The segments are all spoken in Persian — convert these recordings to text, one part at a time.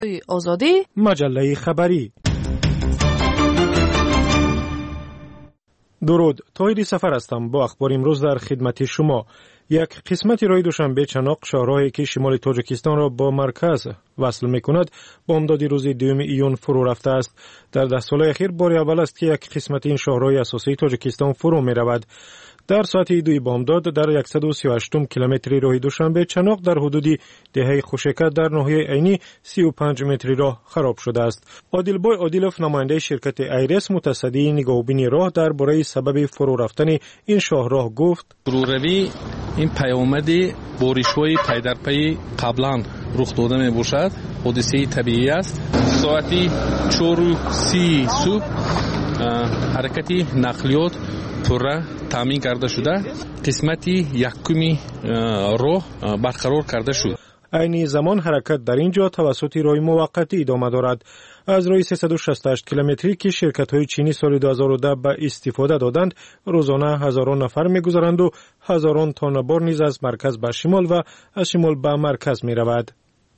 آزادی مجله خبری. درود، طاهری سفر هستم. با اخبار امروز در خدمت شما. یک قسمت راه دوشنبه چناق شاهراهی که شمال تاجیکستان را با مرکز وصل می‌کند، بامداد روز 2 ایون فرو رفته است. در 10 سال اخیر بار اول است که یک قسمت این شاهراه اساسی تاجیکستان فرو می‌رود. در ساعت 2 بامداد در 138 کیلومتری راه دوشنبه چناق در حدود دهه خوشکه در ناحیه عینی 35 متری راه خراب شده است. عادلبای عادلوف نماینده شرکت ایرس متصدی نگاهبینی راه درباره سبب فرو رفتن این شاهراه گفت: فروروی این پیامد بارش‌های پی در پی قبلا رخ داده میباشد. حادثه طبیعی است. ساعت 4:30 صبح حرکت نقلیات پورا تامین کرده شده. قسمتی یکمی راه برقرار کرده شد. عین زمان حرکت در اینجا توسط راه موقتی ادامه دارد. از راه 368 کیلومتری که شرکت‌های چینی سال 2010 به استفاده دادند، روزانه هزاران نفر می‌گذرند و هزاران تن بار نیز از مرکز به شمال و از شمال به مرکز می‌رود.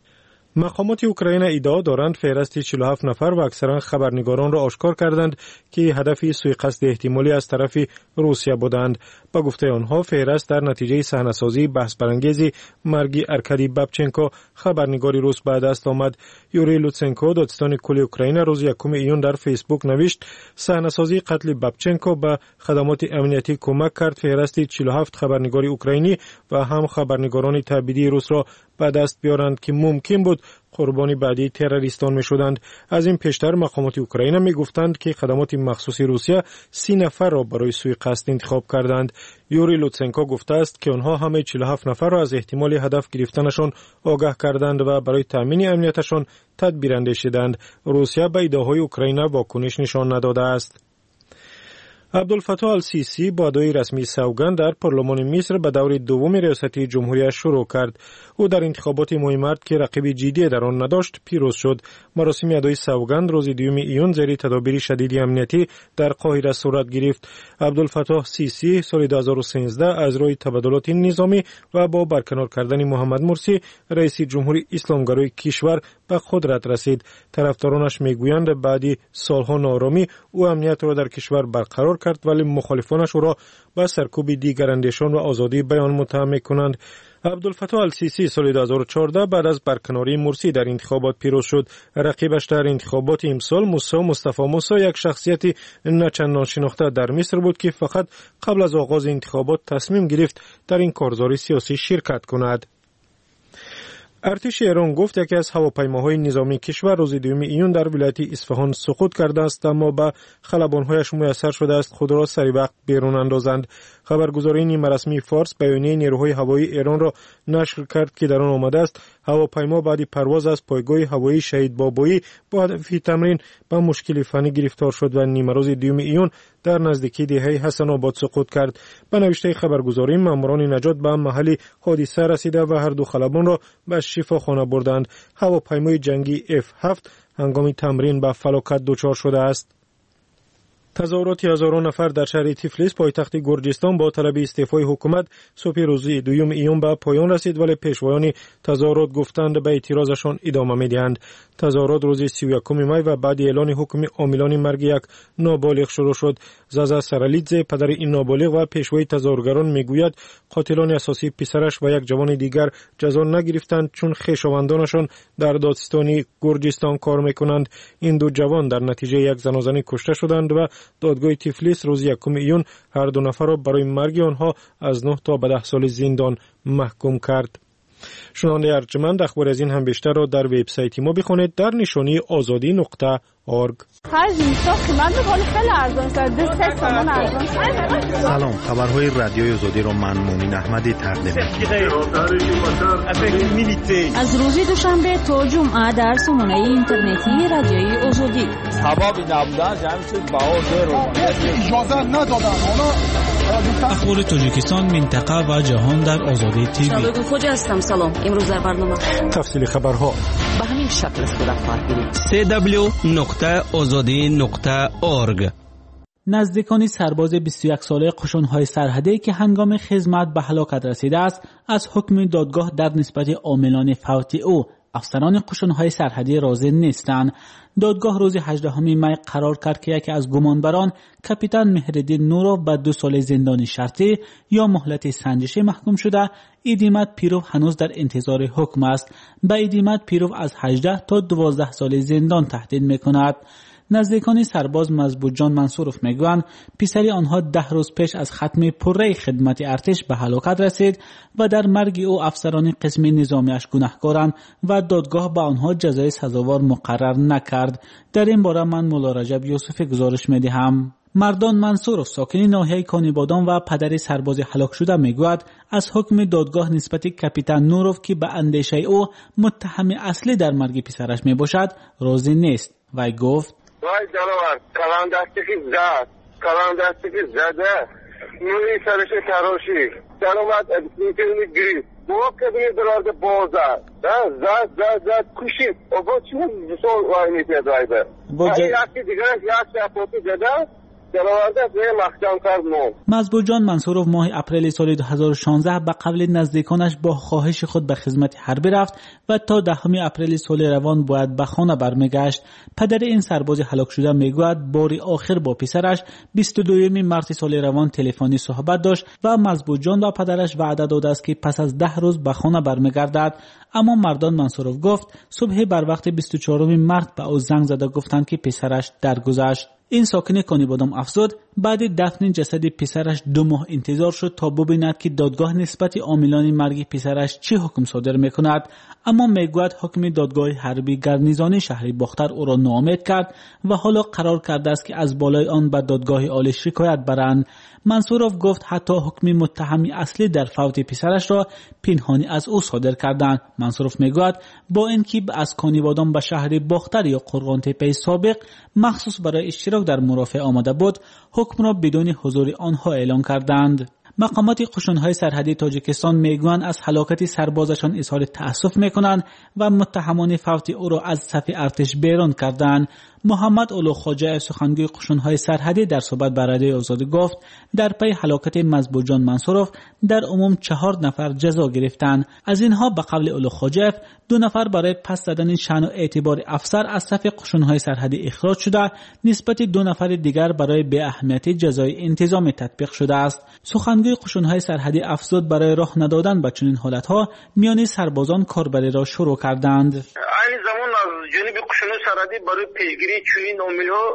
مقامات اوکراین ادعا دارند فهرست 47 نفر و اکثرا خبرنگاران را آشکار کردند که هدف سوءقصد احتمالی از طرف روسیه بودند. با گفته آنها فهرست در نتیجه صحنه‌سازی بحث برانگیز مرگ ارکادی بابچنکو خبرنگاری روس به دست آمد. یوری لوتسنکو دادستان کل اوکراین روز 1 ایون در فیسبوک نوشت: صحنه‌سازی قتل بابچنکو به خدمات امنیتی کمک کرد فهرست 47 خبرنگاری اوکراینی و هم خبرنگاران تبعیدی روس را به دست بیارند که ممکن بود قربانی بعدی تروریستان می شدند. از این پیشتر مقامات اوکراین می گفتند که خدمات مخصوص روسیه 30 نفر را برای سوءقصد انتخاب کردند. یوری لوتسنکو گفته است که آنها همه 47 نفر را از احتمال هدف گرفتنشان آگاه کردند و برای تامین امنیتشان تدبیر اندیشیدند. روسیه به ادعاهای اوکراین واکنش نشان نداده است. عبدالفتاح السیسی با ادای رسمی سوگند در پارلمان مصر به دور دوم ریاستی جمهوری شروع کرد. او در انتخابات مهمت که رقیب جدی در آن نداشت پیروز شد. مراسم ادای سوگند روز 2 ایون زیر تدابیر شدید امنیتی در قاهره صورت گرفت. عبدالفتاح سیسی سال 2013 از روی تبادلات نظامی و با برکنار کردن محمد مرسی رئیس جمهوری اسلامگرای کشور به قدرت رسید. طرفدارانش میگویند بعد سالها ناآرامی او امنیت را در کشور برقرار کرد، ولی مخالفانش او را به سرکوب دیگر اندیشان و آزادی بیان متهم می‌کنند. عبدالفتاح السیسی سال 2014 بعد از برکناری مرسی در انتخابات پیروز شد. رقیبش در انتخابات امسال مصطفی موسی یک شخصیت نچندان شناخته در مصر بود که فقط قبل از آغاز انتخابات تصمیم گرفت در این کارزار سیاسی شرکت کند. ارتش ایران گفت یکی از هواپیماهای نظامی کشور روز 2 ایون در ولایت اصفهان سقوط کرده است، اما به خلبان‌هایش میسر شده است خود را سریع وقت بیرون اندازند. خبرگزاری نیمه رسمی فارس بیانیه نیروهای هوایی ایران را نشر کرد که در آن آمده است هواپیما بعد پرواز از پایگاه هوایی شهید بابایی با هدف تمرین به مشکل فنی گرفتار شد و نیمه روز 2 ایون در نزدیکی دهه حسن آباد سقوط کرد. به نوشته خبرگزاری ماموران نجات به محل حادثه رسیده و هر دو خلبان را به شفاخانه بردند. هواپیمای جنگی F7 هنگام تمرین به فلاکت دچار شده است. تظاهرات هزاران نفر در شهر تیفلیس پایتخت گرجستان با طلب استعفای حکومت صبح روز 2 ایون به پایان رسید، ولی پیشوایان تظاهرات گفتند به اعتراضشان ادامه می‌دهند. تظاهرات روز 31 می و بعد اعلان حکم عاملان مرگ یک نابالغ شروع شد. زازا سرالیدزه پدر این نابالغ و پیشوای تظاهرگران میگوید قاتلان اساسی پسرش و یک جوان دیگر جزا نگرفتند چون خویشاوندانشان در دادستان گرجستان کار میکنند. این دو جوان در نتیجه یک زنازنی کشته شدند و دادگاه تیفلیس روز 1 ایون هر دو نفر را برای مرگ آنها از 9 تا به 10 سال زندان محکوم کرد. شنونده ارجمند اخبار از این هم بیشتر را در وبسایت ما بخونید در نشانی azadi.org. سلام، خبرهای رادیوی آزادی را من مومن احمدی تقدیم می‌کنم. از روز دوشنبه تا جمعه در سامانه اینترنتی رادیوی آزادی. سبب نبودن جمع شد باور اجازه ندادن. اخبار تاجیکستان، منطقه و جهان در آزادی تیوی. شبکه خوج هستم. سلام، امروز در برنامه تفصیل خبرها به همین شکل صورت خواهد گرفت. www.azadi.org. نزدیکان سرباز 21 ساله قشون‌های سرحدی که هنگام خدمت به هلاکت رسیده است از حکم دادگاه در نسبت عاملان فوت او افسران قشون‌های سرحدی راضی نیستند. دادگاه روز 18 می قرار کرد که یکی از گمانبران کاپیتان مهردین نوروف به 2 سال زندان شرطی یا مهلت سنجشی محکوم شده. ایدیمت پیروف هنوز در انتظار حکم است. به ایدیمت پیروف از 18 تا 12 سال زندان تهدید می‌کند. نزدیکان سرباز مضبوط جان منصوروف میگویند پسری آنها 10 روز پیش از ختم پره خدمت ارتش به هلاکت رسید و در مرگ او افسران قسم نظامیش گناهکارند و دادگاه به آنها جزای سزاوار مقرر نکرد. در این باره من مولا رجب یوسفی گزارش میدهم. مردان منصوروف ساکن ناحیه کانیبادان و پدر سرباز هلاک شده میگوید از حکم دادگاه نسبت کاپیتان نوروف که به اندیشه او متهم اصلی در مرگ پسرش میباشد راضی نیست. وی گفت وای جانور کلان دستی که زده نوری سرش تراشی درآمد میتونی گریب بوک کبیر درارده بازد زد کشید و با چی سول وای میتید وای به یکی دیگر یکی اپوتی زده مضبوط جان منصوروف ماه اپریل سال 2016 به قبل نزدیکانش با خواهش خود به خدمت حربی رفت و تا 10 اپریل سال روان باید به خانه برمیگشت. پدر این سرباز هلاک شده میگوید باری آخر با پسرش 22 مارس سال روان تلفنی صحبت داشت و مضبوط جان و پدرش وعده داده است که پس از 10 روز به خانه برمیگردد. اما مردان منصوروف گفت صبح بر وقت 24 مارس به او زنگ زده گفتند که پسرش درگذشت. این ساکن کانیبادان افزود بعد دفن جسد پسرش 2 ماه انتظار شد تا ببیند که دادگاه نسبت عاملان مرگ پسرش چه حکم صادر میکند. اما میگوید حکم دادگاه حربی گرنیزانی شهری باختر او را ناامید کرد و حالا قرار کرده است که از بالای آن به دادگاه عالی شکایت برند. منصوروف گفت حتی حکم متهم اصلی در فوت پسرش را پنهانی از او صادر کردند. منصوروف میگوید با اینکه از کانیبادان به شهر باختر یا قرغان تپه سابق مخصوص برای اشتراک در مرافعه آمده بود، حکم را بدون حضور آنها اعلان کردند. مقامات قشون‌های سرحدی تاجیکستان میگویند از هلاکت سربازشان اظهار تأسف میکنند و متهمان فوت او را از صف ارتش بیرون کردند. محمد اولو خواجه سخنگوی قشون‌های سرحدی در صحبت با رادیوی آزادی گفت در پی هلاکت مضبوط جان منصوروف در عموم 4 نفر جزا گرفتند. از اینها به قول اولو خواجه 2 نفر برای پس زدن شأن و اعتبار افسر از صف قشون‌های سرحدی اخراج شده، نسبت 2 نفر دیگر برای بی اهمیتی جزای انتظامی تطبیق شده است. سخنگوی قشون‌های سرحدی افزود برای راه ندادن به چنین حالت‌ها میان سربازان کاربری را شروع کردند. این زمان از جانب قشون‌های سرحدی برای پیگیری چنین عامل‌ها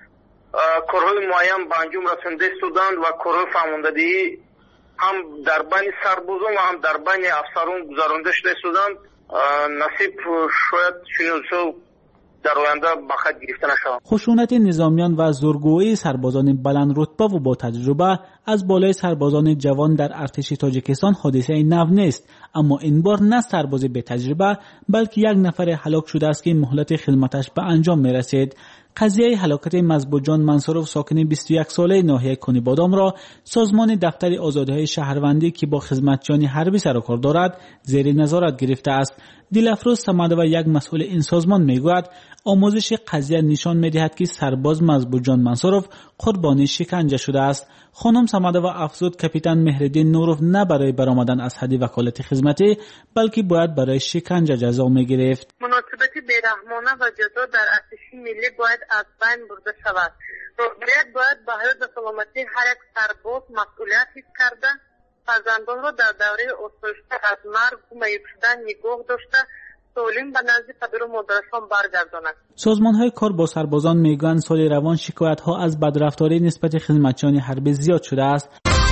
کارهای معین به انجام رسانده شدند و کارهای فرماندهی هم در بین سربازان و هم در بین افسران گزارنده شدند. نصیب شاید چنین در آینده به خط گرفته نشود. خشونت نظامیان و زورگویی سربازان بلند رتبه و با تجربه از بالای سربازان جوان در ارتش تاجیکستان حادثه نو نیست، اما این بار نه سرباز به تجربه بلکه 1 نفر هلاک شده است که مهلت خدمتش به انجام میرسید. قضیه هلاکت مضبوط جان منصوروف ساکن 21 ساله ناحیه کانیبادان را سازمان دفتر آزادی‌های شهروندی که با خدمتچیان حربی سر و کار دارد زیر نظارت گرفته است. دلافروز صمدوی و یک مسئول این سازمان میگوید آموزش قضیه نشان میدهد که سرباز مضبوط جان منصوروف قربانی شکنجه شده است. خانم صمدوی افزود کاپیتان مهردین نوروف نه برای برآمدن از حد وکالت خدمتی بلکه باید برای شکنجه جزا میگرفت. مناسبت بیرحمانه و جزا در ارتش ملی باید از بین برده شود. باید به حفظ سلامتی هر یک سرباز مسئولیت حس کرده فرزندان را در دوره آسایشته از مرگ و معیوب شدن نگاه داشته سالم به نزد پدر و مادرشان برگرداند. سازمان‌های کار با سربازان میگویند سال روان شکایت‌ها از بدرفتاری نسبت خدمتچیان حربی زیاد شده است.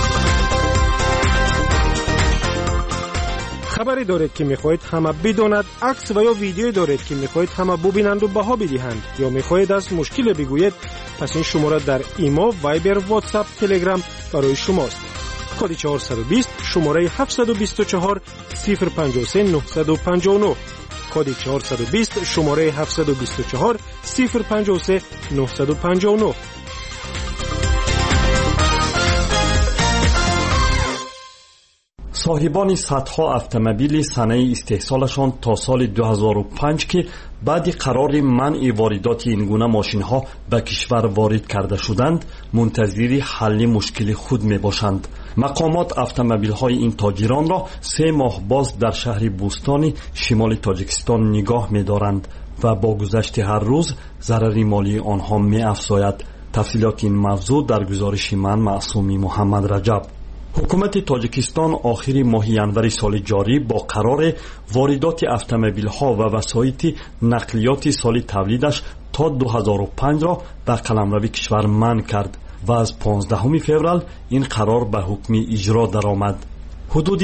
خبری دارید که میخواهید همه بداند، عکس و یا ویدیویی دارید که میخواهید همه ببینند و بها بدهند یا میخواهید از مشکل بگویید، پس این شماره در ایما، وایبر، واتساپ، تلگرام برای شماست. کد 420 شماره 724 053 959 کد 420 شماره 724 053 959. صاحبان صدها اتومبیل صنایع استحصالشان تا سال 2005 که بعد قرار منع واردات این گونه ماشین‌ها به کشور وارد کرده شدند منتظر حل مشکل خود میباشند. مقامات اتومبیل‌های این تاجران را 3 ماه باز در شهر بوستانی شمال تاجیکستان نگاه می‌دارند و با گذشت هر روز ضرر مالی آنها می‌افزاید. تفصیلات این موضوع در گزارش من معصومی محمد رجب. حکومت تاجیکستان آخر ماه ینور سال جاری با قرار واردات اتومبیل‌ها و وسایط نقلیات سال تولیدش تا 2005 را به قلمرو کشور منع کرد و از 15 فوریه این قرار به حکم اجرا درآمد. حدود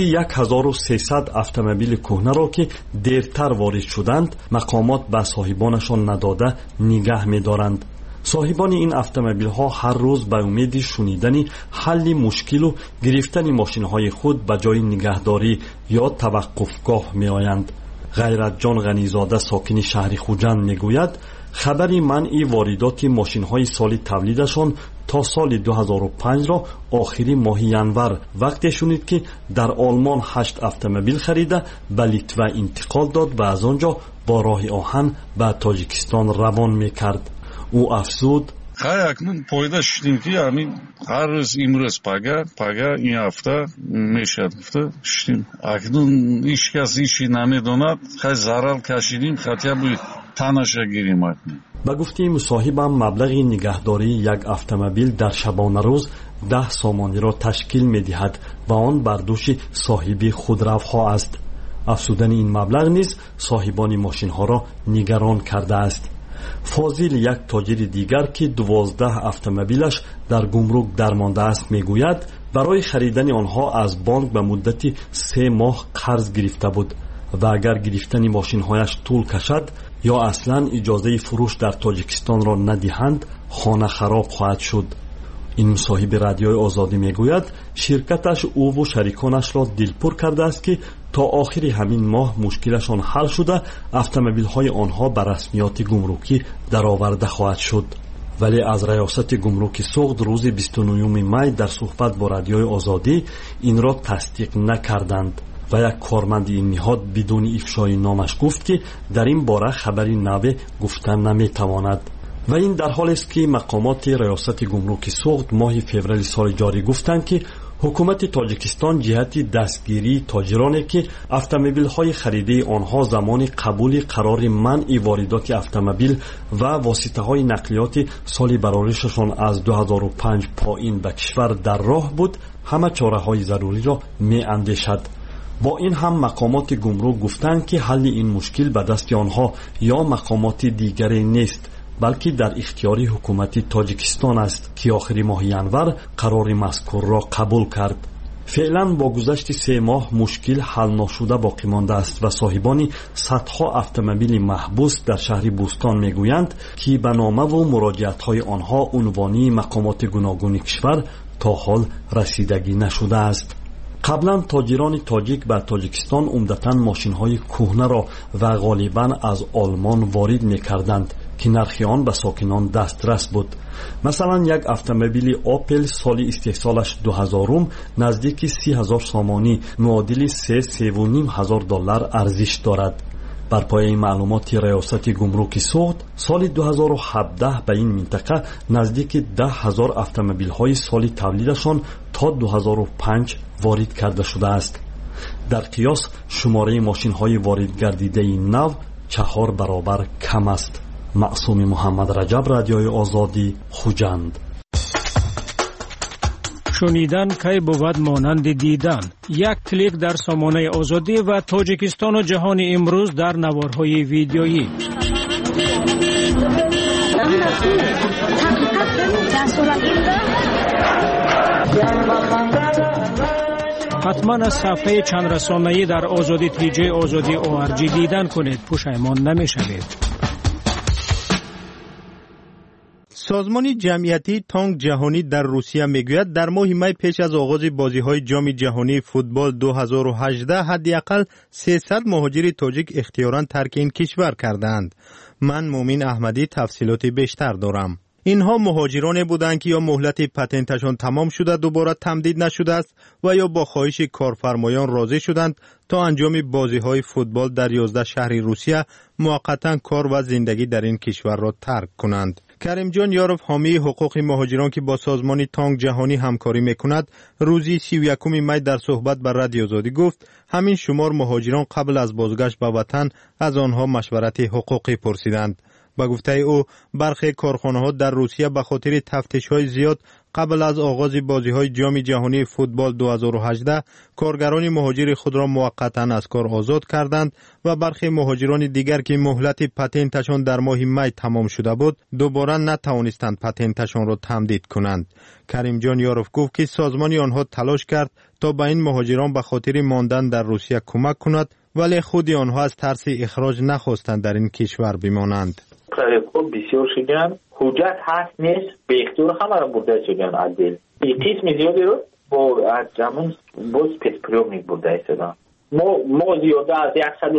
1300 اتومبیل کهنه را که دیرتر وارد شدند مقامات به صاحبانشان نداده نگه می‌دارند. صاحبان این اتومبیل‌ها هر روز به امید شنیدن حل مشکل و گرفتن ماشین‌های خود به جای نگهداری یا توقفگاه می‌آیند. غیرت جان غنیزاده ساکن شهر خوجند می‌گوید خبری منع واردات ماشین‌های سال تولیدشان تا سال 2005 را آخر ماه ینور وقتی شنید که در آلمان 8 اتومبیل خریده به لیتوا انتقال داد و از آنجا با راه آهن به تاجیکستان روان می‌کرد. او افزود اکنون پایده شدیم که همین هر روز امروز پگه این هفته میشد شدیم. اکنون هیچ کس هیچی نمیداند. خیلی ضرر کشیدیم خطیه باید تنشه گیریم. به گفته مصاحبم مبلغ نگهداری یک اتومبیل در شبانه روز 10 سامانی را تشکیل می‌دهد و آن بر دوش صاحب خودروها است. افزودن این مبلغ نیز صاحبان ماشین‌ها را نگران کرده است. فاضل یک تاجر دیگر که 12 اتومبیلش در گمرک درمانده است میگوید برای خریدن آنها از بانک به مدت 3 ماه قرض گرفته بود و اگر گرفتن ماشین‌هایش طول کشد یا اصلا اجازه فروش در تاجیکستان را ندهند خانه خراب خواهد شد. این مصاحب رادیوی آزادی میگوید شرکتش او و شریکانش را دلپور کرده است که تا آخر همین ماه مشکلشان حل شده اتومبیل‌های آنها به رسمیات گمرکی درآورده خواهد شد. ولی از ریاست گمرک سوخت روز 29 می در صحبت با رادیوی آزادی این را تصدیق نکردند و یک کارمند این نهاد بدون افشای نامش گفت که در این باره خبری نو گفتن نمیتواند. و این در حالی است که مقامات ریاست گمرک سوخت ماه فوریه سال جاری گفتند که حکومت تاجیکستان جهت دستگیری تاجرانی که اتومبیل‌های خریده آنها زمان قبول قرار منع واردات اتومبیل و واسطه‌های نقلیات سال برآوردششان از 2005 پایین به کشور در راه بود همه چاره‌های ضروری را می‌اندیشد. با این هم مقامات گمرک گفتند که حل این مشکل به دست آنها یا مقامات دیگری نیست بلکه در اختیار حکومت تاجیکستان است که آخر ماه ینور قرار مذکور را قبول کرد. فعلا با گذشت 3 ماه مشکل حل نشده باقی مانده است و صاحبان صدها اتومبیل محبوس در شهر بوستان میگویند که به نامه و مراجعت‌های آنها عنوانی مقامات گوناگون کشور تا حال رسیدگی نشده است. قبلا تاجران تاجیک به تاجیکستان عمدتاً ماشین‌های کهنه را و غالباً از آلمان وارد می‌کردند که نرخ آن به ساکنان دسترس بود. مثلا یک اتومبیل آپل سال استحصالش 2000 نزدیک 30,000 سامانی معادل 3.5 دلار ارزش دارد. بر پایه معلومات ریاست گمرک سوخت سال 2017 به این منطقه نزدیک 10,000 اتومبیل‌های سال تولیدشان تا 2005 وارد کرده شده است. در قیاس شماره ماشین‌های وارد گردیده نو 4 برابر کم است. معصوم محمد رجب رادیوی آزادی خوجند. شنیدن کی بود مانند دیدن. یک کلیک در سامانه آزادی و تاجیکستان و جهان امروز در نوارهای ویدیویی. حتما از صفحه چند رسانه‌ای در آزادی تیجی آزادی ORG دیدن کنید. پشیمان نمی‌شوید. سازمان جمعیتی تانک جهانی در روسیه میگوید در ماه می پیش از آغاز بازی‌های جام جهانی فوتبال 2018 حداقل 300 مهاجر تاجیک اختیاراً ترک این کشور کردند. من مومن احمدی تفصیلات بیشتر دارم. اینها مهاجرانی بودند که یا مهلت پتنتشان تمام شده دوباره تمدید نشده است و یا با خواهش کارفرمایان راضی شدند تا انجام بازی‌های فوتبال در 11 شهر روسیه موقتا کار و زندگی در این کشور را ترک کنند. کریم جان یاروف، حامی حقوق مهاجران که با سازمان تانگ جهانی همکاری میکند، روزی 31 می در صحبت با رادیو آزادی گفت همین شمار مهاجران قبل از بازگشت به وطن از آنها مشورت حقوقی پرسیدند. با گفته او برخی کارخانه‌ها در روسیه به خاطر تفتیش‌های زیاد قبل از آغاز بازی‌های جام جهانی فوتبال 2018 کارگران مهاجر خود را موقتاً از کار آزاد کردند و برخی مهاجران دیگر که مهلت پتنتشان در ماه می تمام شده بود دوباره نتوانستند پتنتشان را تمدید کنند. کریم جان یاروف گفت که سازمان آنها تلاش کرد تا به این مهاجران به خاطر ماندن در روسیه کمک کند، ولی خود آنها از ترس اخراج نخواستند در این کشور بمانند. خب بسیار شدن حجت هست نیست به اختیار همه را برده شدن عدل قسم زیادی رو با جمعون باز پسپریومنیک برده شدن. ما زیاده از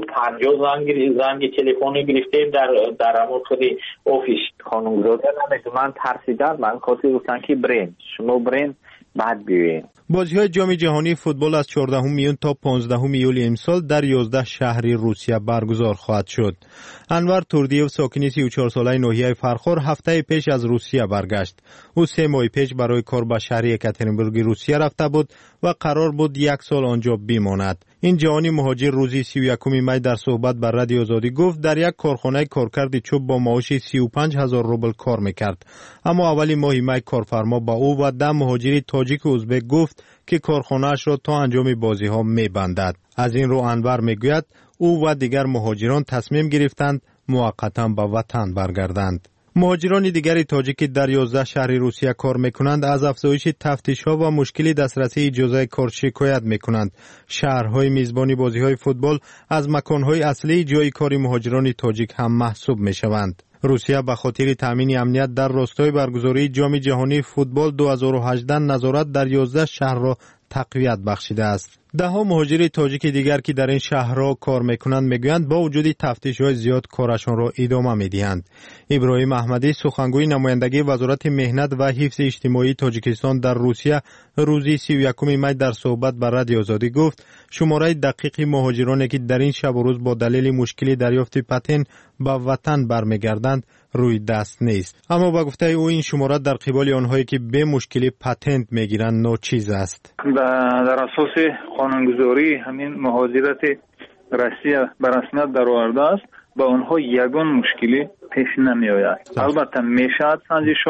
150 زنگ تلفنی گرفتیم در امور خود آفیس خانمزاده نمیشه. من ترسیدم، من خاطر گفتن که شما برین بعد بیوین. بازی‌های جام جهانی فوتبال از 14 میون تا 15 ایولی امسال در 11 شهر روسیه برگزار خواهد شد. انور توردیو، ساکن 34 ساله ناحیه فرخور، هفته پیش از روسیه برگشت. او 3 ماه پیش برای کار به شهر یکاترینبورگ روسیه رفته بود و قرار بود 1 سال آنجا بماند. این جوانی مهاجر روزی 31 می در صحبت با رادیو آزادی گفت در یک کارخانه کارکرد چوب با معاش 35,000 روبل کار میکرد، اما اولی ماه می کارفرما با او و 10 مهاجر تاجیک و ازبک گفت که کارخانه‌اش را تا انجام بازی‌ها می‌بندد. از این رو انور میگوید او و دیگر مهاجران تصمیم گرفتند موقتا به وطن برگردند. مهاجران دیگری تاجیک در 11 شهر روسیه کار میکنند از افزایش تفتیش‌ها و مشکل دسترسی اجازه کار شکایت میکنند. شهرهای میزبانی بازی‌های فوتبال از مکان‌های اصلی جای کار مهاجران تاجیک هم محسوب میشوند. روسیه به خاطر تامین امنیت در راستای برگزاری جام جهانی فوتبال 2018 نظارت در 11 شهر را تقویت بخشیده است. 10 مهاجر تاجیک دیگر که در این شهرها کار میکنند میگویند با وجود تفتیش‌های زیاد کارشان را ادامه میدهند. ابراهیم احمدی، سخنگوی نمایندگی وزارت مهنت و حفظ اجتماعی تاجیکستان در روسیه، روزی 31 می در صحبت با رادیو آزادی گفت شماره دقیق مهاجرانی که در این شب و روز با دلیل مشکلی دریافت پتن به وطن برمیگردند روی دست نیست. اما با گفته او این شماره در قبال آنهایی که به مشکلی پتنت میگیرند ناچیز است. در اساس قانونگذاری همین مهاجرت روسیه به رسمیت درآورده است، با آنها یگان مشکلی پیش نمی آید. البته میشد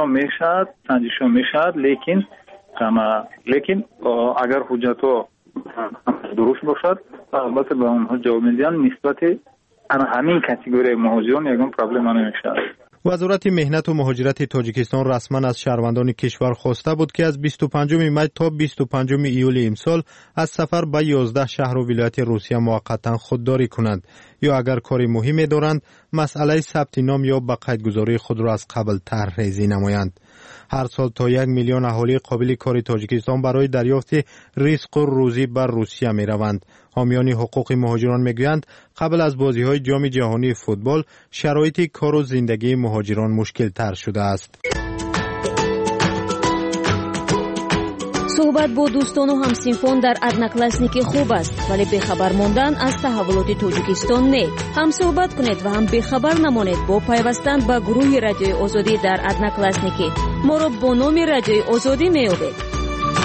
سنجش‌ها میشد لیکن اگر حجت‌ها درست باشد البته به آنها جواب میدن نسبت همین کاتگوری مهاجران یگان پرابلم نمیشه. وزارت مهنت و مهاجرت تاجیکستان رسما از شهروندان کشور خواسته بود که از 25 می تا 25 ایول امسال از سفر به 11 شهر و ولایت روسیه موقتا خودداری کنند یا اگر کاری مهمی دارند مسئله ثبت نام یا به قیدگذاری خود را از قبل طرح‌ریزی نمایند. هر سال تا 1 میلیون اهالی قابل کار تاجیکستان برای دریافت رزق و روزی بر روسیه می روند. حامیان حقوق مهاجران میگویند قبل از بازی‌های جام جهانی فوتبال شرایط کار و زندگی مهاجران مشکل تر شده است. صحبت با دوستان و همسینفان در ادناکلاسنیک خوب است، ولی بخبر ماندن از تحولات تاجیکستان نه. هم صحبت کنید و هم بخبر نمانید با پیوستن به گروه رادیوی آزادی در ادناکلاسنیک. ما را با نام رادیوی آزادی میابید.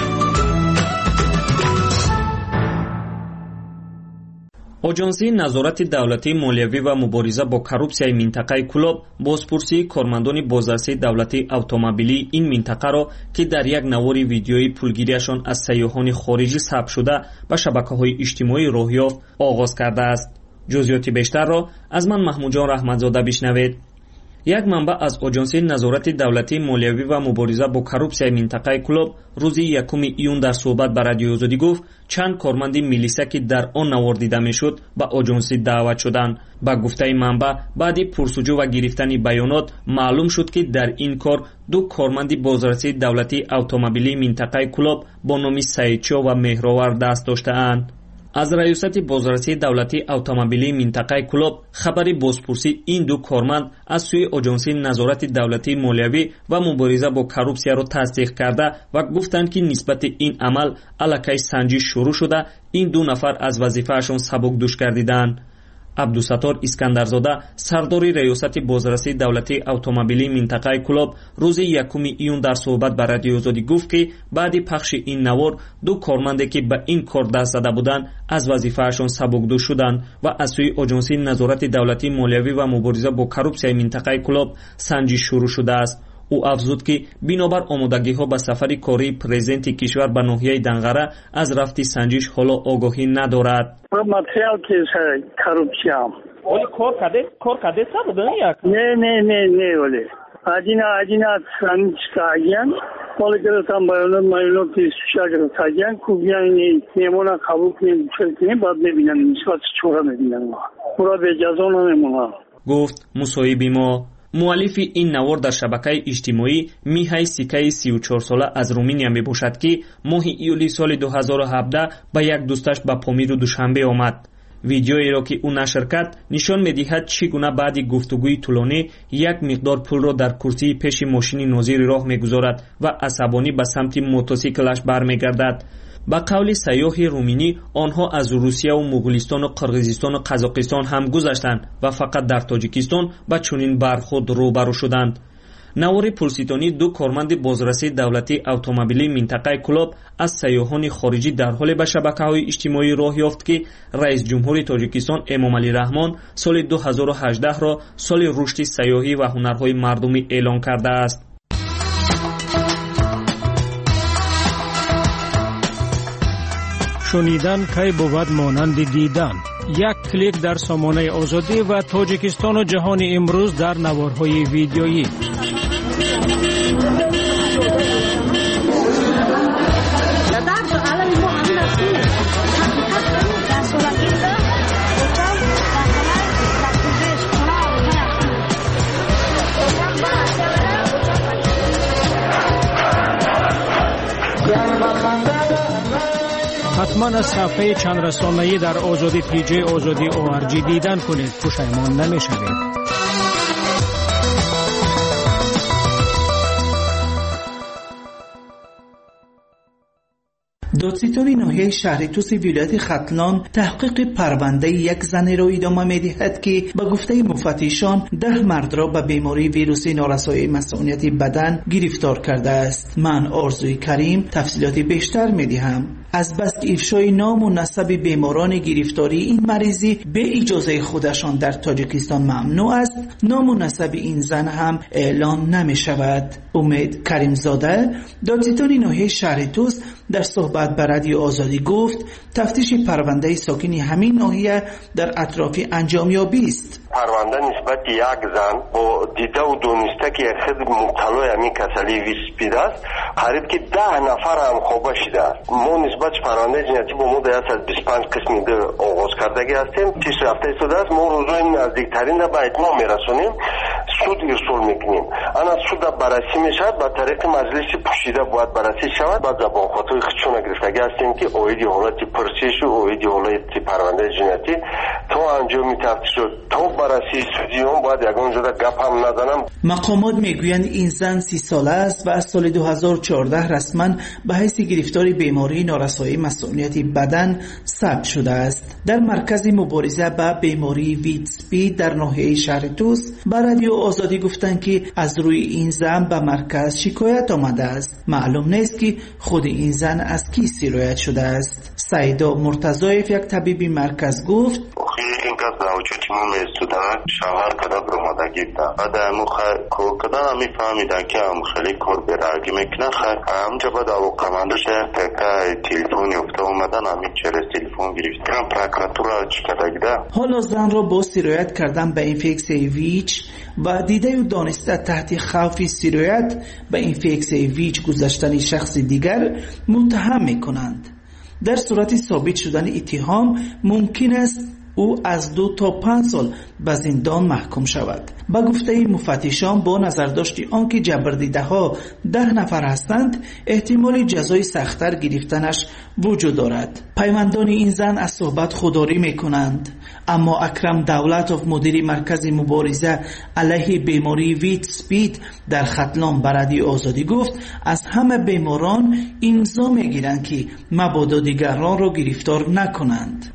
اجانسی نظارت دولتی مالیوی و مبارزه با کروپسیای منطقه کلاب بازپرسی کارمندان بازرسی دولتی اتومبیلی این منطقه را که در یک نوار ویدیویی پولگیریشان از سیاحان خارجی ثبت شده به شبکه‌های اجتماعی راه یافت آغاز کرده است. جزئیات بیشتر را از من محمود جان رحمتزاده بشنوید. یک منبع از اجانسی نظارت دولتی مالیوی و مبارزه با کروپسیای منطقه کلاب روزی 1 ایون در صحبت با رادیو آزادی گفت چند کارمند میلیسا که در آن نوار دیده میشد به اجانسی دعوت شدند. با گفته منبع بعد پرسجو و گرفتن بیانات معلوم شد که در این کار 2 کارمند بازرسی دولتی اتومبیلی منطقه کلاب با نام سعیدشاه و مهرآور دست داشته‌اند. از ریاست بازرسی دولتی اتومبیلی منطقه کلوب خبری بازپرسی این دو کارمند از سوی اژانس نظارت دولتی مالیوی و مبارزه با کروپسیا را تصدیق کرده و گفتند که نسبت این عمل علیه سنجش شروع شده، این دو نفر از وظیفه‌شان سبکدوش گردیدند. عبدالستار اسکندرزاده سرداری ریاست بازرسی دولتی اتومبیلی منطقه کلوب روز 1 ایون در صحبت با رادیو آزادی گفت که بعد پخش این نوار دو کارمندی که به این کار دست زده بودند از وظیفه‌شان سبکدوش شدند و از سوی اژانس نظارت دولتی مالیوی و مبارزه با کروپسیا منطقه کلوب سنجش شروع شده است. او افزود که بنابر آمادگی‌ها به سفر کاری پرزیدنت کشور به ناحیه دنغره از رفت سنجش حالا آگاهی ندارد. ماتریال که کروپسیا ولی کار کرده بود نه ولی Один санчкаген, полиграфам байонот сушаграфаген, кубияни немона кабул кунем чертин бад мебинем, нисбат чора мебинем. Пура беҷазона мемонам. گفت مصاحبی ما مؤلف این نوار در شبکه اجتماعی میهای سیکای 34 ساله از رومانیا می باشد که ماه ایولی سال 2017 با یک دوستش به پامیر و دوشنبه آمد. ویدیویی را که او نشر کرد نشان می‌دهد چگونه بعد گفتگوی طولانی یک مقدار پول را در کرسی پیش ماشین ناظر راه می‌گذارد و عصبانی به سمت موتورسیکلش برمیگردد. با قول سیاح رومانی آنها از روسیه و مغولستان و قرقیزستان و قزاقستان هم گذشتند و فقط در تاجیکستان با چنین برخورد روبرو شدند. نوار پولستانی دو کارمند بازرسی دولتی اتومبیلی منطقه کلوب از سیاحان خارجی در حال به شبکه‌های اجتماعی راه یافت که رئیس جمهور تاجیکستان امامعلی رحمان سال 2018 را سال رشد سیاحی و هنرهای مردمی اعلان کرده است. شنیدن کی بود مانند دیدن. یک کلیک در سامانه آزادی و تاجیکستان و جهان امروز در نوارهای ویدیویی. حتما از صفحه چند رسانه‌ای در آزادی پیجی آزادی ORG دیدن کنید، پشیمان نمی‌شوید. دادستان ناحیه شهر توس ولایت ختلان تحقیق پرونده یک زن را ادامه می‌دهد که به گفته مفتشان 10 مرد را به بیماری ویروس نارسایی مسئولیت بدن گرفتار کرده است. من آرزوی کریم تفصیلات بیشتر می‌دهم. از بس که افشای نام و نسب بیماران گرفتاری این مریضی به اجازه خودشان در تاجیکستان ممنوع است، نام و نسب این زن هم اعلان نمی شود. امید کریمزاده دادستان ناحیه شهر توس در صحبت با رادیو آزادی گفت تفتیش پرونده ساکنی همین ناحیه در اطراف انجام یابی است. پرونده نسبت یک زن با دیده و دونسته که خود مبتلا همین کسلی ویسپید است، قریب که 10 نفر هم خوابه شده است. ما نسبت پرونده جنایتی با ما در از 25 قسم دیگر آغاز کردگی هستیم. پیشرفته شده است. ما روزهای نزدیکترین را به اتمام میرسونیم، سود ارسال میکنیم. آن سود بررسی میشود، با طریق مجلس پوشیده باید بررسی شود. بعد زبان خاطر خودشون گرفتگی هستیم که اویدی حالت پرسش و اویدی حالت پرونده جنایتی تا انجام تفتیش شد تا بررسی سودیون باید یگان جدا گپ هم نزنم. مقامات میگویند این زن 30 ساله است و از سال 2014 رسما به حیث گرفتار بیماری نارسایی مسئولیت بدن ثبت شده است. در مرکز مبارزه با بیماری ویتسپی در ناحیه شهر توس با رادیو آزادی گفتند که از روی این زن به مرکز شکایت آمده است. معلوم نیست که خود این زن از کی سرایت شده است. سعیدا مرتضایف یک طبیب مرکز گفت این کس راوچوتی مو میستودن شوهر کده برمادگی ده و در مخ کور کدن همی فهمیدن که هم خیلی کور برگی میکنن همجا باید او قمندش تکه تلفونی افته اومدن همی چرس تلفون گرفتن پرکراتورا چی کده ده. حالا زن را با سرایت کردن به اینفکس ویچ و دیده و دانسته تحت خوف سرایت به اینفکس ویچ گذاشتن شخص دیگر متهم میکنند. در صورت ثابت شدن اتهام ممکن است او از 2 تا 5 سال به زندان محکوم شود. با گفته مفتشان با نظرداشت آنکه جبردیده ها 10 نفر هستند احتمال جزای سخت‌تر گرفتنش وجود دارد. پیوندان این زن از صحبت خودداری میکنند، اما اکرم دولتوف مدیر مرکز مبارزه علیه بیماری ویت اسپید در ختلان به رادیو آزادی گفت از همه بیماران امضا میگیرند که مبادا دیگران را گرفتار نکنند.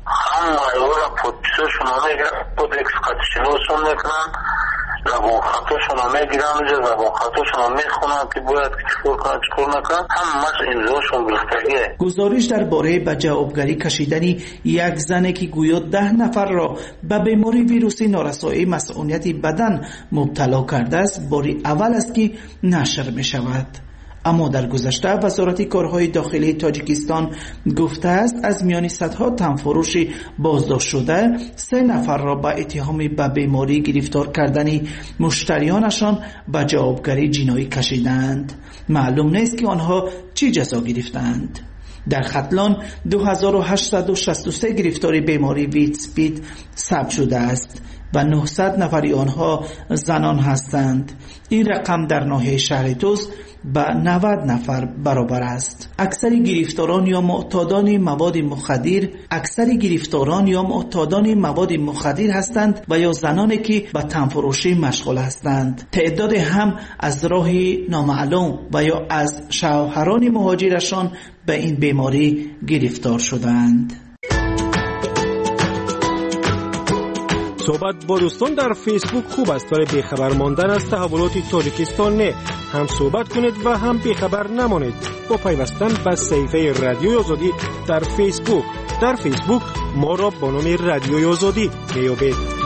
زبان خطاشون رو میگیرن اونجا زبان خطاشون رو میخونن که باید چکور کنن چکور نکنن همش امضاشون ریختگیه. گزارش درباره به جوابگری کشیدن یک زنی که گویا 10 نفر را به بیماری ویروسی نارسایی مسئولیت بدن مبتلا کرده است باری اول است که نشر می شود. اما در گذشته وزارت کارهای داخلی تاجیکستان گفته است از میان صدها تنفروش بازداشت شده 3 نفر را به اتهام به بیماری گرفتار کردن مشتریانشان به جوابگری جنایی کشیدند. معلوم نیست که آنها چی جزا گرفتند. در ختلان 2863 گرفتاری بیماری ویت اسپید ثبت شده است و 900 نفری آنها زنان هستند. این رقم در ناحیه شهر توس به 90 نفر برابر است. اکثر گرفتاران یا معتادان مواد مخدر هستند و یا زنانی که به تنفروشی مشغول هستند. تعداد هم از راه نامعلوم و یا از شوهران مهاجرشان به این بیماری گرفتار شدند. صحبت با دوستان در فیسبوک خوب است ولی بیخبر ماندن از تحولات تاجیکستان نه. هم صحبت کنید و هم بیخبر نمانید با پیوستن به صفحه رادیوی آزادی در فیسبوک. در فیسبوک ما را با نام رادیوی آزادی میابید.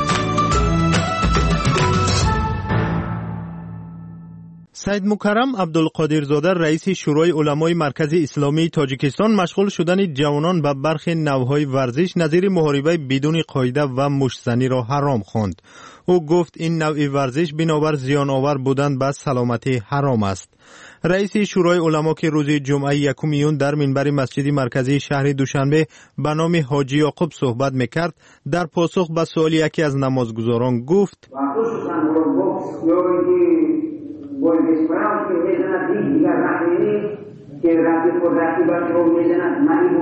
سید مکرم عبدالقادرزاده رئیس شورای علمای مرکز اسلامی تاجیکستان مشغول شدن جوانان به برخی نوعهای ورزش نظیر محاربه بدون قاعده و مشت‌زنی را حرام خواند. او گفت این نوع ورزش بنابر زیان آور بودن به سلامتی حرام است. رئیس شورای علما که روز جمعه 1 میون در منبر مسجد مرکزی شهر دوشنبه به نام حاجی یعقوب صحبت میکرد در پاسخ به سوال یکی از نمازگزاران گفت با بسپرام که میزند دیگر رحمی نیست که رقیب و رقیبش رو میزند معیب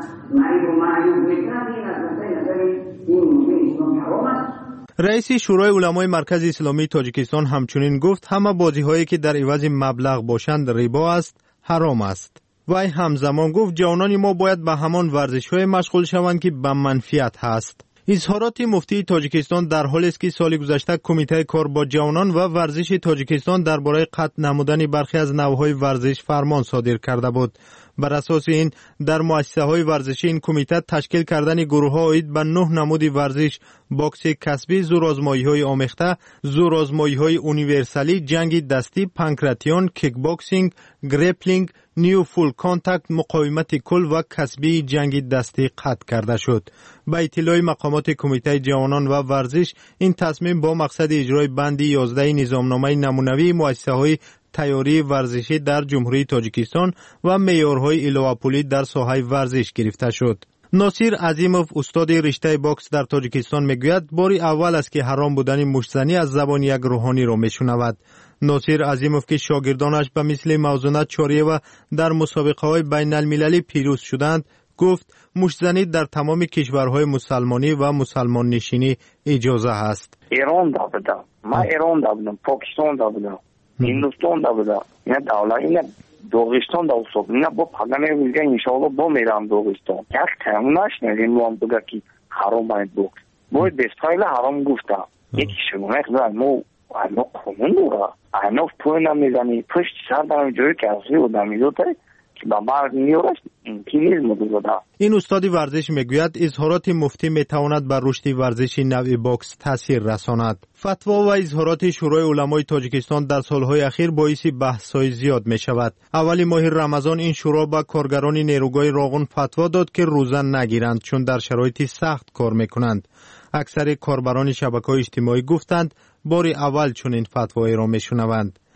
و معیوب میزند این از نظر این موضوع اسلام حرام است. رئیس شورای علمای مرکز اسلامی تاجیکستان همچنین گفت همه بازی هایی که در عوض مبلغ باشند ربا است، حرام است. وی همزمان گفت جوانان ما باید به همان ورزش های مشغول شوند که به منفعت هست. اظهارات مفتی تاجیکستان در حالی است که سال گذشته کمیته کار با جوانان و ورزش تاجیکستان درباره قطع نمودن برخی از نوعهای ورزش فرمان صادر کرده بود. بر اساس این در مؤسسه‌های ورزشی این کمیته تشکیل کردن گروه‌ها اید به 9 نمود ورزش: باکس کسبی، زورآزمایی‌های آمیخته، زورآزمایی‌های اونیورسالی، جنگ دستی، پانکراتیون، کیک باکسینگ، گریپلینگ، نیو فول کانتاکت، مقاومت کل و کسبی جنگ دستی قطع کرده شد. با اطلاع مقامات کمیته جوانان و ورزش این تصمیم با مقصد اجرای بند 11 نظامنامه نمونوی مؤسسه‌های تیاری ورزشی در جمهوری تاجیکستان و معیارهای علاوه‌پولی در ساحه ورزش گرفته شد. ناصر عظیموف استاد رشته باکس در تاجیکستان میگوید باری اول است که حرام بودن مشت‌زنی از زبان یک روحانی را میشنود. ناصر عظیموف که شاگردانش به مثل موزونت چاریه و در مسابقه‌های بین المللی پیروز شدند گفت مشت‌زنی در تمام کشورهای مسلمانی و مسلمان نشینی اجازه است. ایران دا بودم، من ایران دا بودم، پاکستان دا بودم، هندوستان دا بودم، اینا دولت اینا دوغستان دا استاد، اینا با پاگانه میگن انشالله با میرم دوغستان. یک تمناش نمیدونم بگه که حرام باید بود. باید بسپایل حرام گفتم. یکی شما نخدم مو انا قانون داره. انا پول نمیزنی پشت سر دارم جوری که اصلی بودم میدوده که با مرد میورش اینکیلیز مدوده. این استاد ورزش میگوید اظهارات مفتی میتواند بر رشد ورزش نوع باکس تاثیر رساند. فتوا و اظهارات شورای علمای تاجیکستان در سالهای اخیر باعث بحث‌های زیاد میشود. اولی ماه رمضان این شورا به کارگران نیروگاه راغون فتوا داد که روزه نگیرند چون در شرایط سخت کار میکنند. اکثر کاربران شبکه‌های اجتماعی گفتند باری اول چون این فتوای را میشنوند.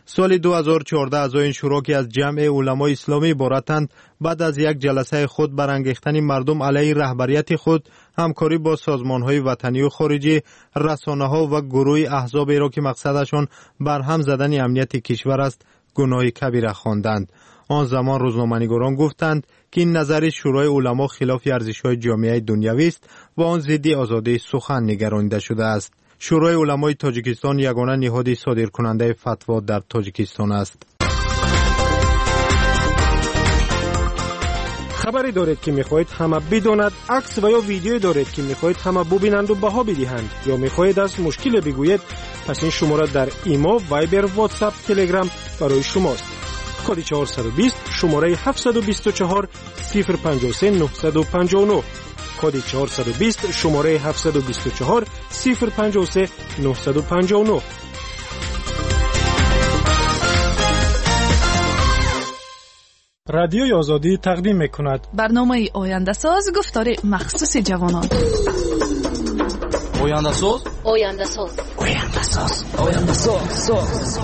سال 2014 اعضای این شورا که از جمع علمای اسلامی عبارتند بعد از یک جلسه خود برانگیختن مردم علیه رهبریت خود همکاری با سازمان‌های وطنی و خارجی، رسانه‌ها و گروه احزابی را که مقصدشان برهم زدن امنیت کشور است گناه کبیره خواندند. آن زمان روزنامه‌نگاران گفتند که این نظر شورای علما خلاف ارزش‌های جامعه دنیوی است و آن ضد آزادی سخن نگرانیده شده است. شورای علمای تاجیکستان یگانه نهاد صادرکننده فتوا در تاجیکستان است. خبری دارید که میخواهید همه بداند، عکس و یا ویدیویی دارید که میخواهید همه ببینند و بها بدهند، یا میخواهید از مشکل بگویید، پس این شماره در ایما، وایبر، واتساپ، تلگرام برای شماست. کد 420 شماره 724 053 959. کد 420 شماره 724 053 959. رادیوی آزادی تقدیم میکند برنامه آینده ساز، گفتار مخصوص جوانان. آینده ساز، آینده ساز، آینده ساز، آینده ساز.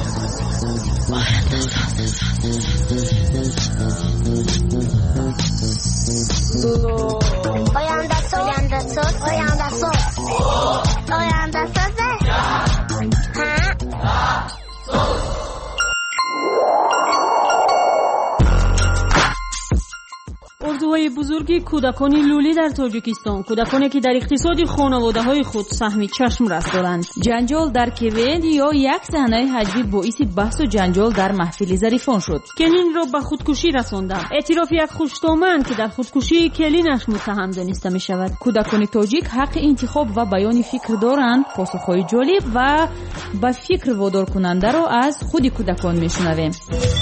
اردوهای بزرگی کودکان لولی در تاجیکستان، کودکانی که در اقتصاد خانواده‌های خود سهم چشم رس دارند. جنجال در کوید یا یک صحنه حجبی باعث بحث و جنجال در محفل ظریفان شد. کلین را به خودکشی رساندند. اعتراف یک خوشتامن که در خودکشی کلینش متهم دانسته می شود. کودکان تاجیک حق انتخاب و بیان فکر دارند. پاسخهای جالب و به فکر وادار کننده را از خود کودکان میشنویم.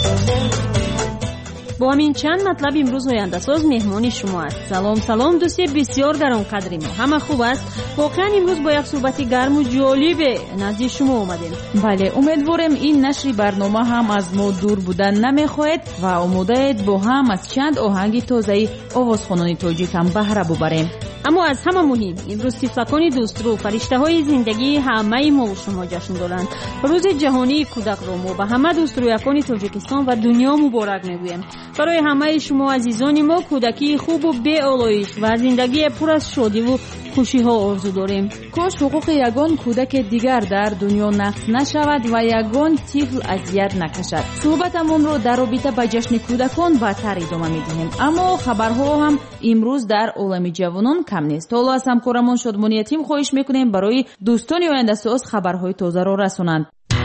با همین چند مطلب امروز آینده ساز مهمان شما است. سلام دوستی بسیار گرانقدری ما. همه خوب است؟ واقعا امروز با یک صحبت گرم و جالب نزد شما اومدیم. بله، امیدوارم این نشر برنامه هم از ما دور بودن نمیخواهد و آماده‌اید با هم از چند آهنگ تازه آوازخوانان تاجیک هم بهره ببریم. اما از همه مهم، امروز طفلکان دوسترو، فرشته‌های زندگی همه ما و شما جشن دارند. روز جهانی کودک را ما به همه دوسترویان تاجیکستان و دنیا مبارک میگویم. برای همه شما عزیزان ما کودکی خوب و بی آلایش و زندگی پر از شادی و خوشی ها آرزو داریم. کاش حقوق یگان کودک دیگر در دنیا نقض نشود و یگان طفل اذیت نکشد. صحبتمون رو در رابطه با جشن کودکان بهتر ادامه میدیم. اما خبرها هم امروز در عالم جوانان کم نیست. حالا از همکارمون شادمانی تیم خواهش میکنیم برای دوستان آینده ساز خبرهای تازه را رسانند.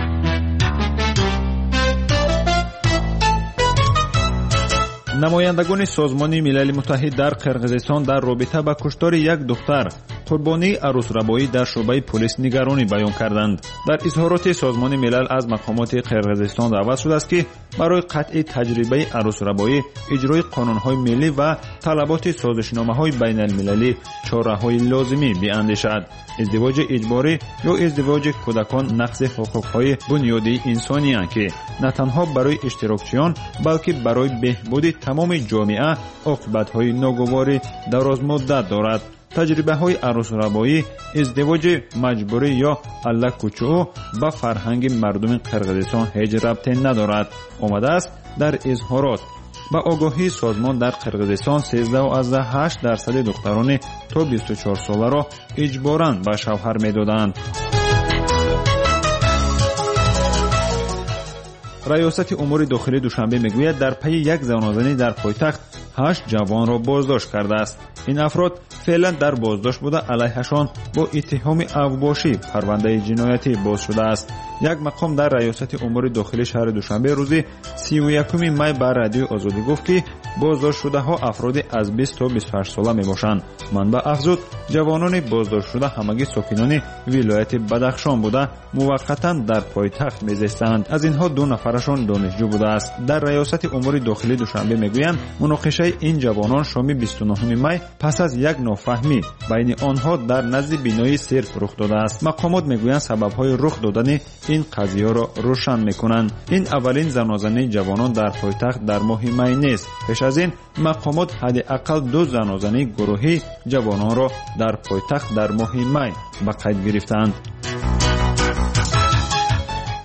نمایندگان سازمان ملل متحد در قرقیزستان در رابطه با کشتار یک دختر قربانی عروس‌ربایی در شعبه پلیس نگرانی بیان کردند. در اظهارات سازمان ملل از مقامات قرقیزستان دعوت شده است که برای قطع تجربه عروس‌ربایی اجرای قانون‌های ملی و طلبات سازشنامه‌های بین‌المللی چاره‌های لازمی بیاندیشد. ازدواج اجباری یا ازدواج کودکان نقض حقوق‌های بنیادی انسانی است که نه تنها برای اشتراکچیان بلکه برای بهبود تمام جامعه عاقبت‌های ناگوار درازمدت دارد. تجربه‌های عروس‌ربایی، ازدواج مجبوری یا الکوچو با فرهنگ مردم قرقیزستان هیچ ربطی ندارد. آمده است در اظهارات. با آگاهی سازمان در قرقیزستان 13.8% دختران تا 24 ساله را اجباراً به شوهر می‌دادند. ریاست امور داخلی دوشنبه میگوید در پی یک زنازنه در پایتخت 8 جوان را بازداشت کرده است. این افراد فعلا در بازداشت بوده، علیهشان با اتهام اوباشی پرونده جنایتی باز شده است. یک مقام در ریاست امور داخلی شهر دوشنبه روز 31 می بر رادیو آزادی گفت که بازداشت شده ها افراد از 20 تا 28 ساله می باشند. منبع افزود جوانان بازداشت شده همگی ساکنان ولایت بدخشان بوده، موقتا در پایتخت میزیستند. از اینها 2 نفرشان دانشجو بوده است. در ریاست امور داخلی دوشنبه میگویند مناقشه این جوانان شام 29 می پس از یک نافهمی بین آنها در نزد بینای سرک رخ داده است. مقامات میگویند سبب‌های رخ دادن این قضیه را روشن میکنند. این اولین زنازنه جوانان در پایتخت در ماه می نیست. پیش از این مقامات حداقل 2 زنازنه گروهی جوانان را در پایتخت در ماه می به قید گرفتند.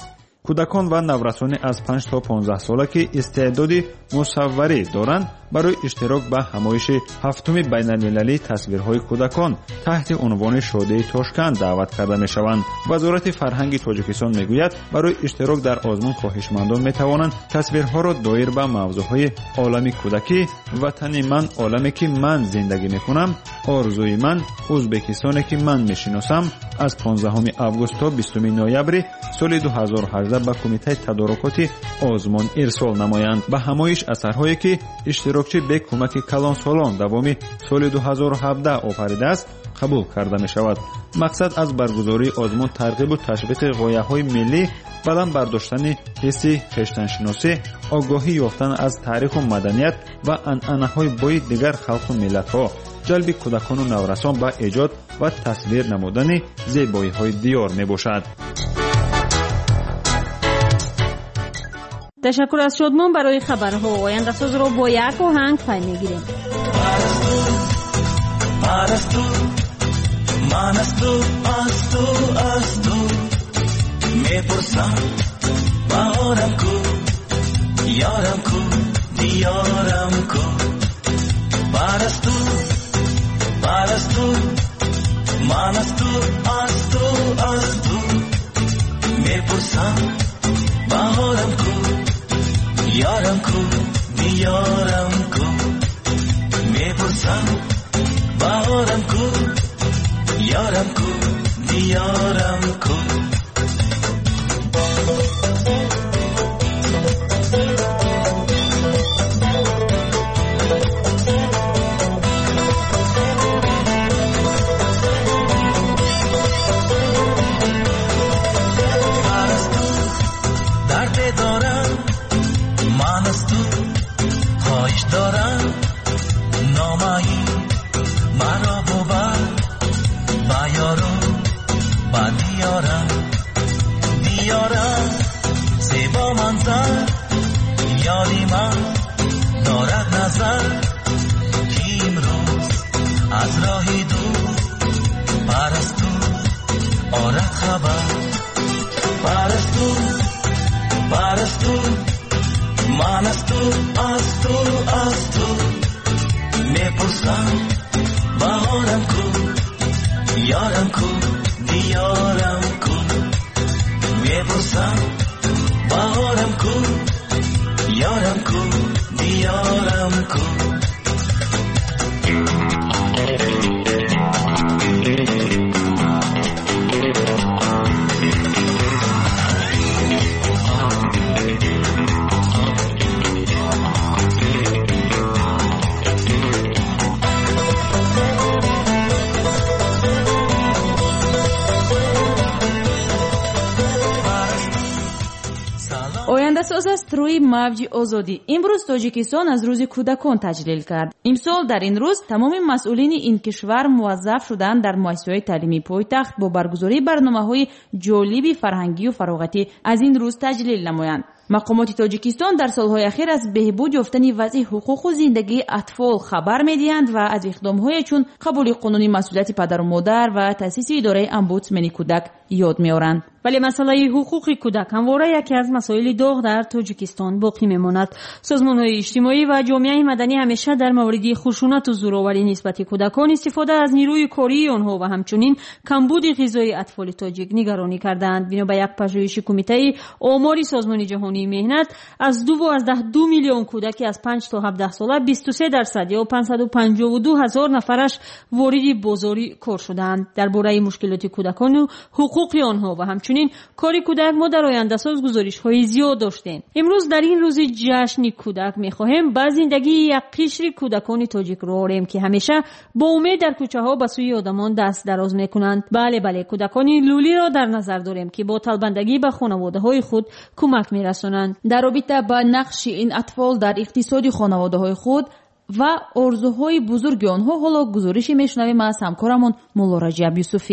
کودکان و نورسان از 5 تا 15 ساله که استعداد مصوری دارند برای اشتراک به همایش هفتم بین‌المللی تصویرهای کودکان تحت عنوان شاده تاشکند دعوت کرده می‌شوند. وزارت فرهنگ تاجیکستان میگوید برای اشتراک در آزمون خواهشمندان می‌توانند تصویرها را دایر به موضوعهای عالم کودکی، وطن من عالمی که من زندگی می‌کنم، آرزوی من ازبکستانی که من می‌شناسم از 15 آگوست تا 20 نوامبر سال 2018 به کمیته تدارکات آزمون ارسال نمایند. به همایش اثرهایی که اشتراکچی به کمک کلانسالان دوام سال 2017 آفریده است قبول کرده می شود. مقصد از برگزاری آزمون ترغیب و تشویق غایه‌های ملی، بلند برداشتن حس خویشتن‌شناسی، آگاهی یافتن از تاریخ و مدنیت و عنعنه‌های بوی دیگر خلق و ملت‌ها، جلب کودکان و نورسان به ایجاد و تصویر نمودن زیبایی‌های دیار می باشد. تشکر از شادمان برای خبرها. آینده ساز را با یک آهنگ پی میگیریم. من از تو میپرسم بهارم کو، یارم کو، دیارم کو. پرستو من از تو میپرسم بهارم کو، یارم کو، دیارم کو. میپرسم بهارم کو، یارم کو، دیارم کو. دارم نامایی مرا بود بیارم با دیارم زیبا منظر یادی من دارد نظر که امروز از راهی دور پرستو آرد خبر. پرستو من از تو میپرسم بهارم کو، یارم کو، دیارم کو. میپرسم بهارم کو، یارم کو، دیارم کو. آینده ساز است روی موج آزادی. امروز تاجیکستان از روز کودکان تجلیل کرد. امسال در این روز تمام مسئولین این کشور موظف شدند در مؤسسه‌های تعلیمی پایتخت با برگزاری برنامه‌های جالب فرهنگی و فراغتی از این روز تجلیل نمایند. مقامات تاجیکستان در سالهای اخیر از بهبود یافتن وضع حقوق و زندگی اطفال خبر می‌دهند و از اقدام‌های چون قبول قانونی مسئولیت پدر و مادر و تأسیس اداره امبودسمن کودک یاد می‌آورند. ولی مسئله حقوق کودک همواره یکی از مسائل داغ در تاجیکستان باقی می‌ماند. سازمان‌های اجتماعی و جامعه مدنی همیشه در مورد خشونت و زورآوری نسبت کودکان، استفاده از نیروی کاری آنها و همچنین کمبود غذای اطفال تاجیک نگرانی کردند. بنا به یک پژوهش کمیته آمار سازمان جهانی مهنت، از 2 میلیون کودک از 5 تا 17 ساله 23% یا 552,000 نفرش وارد بازار کار شدند. درباره مشکلات کودکان و حقوق آنها و همچنین کار کودک ما در آینده ساز گزارش‌های زیاد داشتیم. امروز در این روز جشن کودک می‌خواهیم با زندگی یک قشر کودکان تاجیک رو آوریم که همیشه با امید در کوچه‌ها به سوی آدمان دست دراز می‌کنند. بله کودکان لولی را در نظر داریم که با طلبندگی به خانواده‌های خود کمک می‌رسانند. در رابطه با نقش این اطفال در اقتصاد خانواده‌های خود و آرزوهای بزرگ آنها حالا گزارشی می‌شنویم از همکارمون مولا رجب یوسفی.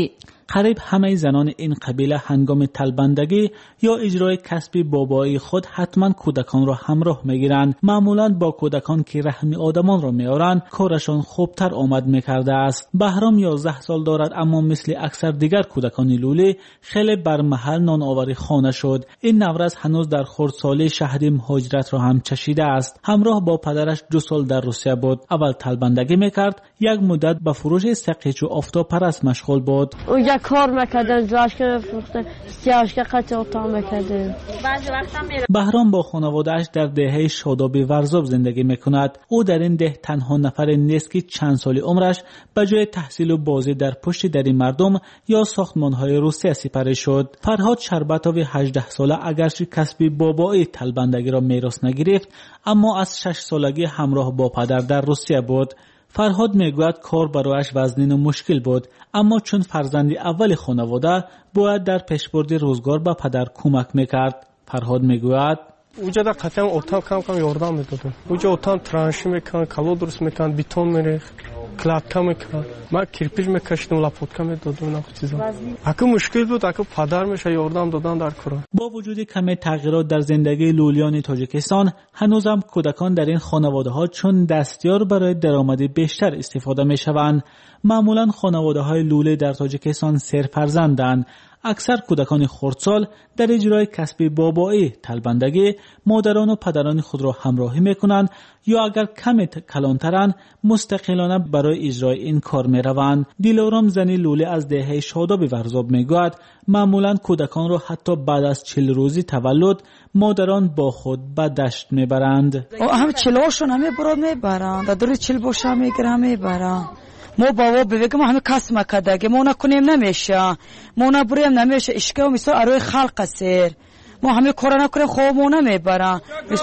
قریب همه زنان این قبیله هنگام طلبندگی یا اجرای کسب بابایی خود حتما کودکان را همراه میگیرند. معمولا با کودکان که رحم آدمان را میارند کارشان خوبتر آمد میکرده است. بهرام 11 سال دارد، اما مثل اکثر دیگر کودکان لوله خیلی بر محل نان آوری خانه شد. این نورز هنوز در خردسالی شهری مهاجرت را هم چشیده است. همراه با پدرش 2 سال در روسیه بود. اول طلبندگی میکرد، یک مدت به فروش سقیچ و آفتاب پرست مشغول بود. اونجا کار میکردن، جاشکه فروخته، سیاهشکه قطع اتاق میکردن. بهرام با خانواده‌اش در دهه شادابی ورزاب زندگی میکند. او در این ده تنها نفر نیست که چند سال عمرش به جای تحصیل و بازی در پشت در مردم یا ساختمان‌های روسیه سپری شد. فرهاد شربتوی 18 ساله اگرچه کسب بابایی طلبندگی را میراث نگرفت، اما از 6 سالگی همراه با پدر در روسیه بود. فرهاد میگوید کار برایش وزنین و مشکل بود، اما چون فرزند اول خانواده باید در پیشبرد روزگار به پدر کمک میکرد. فرهاد میگوید اونجا در قطعا اتاق کم یاردم میدادن. اونجا اتاق ترانشی میکنن، کلو درست میکنن، بیتون میریخت، کلکه میکنن. من کرپیج میکشیدم، لاپوتکا میدادم، چیزا. اگه مشکل بود، اگه پدر میشه یاردم دادن در کار. با وجود کمی تغییرات در زندگی لولیان تاجیکستان، هنوزم کودکان در این خانواده‌ها چون دستیار برای درآمد بیشتر استفاده میشوند. معمولا خانواده‌های لوله در تاجیکستان سرفرزندند. اکثر کودکان خردسال در اجرای کسب بابایی طلبندگی مادران و پدران خود را همراهی میکنند یا اگر کمی کلانترند مستقلانه برای اجرای این کار میروند. دلارام زنی لوله از دهه شادابی ورزاب میگوید معمولا کودکان را حتی بعد از 40 روزی تولد مادران با خود به دشت میبرند. هم 40 هاشون همه براد میبرند، در دوری 40 باشه میگیرن میبرند. ما بابا بگم همه کس مکدگه ما نکنیم نمیشه، ما نبریم نمیشه، اشکه و مثال اروی خلق سیر ما همه کار نکنیم خواب ما نمیبرن.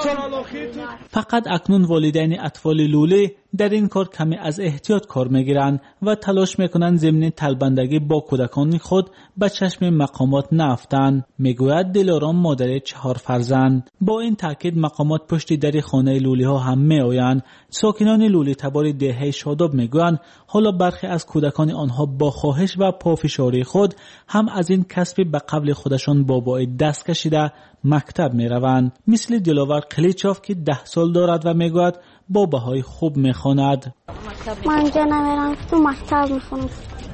فقط اکنون والدین اطفال لوله در این کار کمی از احتیاط کار میگیرند و تلاش میکنند ضمن طلبندگی با کودکان خود به چشم مقامات نافتند. میگوید دلارام مادر 4 فرزند. با این تاکید مقامات پشت در خانه لوله ها هم میآیند. ساکنان لوله تبار دهه شاداب میگویند حالا برخی از کودکان آنها با خواهش و پافشاری خود هم از این کسب به قبل خودشان بابای دست کشیده مکتب میروند. مثل دلاور قلیچاف که 10 سال دارد و میگوید با بهای خوب میخواند. من اینجا نمیرم، تو مکتب میخونم.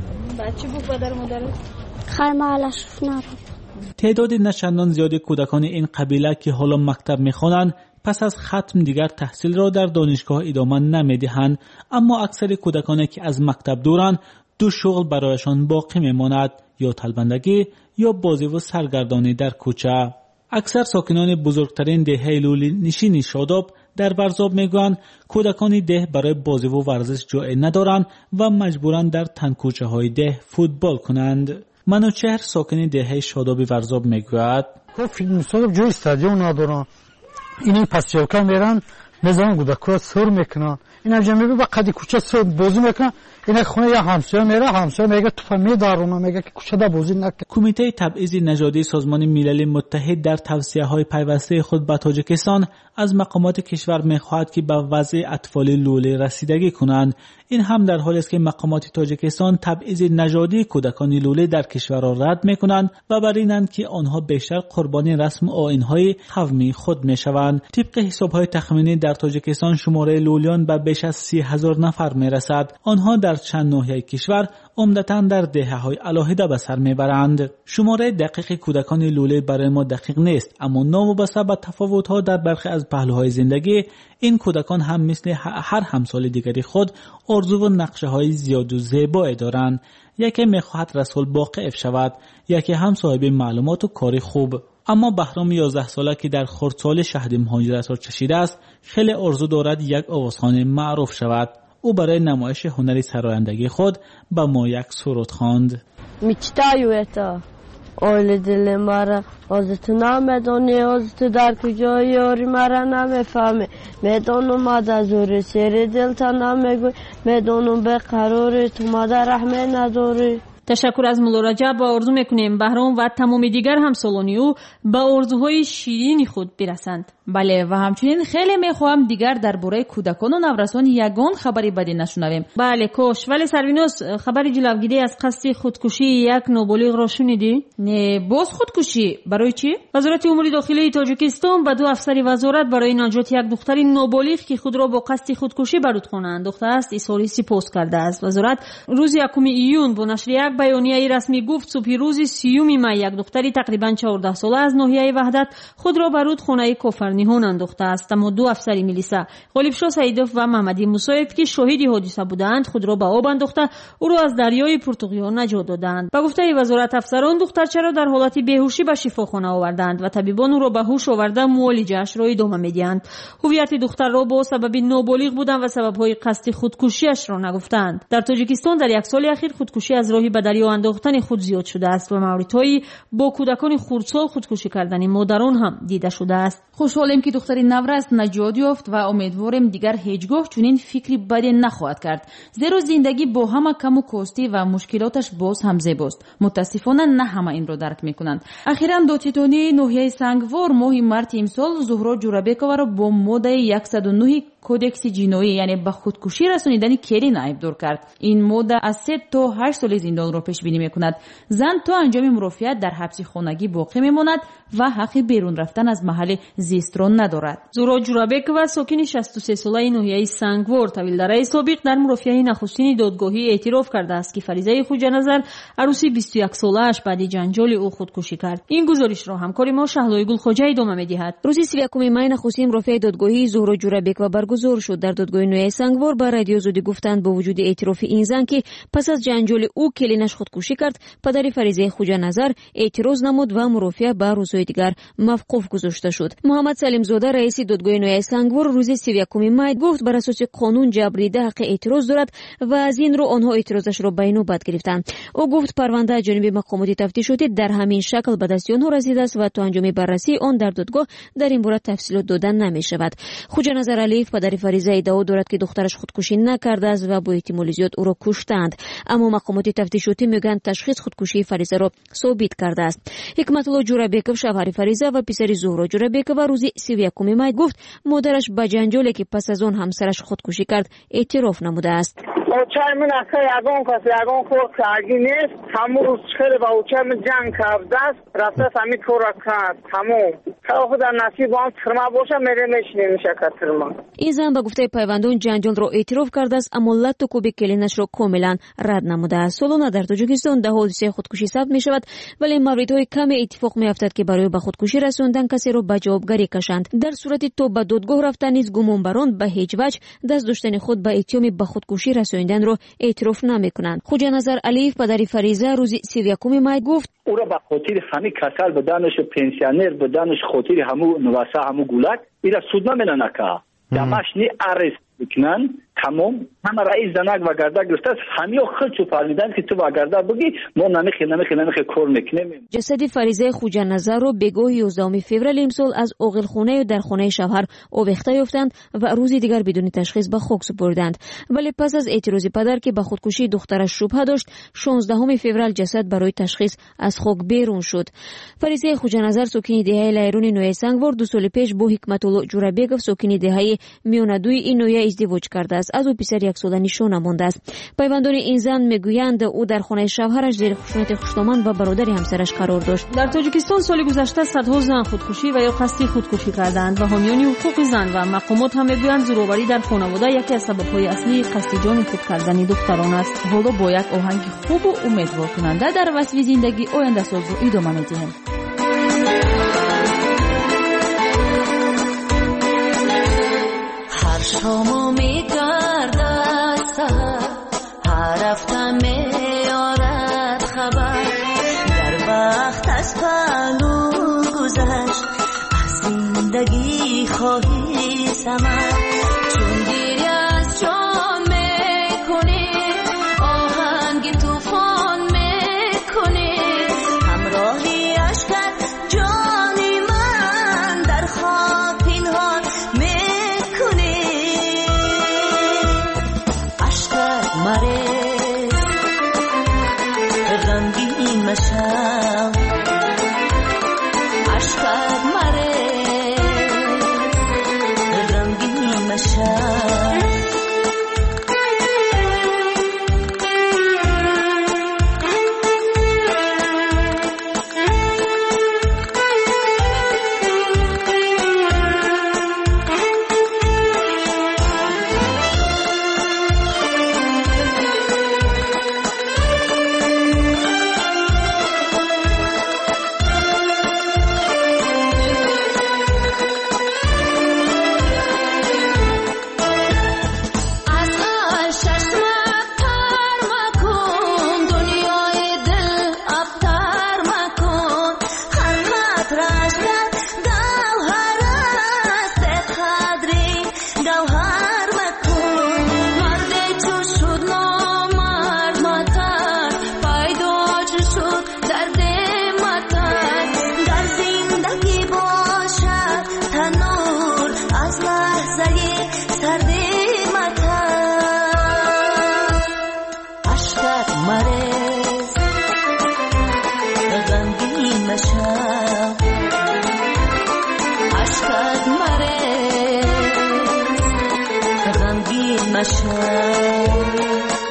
بچه بود پدر مادرت؟ خیر معلش نرم. تعداد نچندان زیادی کودکان این قبیله که حالا مکتب میخوانند پس از ختم دیگر تحصیل را در دانشگاه ادامه نمیدهند، اما اکثر کودکانی که از مکتب دورند 2 شغل برایشان باقی میماند، یا طلبندگی یا بازی و سرگردانی در کوچه. اکثر ساکنان بزرگترین دهه لوله نشین شاداب در ورزاب میگویند کودکان ده برای بازی و ورزش جای ندارند و مجبورند در تنگکوچه های ده فوتبال کنند. منوچهر ساکن دهه شادابی ورزاب میگوید فیلم سالب جای استادیوم ندارن، این پاسیوکا میرن میزنن کودکا سر میکنن، اینا جمعی با قدی کوچه سر بازی میکنن. این خونه یا همسایه میره، همسایه میگه تو میدارونه، میگه که کوچه دا بازی نکن. کمیته تبعیض نژادی سازمان ملل متحد در توصیه‌های پیوسته خود به تاجیکستان از مقامات کشور میخواهد که به وضع اطفال لوله رسیدگی کنند. این هم در حالی است که مقامات تاجیکستان تبعیض نژادی کودکان لوله در کشور را رد میکنند و بر اینند که آنها بیشتر قربانی رسم آیین‌های قومی خود میشوند. طبق حساب‌های تخمینی در تاجیکستان شماره لولیان به بیش از 30,000 نفر میرسد. آنها در چند ناحیه کشور عمدتاً در دهه‌های علاهده به سر میبرند. شماره دقیق کودکان لوله برای ما دقیق نیست، اما ناموبسته به تفاوت‌ها در برخی از پهلوهای زندگی این کودکان هم مثل هر همسال دیگری خود آرزو و نقشه‌های زیاد و زیبایی دارند. یکی می‌خواهد رسول باقی شود، یکی هم صاحب معلومات و کاری خوب. اما بهرام 11 ساله که در خردسال شهر مهاجرت را چشیده است خیلی آرزو دارد یک آوازخوان معروف شود. او برای نمایش هنری سرایندگی خود به ما یک سرود خواند. میچتایو اتا اول دل مرا از تو نمیدونی، از تو در کجا یاری مرا نمیفهمی، میدونم ما در زور سر دل تا نمیگوی، میدونم به قرار تو ما در رحمه نداری. تشکر از مولا رجب و آرزو میکنیم بهرام و تمام دیگر همسالانی او به آرزوهای شیرین خود برسند. بله و همچنین خیلی میخواهم دیگر درباره کودکان و نورسان یگان خبری بدی نشنویم. بله کوش، ولی سروینوس خبری جلوگیری از قصد خودکشی یک نوبالغ را شنیدی؟ نه، باز خودکشی؟ برای چی؟ وزارت امور داخلی تاجیکستان به 2 افسر وزارت برای نجات یک دختر نوبالغ که خود را با قصد خودکشی برخوردند انداخته است اظهار سپاس کرده است. وزارت روز 1 ایون با نشر یک بیانیه رسمی گفت صبح روز 30 می یک دختری تقریبا 14 ساله از ناحیه وحدت خود را به رودخانه کافرنیهان انداخته است، اما 2 افسر میلیسا غالبشاه سعیدوف و محمدی موسایف که شاهد حادثه بودند خود را به آب انداخته او را از دریای پرتغال نجات دادند. به گفته وزارت افسران دخترچه را در حالت بیهوشی به شفاخانه آوردند و طبیبان او را به هوش آورده معالجه‌اش را ادامه می‌دهند. هویت دختر را با سبب نابالغ بودن و سبب‌های قصد خودکشی‌اش را نگفتند. در تاجیکستان در 1 سال اخیر خودکشی از راهی به دریا انداختن خود زیاد شده است و موردهایی با کودکان خردسال خودکشی کردن مادران هم دیده شده است. خوشحالیم که دختر نورس نجات یافت و امیدواریم دیگر هیچگاه چنین فکری بدی نخواهد کرد، زیرا زندگی با همه کم و کاستی و مشکلاتش باز هم زیباست. متاسفانه نه همه این را درک میکنند. اخیراً دادستانی ناحیه سنگوار ماه مارس امسال زهرا جورابکова را با ماده 109 کودکس جنایی یعنی به خودکشی رسانیدن کلین ایبدار کرد. این ماده از 3 تا 8 سال زندان را پیش بینی میکند. زن تا انجام مرافعت در حبس خانگی باقی میماند و حق بیرون رفتن از محل زیست را ندارد. زهرا جورابکova ساکن 63 ساله ناحیه سنگوار طویلدره سابق در مرافعه نخستین دادگاهی اعتراف کرده است که فریضه خوجانظر عروس 21 ساله‌اش بعد جنجال او خودکشی کرد. این گزارش را همکار ما شهلای گل خواجه ادامه می‌دهد. روز 31 می نخستین مرافعه دادگاهی زهرا جورابکova برگزار شد. در دادگاه نوحه سنگوار با رادیو زودی گفتند با وجود اعتراف این زن که پس از جنجال او کلینش خودکشی کرد، پدر فریضه خوجانظر اعتراض نمود و مرافعه به روزهای دیگر موقوف گذاشته شد. محمد سلیم زاده رئیس دادگاه نوحه سنگوار روز 31 می گفت بر اساس قانون جبریده حق اعتراض دارد و از این رو آنها اعتراضش را به نوبت گرفتند. او گفت پرونده جانب مقامات تفتیشاتی در همین شکل به دست آنها رسیده است و تا انجام بررسی آن در دادگاه در این باره تفصیلات دادن نمی شود. خوجانظر علیف پدر فریضه ادعا دارد که دخترش خودکشی نکرده است و با احتمال زیاد او را کشتند، اما مقامات تفتیشاتی میگن تشخیص خودکشی فریضه را ثابت کرده است. حکمت الله جورابکov شوهر فریضه و پسر زهرا جورابکova روز 31 می گفت مادرش به جنجالی که پس از آن همسرش خودکشی کرد اعتراف نموده است. اوچای من اصلا یگان کس یگان خود کردی نیست، همون روز خیلی با اوچای من جنگ کرده است، رفته همی کورا کرد همون خود در نصیب آن ترما باشه میره میشه که ترما. این زن به گفته پیوندان جنجال را اعتراف کرده است اما لط و کوب کلینش را کاملا رد نموده است. سالانه در تاجیکستان ده حادثه خودکشی ثبت می شود، ولی موردهای کم اتفاق می افتد که برای به خودکشی رساندن کسی را به جوابگری کشند. در صورتی تو به دادگاه رفتن نیز گمانبران به هیچ وجه دست داشتن خود به اتهام به خودکشی رساندن را اعتراف نمی کنند. خوجانظر علیف پدر فریضه روز 31 می گفت او را به خاطر همین کسل بدنش پنسیونر بدنش خاطر همو نواسه همو گولک ایرا سود نمیدن که دمش نی ارست بکنن تمام همه رئیس زنک و گرده گرفته است همه خود چو فهمیدن که تو و گرده بگی ما نمیخی کار میکنیم. جسد فریضه خوجانظر رو بگاه 11 فوریه امسال از اغلخانه در خانه شوهر آویخته یافتند و روز دیگر بدون تشخیص به خاک سپردند، ولی پس از اعتراض پدر که به خودکشی دخترش شبهه داشت 16 فوریه جسد برای تشخیص از خاک بیرون شد. فریضه خوجانظر ساکن دهه لیرون نوحه سنگوار 2 سال پیش با حکمت الله جورابکov ساکن دهه میانه‌دوی این نوحه ازدواج کرده است. از او پسر 1 ساله نشانه مانده است. پیوندان این زن میگویند او در خانه شوهرش زیر خشونت خوشنامان و برادر همسرش قرار داشت. در تاجیکستان سال گذشته صدها زن خودکشی و یا قصدی خودکشی کردند و حامیان حقوق زن و مقامات هم میگویند زورآوری در خانواده یکی از سبب‌های اصلی قصد جان خود کردن دختران است. حالا با یک آهنگ خوب و امیدوار کننده در وصف زندگی آینده ساز رو ادامه می‌دهیم. هر شما میگردد سحر هر هفته میارد خبر در وقت از پهلو گذشت از زندگی خواهی ثمر چون گیری از جام میکنی آهنگ توفان میکنی همراهی اشکت جانی من در خواب پنهان میکنی اشکت مریض غمگین مشو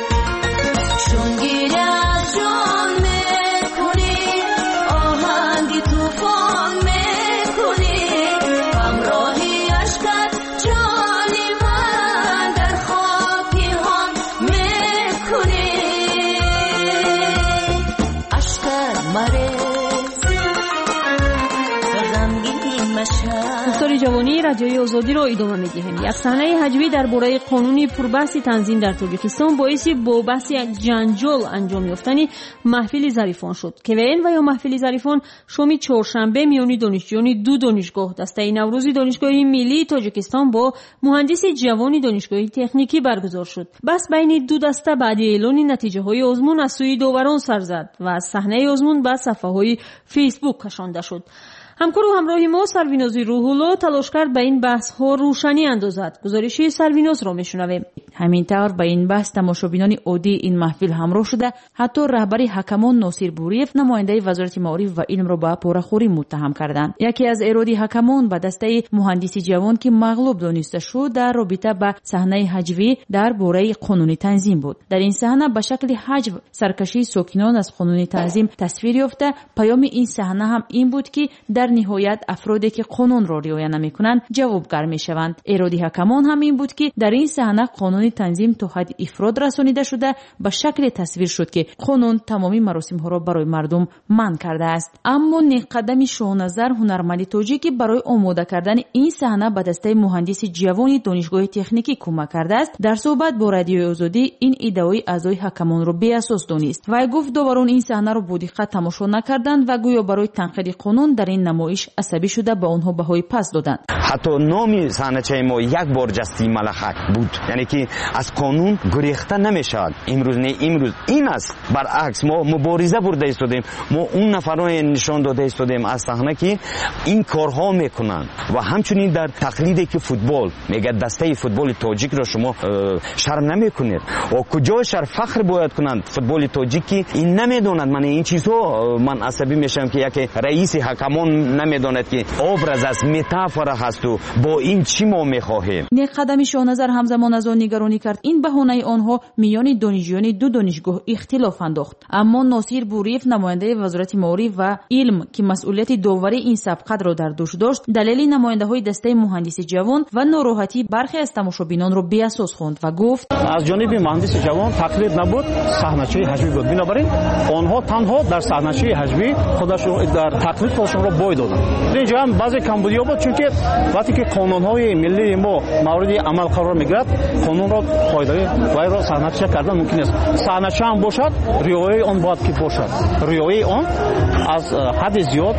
گفتار جوانی رادیوی آزادی را ادامه می‌دهیم. یک صحنه هجوی درباره قانون پربحث تنظیم در تاجیکستان باعث با بحث جنجال انجام یافتن محفل ظریفان شد. کوین و یا محفل ظریفان شام چهارشنبه میان دانشجویان دو دانشگاه دسته نوروزی دانشگاه ملی تاجیکستان با مهندس جوان دانشگاه تکنیکی برگزار شد. بس بین دو دسته بعد اعلان نتیجه‌های آزمون از سوی داوران سر زد و از صحنه آزمون به صفحه‌های فیسبوک کشانده شد. همکار و همراه ما سرویناز روح‌الله تلاش کرد به این بحث ها روشنی اندازد. گزارش سرویناز را میشنویم. همینطور به این بحث تماشابینان عادی این محفل همراه شده، حتی رهبر حکمان ناصر بوریف نماینده وزارت معارف و علم را به پاره‌خوری متهم کردند. یکی از ارادی حکمان به دسته مهندسی جوان که مغلوب دانسته شد در رابطه با صحنه حجوی در باره قانون تنظیم بود. در این صحنه به شکل حجو سرکشی ساکنان از قانون تنظیم تصویر یافته. پیام این صحنه هم این بود که در نهایت افرادی که قانون را رعایت نمی‌کنند جوابگر می‌شوند. ارادی حکمان هم این بود که در این صحنه قانون تنظیم تا حد افراد رسانیده شده به شکل تصویر شد که قانون تمامی مراسم‌ها را برای مردم منع کرده است. اما نقدم شاهنظر هنرمند تاجیکی برای آماده کردن این صحنه به دسته مهندس جوان دانشگاه تکنیکی کمک کرده است. در صحبت با رادیوی آزادی این ادعای اعضای حکمان را بی اساس دانست و گفت داوران این صحنه را با دقت تماشا نکردند و گویا برای تنقید قانون در این نمایش عصبی شده به آنها بهای پس دادند. حتی نام صحنه ما یک بار جستی ملخک بود، یعنی که از قانون گریخته نمیشد. امروز نه، امروز این است. برعکس ما مبارزه برده ایستادیم، ما اون نفران نشان داده ایستادیم از صحنه که این کارها میکنند و همچنین در تقلیدی که فوتبال میگه دسته فوتبال تاجیک را شما شرم نمیکنید و کجا شر فخر باید کنند فوتبال تاجیکی این نمیدوند. من این چیزها من عصبی میشم که یک رئیس حکمان نمیداند که ابراز از متافره هست و با این چی ما میخواهیم. نقدم شاهنظر همزمان از آن نگرانی کرد این بهانه آنها میان دانشجویان دو دانشگاه اختلاف انداخت. اما ناصر بوریف نماینده وزارت معارف و علم که مسئولیت داوری این سبقت را در دوش داشت دلیل نماینده های دسته مهندس جوان و ناراحتی برخی از تماشابینان را بی اساس خواند و گفت از جانب مهندس جوان تقلید نبود، صحنه‌چی حجوی بود. بنابراین آنها تنها در صحنه‌چی حجوی خودشون در تقلید خودشون را بای دادند. اینجا هم بعضی کمبودی‌ها بود، چون که وقتی که قانون‌های ملی ما مورد عمل قرار می‌گیرد قانون را قاعده وای را صحنه‌چی کردن ممکن است. صحنه‌چی هم باشد رعایت آن باید که باشد. رعایت آن از حد زیاد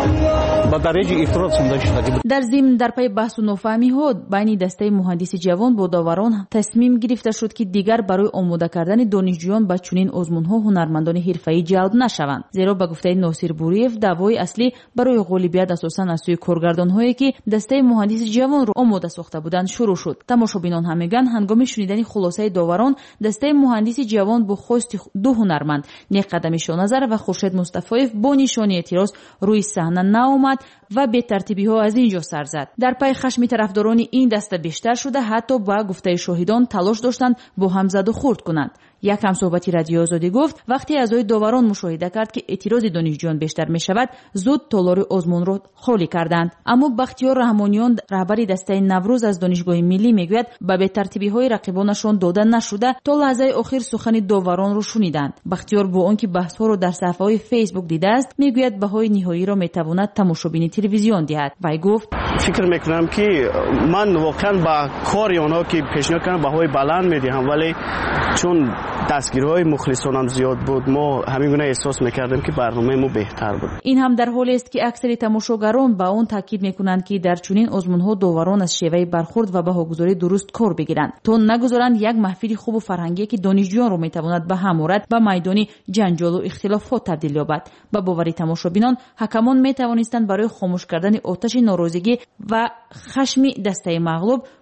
به درجه افراط سنجیده شده. در ضمن در پی بحث و نافهمی‌ها بین دسته مهندس جوان با داوران تصمیم گرفته شد که دیگر برای آماده کردن دانشجویان به چنین آزمون‌ها هنرمندان حرفه‌ای جلب نشوند. زیرا به گفته ناصر بوریف دعوای اصلی برای غالبیت اساساً از سوی کارگردان‌هایی که دسته مهندس جوان را آماده ساخته بودند شروع شد. تماشابینان هم میگن هنگام شنیدن خلاصه داوران دسته مهندس جوان با خواست دو هنرمند نقدم شاهنظر و خورشید مصطفی با نشان اعتراض روی صحنه نآمد و به ترتیبی‌ها از اینجا سر زد. در پی خشم طرفداران این دسته بیشتر شده حتی با گفته شاهدان تلاش داشتند با هم زد و خورد کنند. یک همصحبتی رادیو آزادی گفت وقتی اعضای داوران مشاهده کرد که اعتراض دانشجویان بیشتر می شود زود تالار آزمون را خالی کردند. اما بختیار رحمانیان رهبر دسته نوروز از دانشگاه ملی میگوید به ترتیبی‌های رقیبانشان داده نشده تا لحظه آخر سخن داوران را شنیدند. بختیار با آنکه بحث‌ها را در صفحه‌های فیسبوک دیده است میگوید بهای نهایی را میتواند تماشابین تلویزیون دهد. وی گفت فکر میکنم که من واقعا با کار آنها که پیشنهاد کردم بهای بلند میدهم، ولی چون دستگیرهای مخلصانم زیاد بود ما همین گونه احساس میکردیم که برنامه ما بهتر بود. این هم در حالی است که اکثر تماشاگران با اون تاکید میکنند که در چنین آزمون‌ها داوران از شیوه برخورد و بهاگذاری درست کار بگیرند تا نگذارند یک محفل خوب و فرهنگی که دانشجویان را میتواند به هم آورد به میدان جنجال و اختلافات تبدیل یابد. با باور تماشابینان حکمان میتوانستند برای خاموش کردن آتش ناراضگی و خشم دسته مغلوب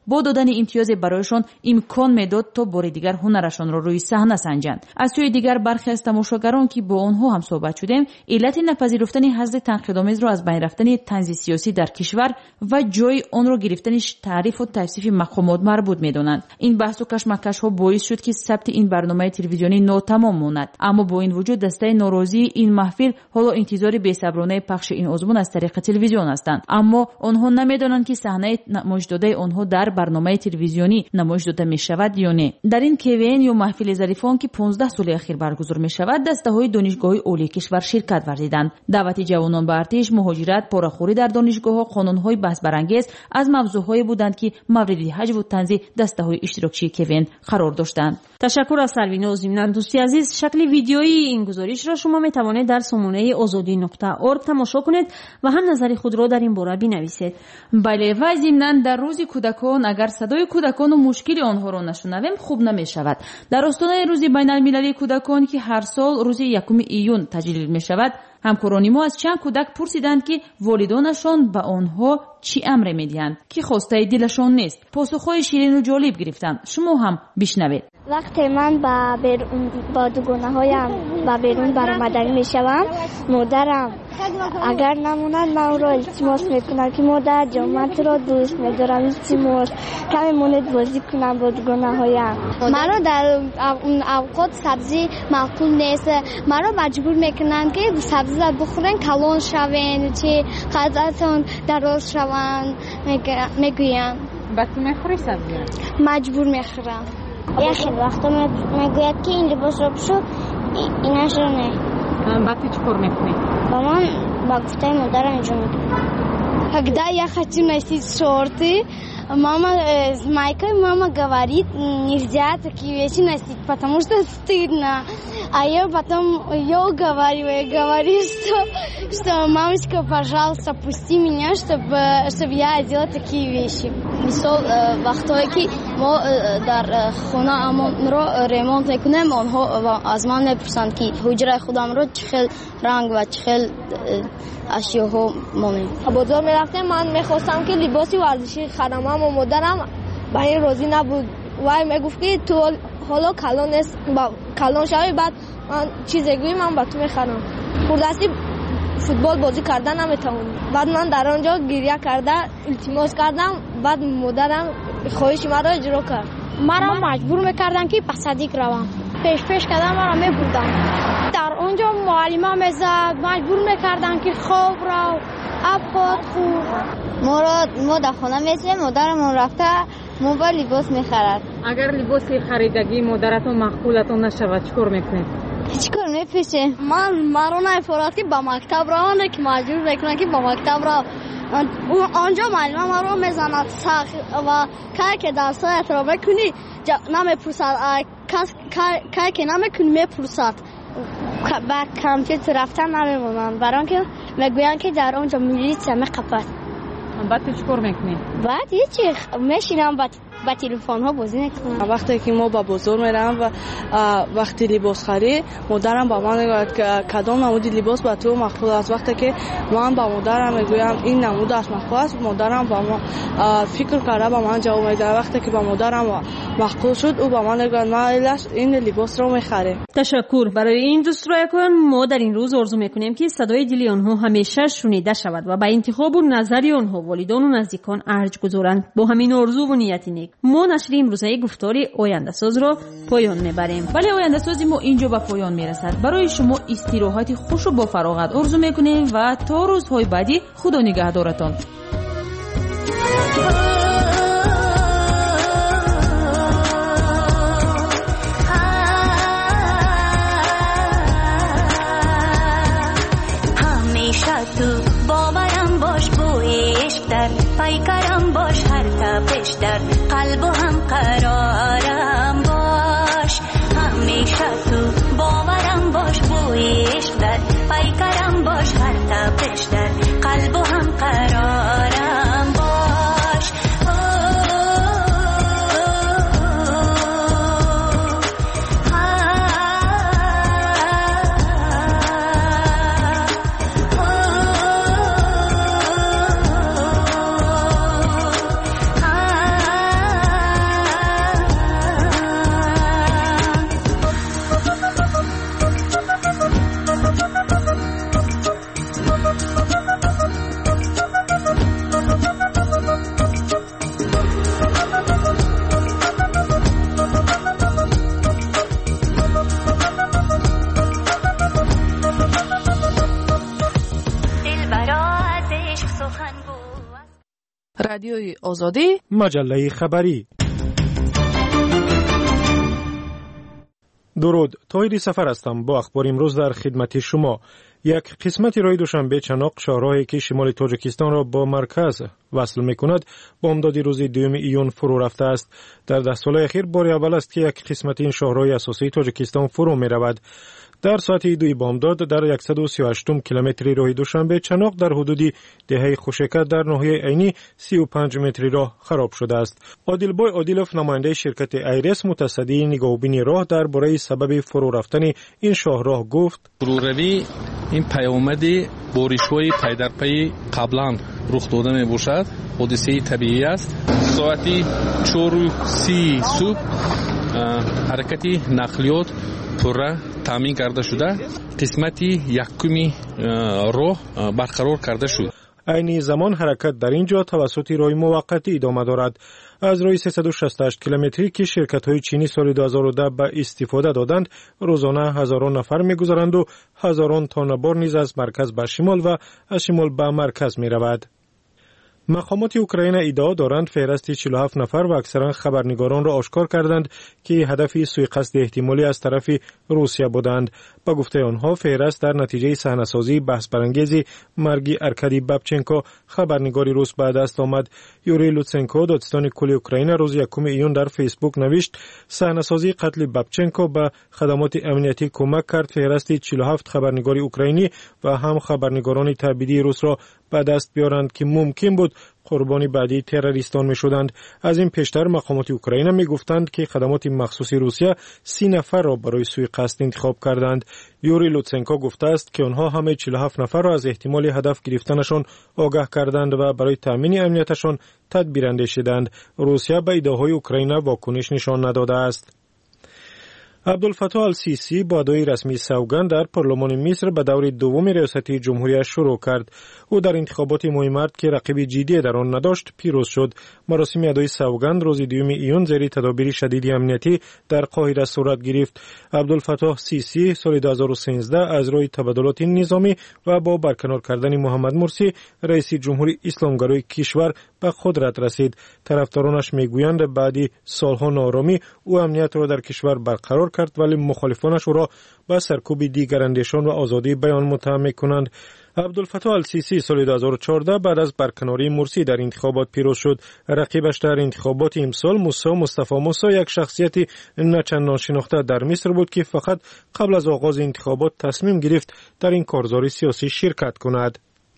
با دادن امتیاز برایشان امکان میداد تا بار دیگر هنرشان را روی صحنه سنجند. از سوی دیگر برخی از تماشاگران که با آنها هم صحبت شدیم علت نپذیرفتن حزب تنقیدآمیز را از بین رفتن طنز سیاسی در کشور و جای آن را گرفتنش تعریف و توصیف مقامات مربوط می‌دانند. این بحث و کشمکش‌ها باعث شد که ثبت این برنامه تلویزیونی ناتمام ماند. اما با این وجود دسته ناراضی این محفل حالا انتظار بی‌صبرانه پخش این آزمون از طریق تلویزیون هستند، اما آنها نمی‌دانند که صحنه نمایش داده آنها در برنامه تلویزیونی نمایش داده می‌شود یا نه. در این کوین یا محفل ظریفان که 15 سال اخیر برگزار می‌شود دسته‌های دانشگاه‌های عالی کشور شرکت ورزیدند. دعوت جوانان به ارتش، مهاجرت، پاره‌خوری در دانشگاه‌ها، قانون‌های بحث برانگیز از موضوع‌هایی بودند که مورد حجب و تنظیم دسته‌های اشتراکی کوین قرار داشتند. تشکر از سروین ضمناً دوستی عزیز شکل ویدیویی این گزارش را شما می‌توانید در سامانه azadi.org تماشا کنید و هم نظر خود را در این باره بنویسید. بله و ضمناً در روز کودکان اگر صدای کودکان و مشکل آنها را نشنویم خوب نمی‌شود. در آستانه روز بین‌المللی کودکان که هر سال روز 1 ایون تجلیل می‌شود همکاران ما از چند کودک پرسیدند که والدانشان به آنها چی امر می‌دهند که خواسته دلشان نیست. پاسخ‌های شیرین و جالب گرفتند. شما هم بشنوید. وقتی من با دوگانه‌هایم با بیرون برآمدن میشوم مادرم اگر نموند من را التماس میکنم که مادر جان من تو را دوست می‌دارم التماس کمی مونید بازی کنم با دوگانه‌هایم. مرا در اون اوقات سبزی معقول نیست، مرا مجبور میکنند که سبزی را بخورن کلان شوین چی غذاتون دراز شوند میگویند. بعد تو میخوری سبزی؟ مجبور میخورم. یه خیلی وقتا میگوید که این لباس رو بشو اینش رو نه. بعد تو چی کار میکنی؟ با من با گفته مادرم اینجا میکنم. Когда я хочу носить шорты, мама говорит, нельзя такие вещи носить, потому что стыдно. А я потом ее говорю, что мамочка, пожалуйста, пусти меня, чтобы я одела такие вещи. Мисал, вақтое ки мо дар хонаамонро ремонт мекунем, онҳо аз ман мепурсанд ки ҳуҷраи худамро чӣ хел ранг ва чӣ хел ашёҳо монем. Бозор мерафтем, ман мехостам ки либоси варзишӣ харам, аммо модарам ба ин розӣ набуд. Вай мегуфт ки ту ҳоло калон нест, калон шавӣ, баъд ман чизе гӯӣ, ман ба ту мехарам. хурдасти футбол бозӣ карда наметавонӣ. баъд ман дар он ҷо гирья карда илтимос кардам, баъд модарам хоҳиши маро иҷро кард. маро маҷбур мекарданд ки ба садик равам. пеш кардам, маро мебурданд. дар он ҷо муаллима мезад, маҷбур мекарданд ки хоб рав, апот хур. мо дар хона месем, модарамон рафта мо либос мехарад. агар либоси харидагӣ модаратон махкулатон нашавад чикор мекунед? чикор мепешем? маро наифорад ки ба мактаб равам, ки маҷбур мекунад ки ба мактаб рав. онҷо маълима маро мезанад сахт ва кае ки дарсоятро мекунӣ намепурсад, кае ки намекунӣ мепурсад. ба компютер рафтан намемонанд, баро он ки мегӯянд ки дар он ҷо милитсия меқапад. баъд ту чӣ кор мекунӣ? баъд ҳичи мешинам با تلفن ها بازی میکنم. وقتی که ما با بازار میرم و وقتی لباس خرید مادرم با من میگوید که کدام نمود لباس با تو مقبول است. وقتی که من با مادرم میگویم این نمود است مقبول است، مادرم با من فکر کرده با من جواب میده. وقتی که با مادرم مقبول شد او با من میگوید ما این لباس رو میخریم. تشکر. برای این دوست رایگان ما در این روز آرزو میکنیم که صدای دل آنها همیشه شنیده شود و با انتخاب و نظر آنها والدان و نزدیکان ارج گذارند. با همین آرزو و نیت نیک ما نشر امروزه گفتاری آینده ساز را پایان میبریم. ولی آینده ساز ما اینجا به پایان میرسد. برای شما استراحت خوش و با فراغت آرزو میکنیم و تا روزهای بعدی خدا نگهدارتان. تو باورم باش، بوی عشق در پیکرم باش، هر تپش در قلب و هم قرارم باش. همیشه تو باورم باش، بوی عشق در پیکرم باش، هر تپش در قلب و هم قرارم باش. رادیوی آزادی، مجله خبری. درود، طاهری سفر هستم. با اخبار امروز در خدمت شما. یک قسمت راه دوشنبه چناق شاهراهی که شمال تاجیکستان را با مرکز وصل می‌کند بامداد روز 2 ایون فرو رفته است. در 10 سال اخیر بار اول است که یک قسمت این شاهراه اساسی تاجیکستان فرو می‌رود. در ساعت 2 بامداد در 138 کیلومتری راه دوشنبه چناق در حدود دهه خوشکت در ناحیه عینی 35 متری راه خراب شده است. عادلبای عادلوف نماینده شرکت ایرس متصدی نگاهبینی راه درباره سبب فرو رفتن این شاهراه گفت: فروروی این پیامد بارش‌های پی در پی قبلا رخ داده میباشد. حادثه طبیعی است. ساعت 4:30 صبح حرکت نقلیات پورا تامین کرده شده. قسمتی یکمی راه برقرار کرده شد. عین زمان حرکت در اینجا توسط راه موقتی ادامه دارد. از راه 368 کیلومتری که شرکت‌های چینی سال 2010 به استفاده دادند روزانه هزاران نفر می‌گذرند و هزاران تن بار نیز از مرکز به شمال و از شمال به مرکز می‌رود. مقامات اوکراین ادعا دارند فهرست 47 نفر و اکثرا خبرنگاران را آشکار کردند که هدف سوءقصد احتمالی از طرف روسیه بودند. با گفته آنها فهرست در نتیجه صحنه‌سازی بحث برانگیز مرگ ارکادی بابچنکو خبرنگاری روس به دست آمد. یوری لوتسنکو دادستان کل اوکراین روز 1 ایون در فیسبوک نوشت: صحنه‌سازی قتل بابچنکو به خدمات امنیتی کمک کرد فهرست 47 خبرنگار اوکراینی و هم خبرنگاران تبعیدی روس را به دست بیارند که ممکن بود قربانی بعدی تروریستان می شدند. از این پیشتر مقامات اوکراین می گفتند که خدمات مخصوص روسیه 30 نفر را برای سوءقصد انتخاب کردند. یوری لوتسنکو گفته است که آنها همه 47 نفر را از احتمال هدف گرفتنشان آگاه کردند و برای تامین امنیتشان تدبیر اندیشیدند. روسیه به ادعاهای اوکراین واکنش نشان نداده است. عبدالفتاح السیسی با ادای رسمی سوگند در پارلمان مصر به دور دوم ریاست جمهوری شروع کرد. او در انتخابات مهمت که رقیب جدی در آن نداشت پیروز شد. مراسم ادای سوگند روز 2 ایون زیر تدابیر شدید امنیتی در قاهره صورت گرفت. عبدالفتاح السیسی سال 2013 از روی تبادلات نظامی و با برکنار کردن محمد مرسی رئیس جمهوری اسلامگرای کشور به قدرت رسید. طرفدارانش میگویند بعد سالها ناآرامی او امنیت را در کشور برقرار کرد، ولی مخالفانش او را به سرکوب دیگر اندیشان و آزادی بیان متهم می‌کنند. عبدالفتاح السیسی سال 2014 بعد از برکناری مرسی در انتخابات پیروز شد. رقیبش در انتخابات امسال مصطفی موسی یک شخصیت نچندان شناخته در مصر بود که فقط قبل از آغاز انتخابات تصمیم گرفت در این کارزار سیاسی شرکت کند.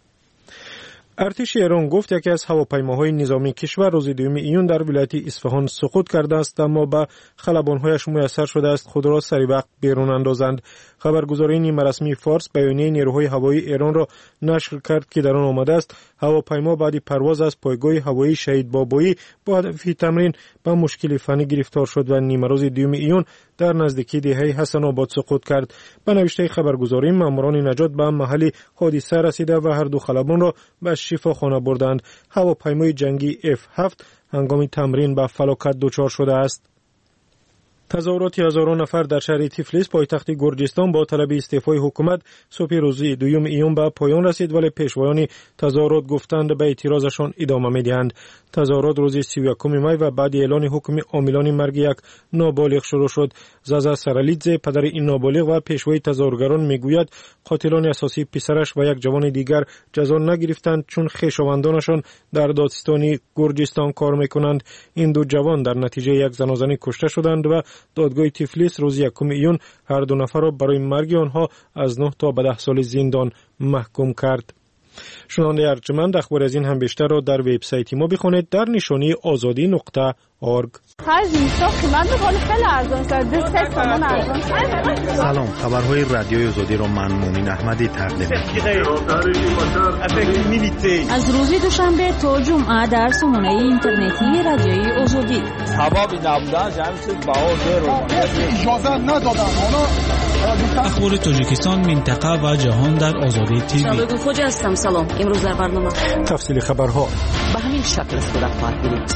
ارتش ایران گفت یکی از هواپیماهای نظامی کشور روز 2 ایون در ولایت اصفهان سقوط کرده است، اما به خلبان‌هایش میسر شده است خود را سریع وقت بیرون اندازند. خبرگزاری نیمه رسمی فارس بیانیه نیروهای هوایی ایران را نشر کرد که در آن آمده است هواپیما بعد پرواز از پایگاه هوایی شهید بابایی با هدف تمرین به مشکل فنی گرفتار شد و نیمه روز 2 ایون در نزدیکی دهه حسن آباد سقوط کرد. به نوشته خبرگزاری ماموران نجات به محل حادثه رسیده و هر دو خلبان را به شفاخانه بردند. هواپیمای جنگی F7 هنگام تمرین به فلاکت دچار شده است. تظاهرات هزاران نفر در شهر تیفلیس پایتخت گرجستان با طلب استعفای حکومت صبح روز 2 ایون به پایان رسید، ولی پیشوایان تظاهرات گفتند به اعتراضشان ادامه می‌دهند. تظاهرات روز 31 می و بعد اعلان حکم عاملان مرگ یک نابالغ شروع شد. زازا سرالیدزه پدر این نابالغ و پیشوای تظاهرگران میگوید قاتلان اساسی پسرش و یک جوان دیگر جزا نگرفتند چون خویشاوندانشان در دادستان گرجستان کار میکنند. این دو جوان در نتیجه یک زنازنی کشته شدند و دادگاه تیفلیس روز 1 ایون هر دو نفر را برای مرگ آنها از 9 تا به 10 سال زندان محکوم کرد. شنونده ارجمند اخبار از این هم بیشتر را در وبسایت ما بخوانید در نشانی azadi.org. سلام، خبرهای رادیوی آزادی را من مومن احمدی تقدیم می‌کنم. از روز دوشنبه تا جمعه در سامانه اینترنتی رادیوی آزادی. اخبار تاجیکستان، منطقه و جهان در آزادی تیوی. شبگو خوج هستم. سلام. امروز در برنامه تفصیل خبرها به همین شکل صورت خواهد گرفت.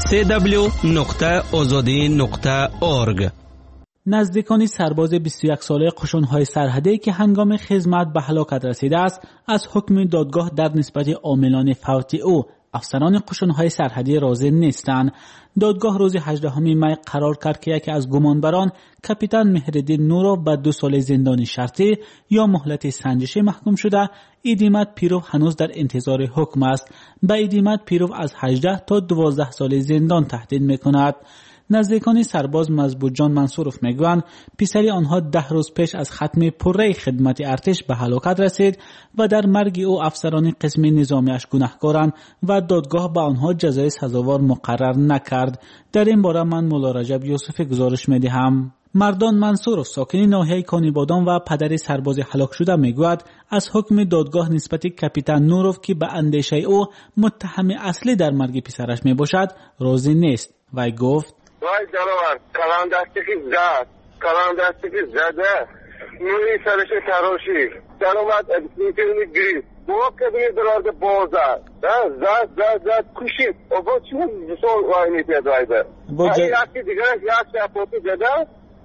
www.azadi.org. نزدیکان سرباز 21 ساله قشون‌های سرحدی که هنگام خدمت به هلاکت رسیده است از حکم دادگاه در نسبت عاملان فوتی او افسران قشون‌های سرحدی راضی نیستند. دادگاه روز 18 می قرار کرد که یکی از گمانبران کاپیتان مهردین نوروف به 2 سال زندان شرطی یا مهلت سنجشی محکوم شده. ایدیمت پیروف هنوز در انتظار حکم است. به ایدیمت پیروف از 18 تا 12 سال زندان تهدید می‌کند. نزدیکان سرباز مزبوط جان منصوروف میگویند پسری آنها 10 روز پیش از ختم پره خدمت ارتش به هلاکت رسید و در مرگ او افسران قسم نظامیش گناهکارند و دادگاه به آنها جزای سزاوار مقرر نکرد. در این باره من مولا رجب یوسفی گزارش میدهم. مردان منصوروف ساکن ناحیه کانیبادان و پدر سرباز هلاک شده میگوید از حکم دادگاه نسبت کاپیتان نوروف که به اندیشه او متهم اصلی در مرگ پسرش میباشد راضی نیست. وی گفت وای جانور کلام دستی که زده نوری سرش تراشی جانور میتونی گریز بواب که بینی درارده بازد زد کشید و با چی سال وای نیتید وایده یکی دیگرش یک شفاتی زده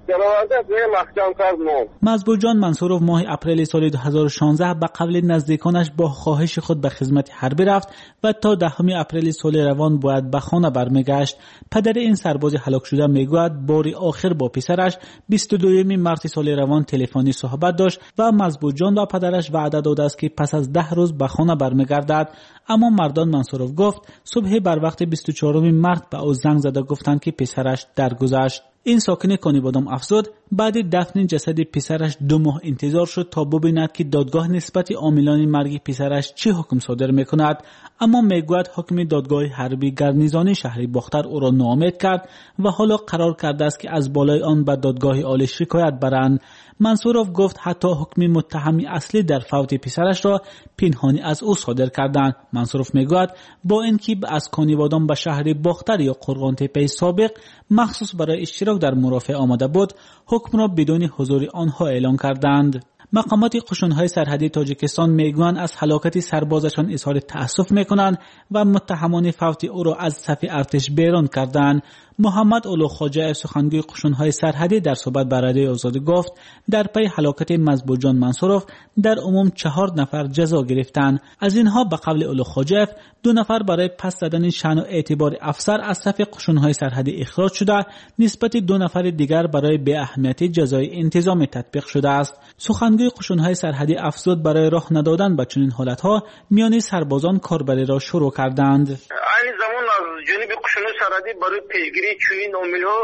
مزبوط جان منصوروف ماه اپریل سال 2016 به قبل نزدیکانش با خواهش خود به خدمت حربی رفت و تا 10 اپریل سال روان باید به خانه برمیگشت. پدر این سرباز هلاک شده میگوید بار آخر با پسرش 22 مارس سال روان تلفنی صحبت داشت و مزبوط جان و پدرش وعده داده است که پس از 10 روز به خانه برمیگردد. اما مردان منصوروف گفت صبح بر وقت 24 مارس به او زنگ زده گفتند که پسرش درگذشت. این ساکن کانیبادان افزود بعد دفن جسد پسرش 2 ماه انتظار شد تا ببیند که دادگاه نسبت عاملان مرگ پسرش چه حکم صادر میکند. اما میگوید حکم دادگاه حربی گرنیزانی شهر باختر او را ناامید کرد و حالا قرار کرده است که از بالای آن به دادگاه عالی شکایت برند. منصوروف گفت حتی حکم متهمی اصلی در فوت پسرش را پنهانی از او صادر کردند. منصوروف میگوید با اینکه از کانیبادان به شهر باختر یا قرغانتپه سابق مخصوص برای اشتراک در مرافعه آمده بود، حکم را بدون حضور آنها اعلان کردند. مقامات قشون‌های سرحدی تاجیکستان میگویند از هلاکت سربازشان اظهار تأسف میکنند و متهمان فوت او را از صف ارتش بیرون کردند. محمد اولو خواجه سخنگوی قشون‌های سرحدی در صحبت با رادیو آزادی گفت در پی هلاکت مزبوط جان منصوروف در عموم 4 نفر جزا گرفتند. از اینها به قول اولو خواجه 2 نفر برای پس زدن شأن و اعتبار افسر از صف قشون‌های سرحدی اخراج شده، نسبت 2 نفر دیگر برای بی اهمیتی جزای انتظامی تطبیق شده است. سخنگوی قشون‌های سرحدی افزود برای راه ندادن به چنین حالت‌ها میان سربازان کاربری را شروع کردند. این زمان از جانب قشون‌های سرحدی برای پیگیری چنین عامل‌ها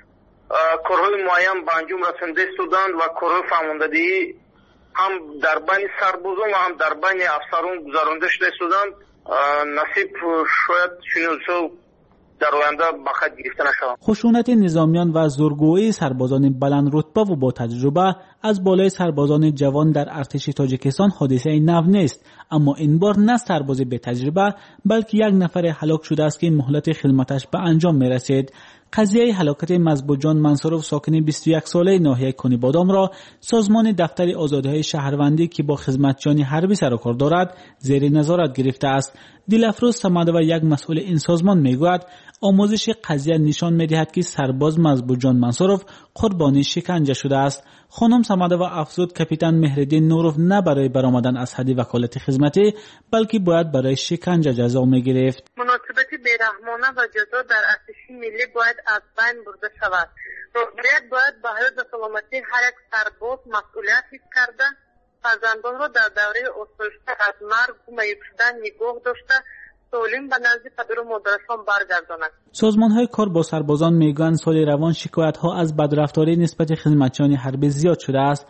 کارهای معین به انجام رسانده شدند و کارهای فرماندهی هم در بین سربازان و هم در بین افسران گذرانده شدند. نصیب شاید چنین در آینده به خط گرفته نشود. خشونت نظامیان و زورگویی سربازان بلند رتبه و با تجربه از بالای سربازان جوان در ارتش تاجیکستان حادثه نو نیست، اما این بار نه سرباز به تجربه بلکه 1 نفر هلاک شده است که مهلت خدمتش به انجام میرسید. قضیه هلاکت مزبوط جان منصوروف ساکن 21 ساله ناحیه کانیبادان را سازمان دفتر آزادی‌های شهروندی که با خدمتچیان حربی سر و کار دارد زیر نظارت گرفته است. دلافروز صمدوی یک مسئول این سازمان میگوید آموزش قضیه نشان میدهد که سرباز مزبوط جان منصوروف قربانی شکنجه شده است. خانم صمدوی افزود کاپیتان مهردین نوروف نه برای برآمدن از حد وکالت خدمتی بلکه باید برای شکنجه جزا میگرفت. مناسبت بیرحمانه و جزا در ارتش ملی باید از بین برده شود. باید به حفظ سلامتی هر یک سرباز مسئولیت حس کرده، فرزندان را در دوره آسایشته از مرگ و معیوب شدن نگاه داشته سالم به نزد پدر و مادرشان برگرداند. سازمان‌های کار با سربازان میگویند سال روان شکایت‌ها از بدرفتاری نسبت خدمتچیان حربی زیاد شده است.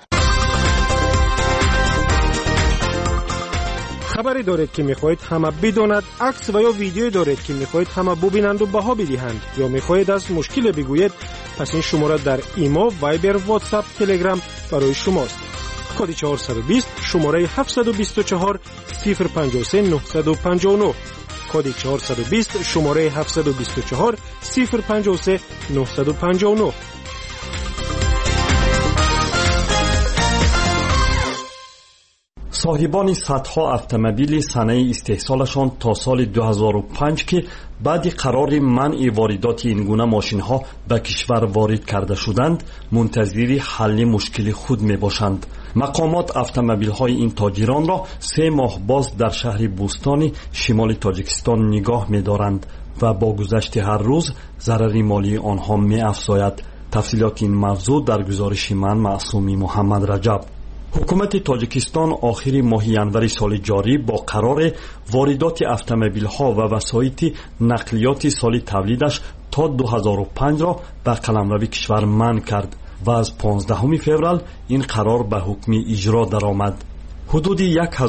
خبری دارید که میخواهید همه بداند، عکس و یا ویدیویی دارید که میخواهید همه ببینند و بها بدهند، یا میخواهید از مشکل بگویید، پس این شماره در ایمو، وایبر، واتساپ، تلگرام برای شماست. کد 420 شماره 724 053 959 کد 420 شماره 724 053 959. صاحبان صدها اتومبیل صنایع استحصالشان تا سال 2005 که بعد قرار منع واردات این گونه ماشین‌ها به کشور وارد کرده شدند منتظر حل مشکل خود میباشند. مقامات اتومبیل‌های این تاجران را 3 ماه باز در شهر بوستان شمال تاجیکستان نگاه می‌دارند و با گذشت هر روز ضرر مالی آنها می‌افزاید. تفصیلات این موضوع در گزارش من معصومی محمد رجب. حکومت تاجیکستان آخر ماه ینور سال جاری با قرار واردات اتومبیل‌ها و وسایط نقلیات سال تولیدش تا 2005 را به قلمرو کشور منع کرد و از 15 فوریه این قرار به حکم اجرا درآمد. حدود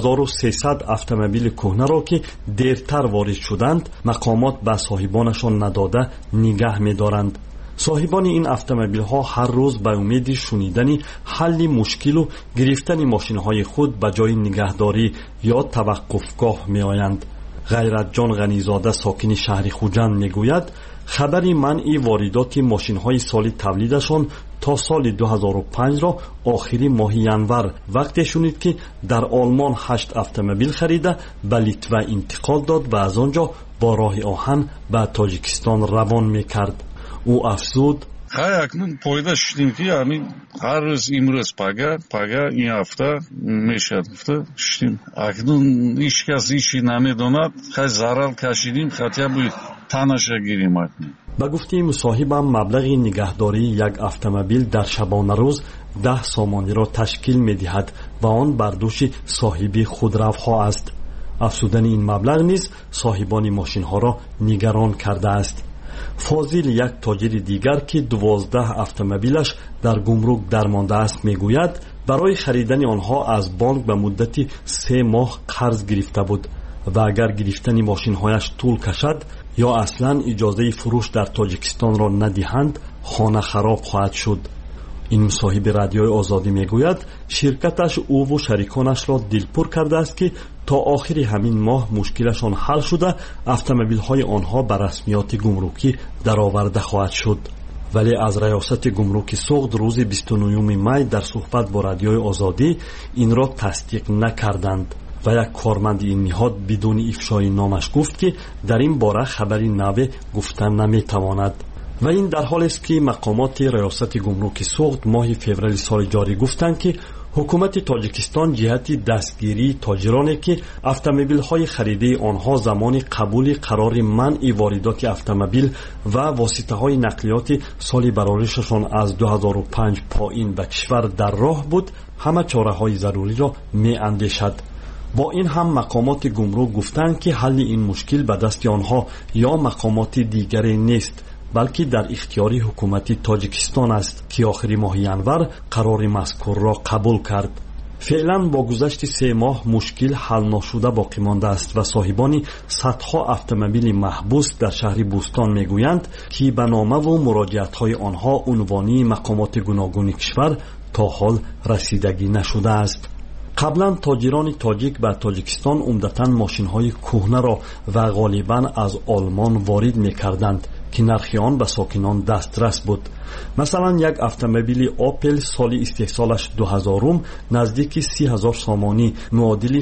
1300 اتومبیل کهنه را که دیرتر وارد شدند مقامات به صاحبانشان نداده نگه می‌دارند. صاحبان این اتومبیل‌ها هر روز به امید شنیدن حل مشکل و گرفتن ماشین‌های خود به جای نگهداری یا توقفگاه می‌آیند. غیرت جان غنیزاده ساکن شهر خوجند می‌گوید خبر منع واردات ماشین‌های سال تولیدشان تا سال 2005 را آخر ماه ینور وقتی شنید که در آلمان 8 اتومبیل خریده به لیتوا انتقال داد و از آنجا با راه آهن به تاجیکستان روان می‌کرد. او افزود اکنون پایده شدیم که هر روز امروز پگه این هفته میشد شدیم. اکنون هیچ کس هیچی نمیداند. خیلی ضرر کشیدیم خطیه باید تنش گیریم. به گفته مصاحبم مبلغ نگهداری یک اتومبیل در شبانه روز 10 سامانی را تشکیل می‌دهد و آن بر دوش صاحب خودروها است. افزودن این مبلغ نیز صاحبان ماشین‌ها را نگران کرده است. فاضل یک تاجر دیگر که 12 اتومبیلش در گمرک درمانده است میگوید برای خریدن آنها از بانک به مدت 3 ماه قرض گرفته بود و اگر گرفتن ماشین‌هایش طول کشد یا اصلا اجازه فروش در تاجیکستان را ندهند خانه خراب خواهد شد. این مصاحب رادیوی آزادی میگوید شرکتش او و شریکانش را دلپور کرده است که تا آخر همین ماه مشکلشان حل شده اتومبیل‌های آنها به رسمیات گمرکی درآورده خواهد شد. ولی از ریاست گمرک سوخت روز 29 می در صحبت با رادیوی آزادی این را تصدیق نکردند و یک کارمند این نهاد بدون افشای نامش گفت که در این باره خبری نو گفتن نمیتواند. و این در حالی است که مقامات ریاست گمرک سوخت ماه فوریه سال جاری گفتند که حکومت تاجیکستان جهت دستگیری تاجرانی که اتومبیل‌های خریده آنها زمان قبول قرار منع واردات اتومبیل و واسطه‌های نقلیات سال برارششان از 2005 پایین به کشور در راه بود همه چاره‌های ضروری را می‌اندیشد. با این هم مقامات گمرک گفتند که حل این مشکل به دست آنها یا مقامات دیگری نیست بلکه در اختیار حکومت تاجیکستان است که آخر ماه ینور قرار مذکور را قبول کرد. فعلا با گذشت 3 ماه مشکل حل نشده باقی مانده است و صاحبان صدها اتومبیل محبوس در شهر بوستان میگویند که به نامه و مراجعت‌های آنها عنوانی مقامات گوناگون کشور تا حال رسیدگی نشده است. قبلا تاجران تاجیک به تاجیکستان عمدتاً ماشین‌های کهنه را و غالباً از آلمان وارد می‌کردند که نرخ آن به ساکنان دسترس بود. مثلا یک اتومبیل آپل سال استحصالش 2000 نزدیک 30,000 سامانی معادل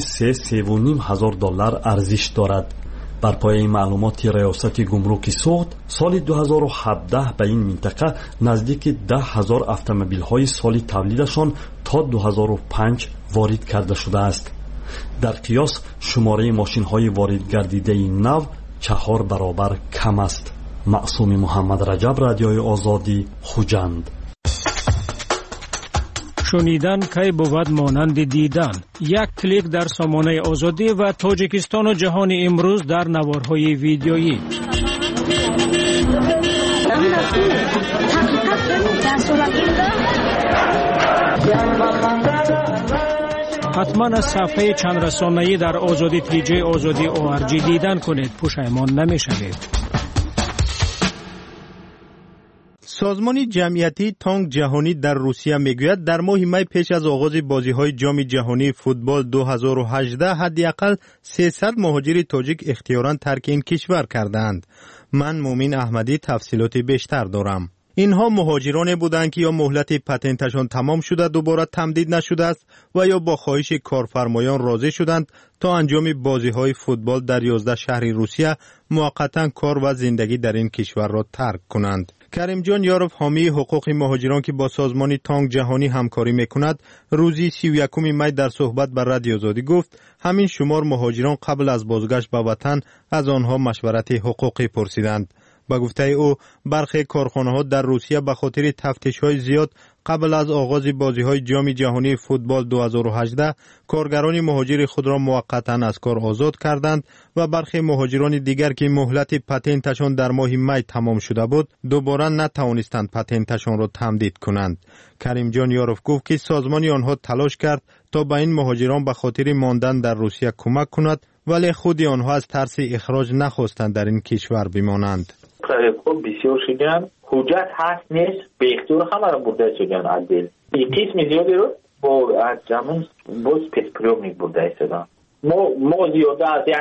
3.5 دلار ارزش دارد. بر پایه معلومات ریاست گمرک سوخت سال 2017 به این منطقه نزدیک 10,000 اتومبیل های سال تولیدشان تا 2005 وارد کرده شده است. در قیاس شماره ماشین های وارد گردیده این نو 4 برابر کم است. معصوم محمد رجب، رادیوی آزادی، خوجند. شنیدن کی بود مانند دیدن. یک کلیک در سامانه آزادی و تاجیکستان و جهان امروز در نوارهای ویدیویی. حتما از صفحه چند رسانه‌ای در آزادی تیجی آزادی ORG دیدن کنید، پشیمان نمی‌شوید. سازمان جمعیتی تانک جهانی در روسیه میگوید در ماه می پیش از آغاز بازی‌های جام جهانی فوتبال 2018 حداقل 300 مهاجر تاجیک اختیاراً ترک این کشور کردند. من مومن احمدی تفصیلات بیشتر دارم. اینها مهاجران بودند که یا مهلت پتنتشان تمام شده دوباره تمدید نشده است و یا با خواهش کارفرمایان راضی شدند تا انجام بازی‌های فوتبال در 11 شهر روسیه موقتا کار و زندگی در این کشور را ترک کنند. کریم جان یاروف، حامی حقوق مهاجران که با سازمان تانگ جهانی همکاری میکند، روزی 31 می در صحبت با رادیو آزادی گفت همین شمار مهاجران قبل از بازگشت به وطن از آنها مشورت حقوقی پرسیدند. با گفته او برخی کارخانه‌ها در روسیه به خاطر تفتیش‌های زیاد قبل از آغاز بازی‌های جام جهانی فوتبال 2018 کارگران مهاجر خود را موقتاً از کار آزاد کردند و برخی مهاجران دیگر که مهلت پتنتشان در ماه می تمام شده بود دوباره نتوانستند پتنتشان را تمدید کنند. کریم جان یاروف گفت که سازمان آنها تلاش کرد تا به این مهاجران به خاطر ماندن در روسیه کمک کند، ولی خود آنها از ترس اخراج نخواستند در این کشور بمانند. خب بسیار شدن حجت هست نیست به اختیار همه را برده شدن عدل این قسم زیادی رو با از جمعون باز پسپریومی برده شدن. ما زیاده از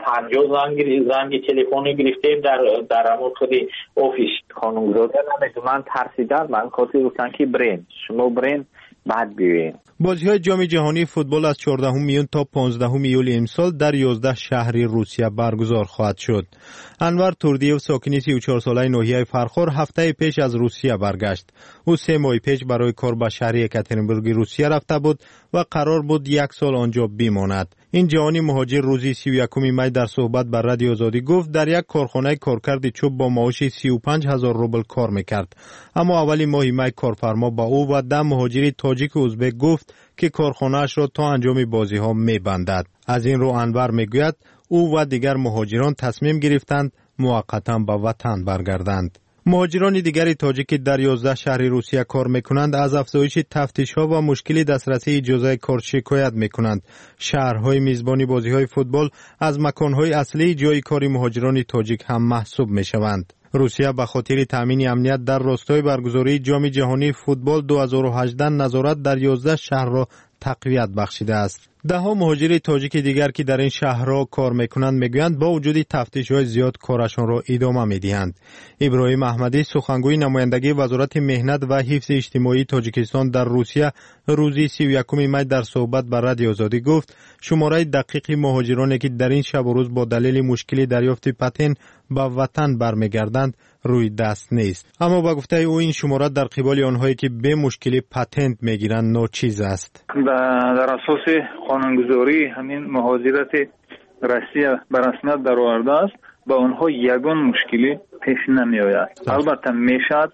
150 زنگ تلفنی گرفتیم در همون خود آفیس خانمزاده نمیدونم من ترسیدم من خاطر گفتن که شما برین بعد بیوین. بازی‌های جام جهانی فوتبال از 14 میون تا 15 ایول امسال در 11 شهر روسیه برگزار خواهد شد. انور توردیو، ساکن 34 ساله ناحیه فرخور، هفته پیش از روسیه برگشت. او 3 ماه پیش برای کار به شهر یکاترینبورگ روسیه رفته بود و قرار بود 1 سال آنجا بماند. این جوانی مهاجر روزی 31 می در صحبت با رادیو آزادی گفت در یک کارخانه کارکرد چوب با معاش 35000 روبل کار میکرد، اما اولی ماه می کارفرما با او و 10 مهاجر تاجیک و ازبک گفت که کارخانه‌اش را تا انجام بازی‌ها می‌بندد. از این رو انور میگوید او و دیگر مهاجران تصمیم گرفتند موقتا به وطن برگردند. مهاجران دیگری تاجیک در 11 شهر روسیه کار میکنند از افزایش تفتیش‌ها و مشکل دسترسی اجازه کار شکایت میکنند. شهرهای میزبانی بازی‌های فوتبال از مکان‌های اصلی جای کار مهاجران تاجیک هم محسوب میشوند. روسیه به خاطر تامین امنیت در راستای برگزاری جام جهانی فوتبال 2018 نظارت در 11 شهر را تقویت بخشیده است. 10 مهاجر تاجیک دیگر که در این شهرها کار میکنند میگویند با وجود تفتیش‌های زیاد کارشان را ادامه میدهند. ابراهیم احمدی، سخنگوی نمایندگی وزارت مهنت و حفظ اجتماعی تاجیکستان در روسیه، روزی 31 می در صحبت با رادیو آزادی گفت شماره دقیق مهاجرانی که در این شب و روز با دلیل مشکلی دریافت پتن به وطن برمیگردند روی دست نیست، اما با گفته او این شماره در قبال آنهایی که به مشکلی پتنت میگیرند ناچیز است. در اساس قانونگذاری همین مهاجرت روسیه به رسمیت درآورده است، با آنها یگان مشکلی پیش نمی آید. البته میشد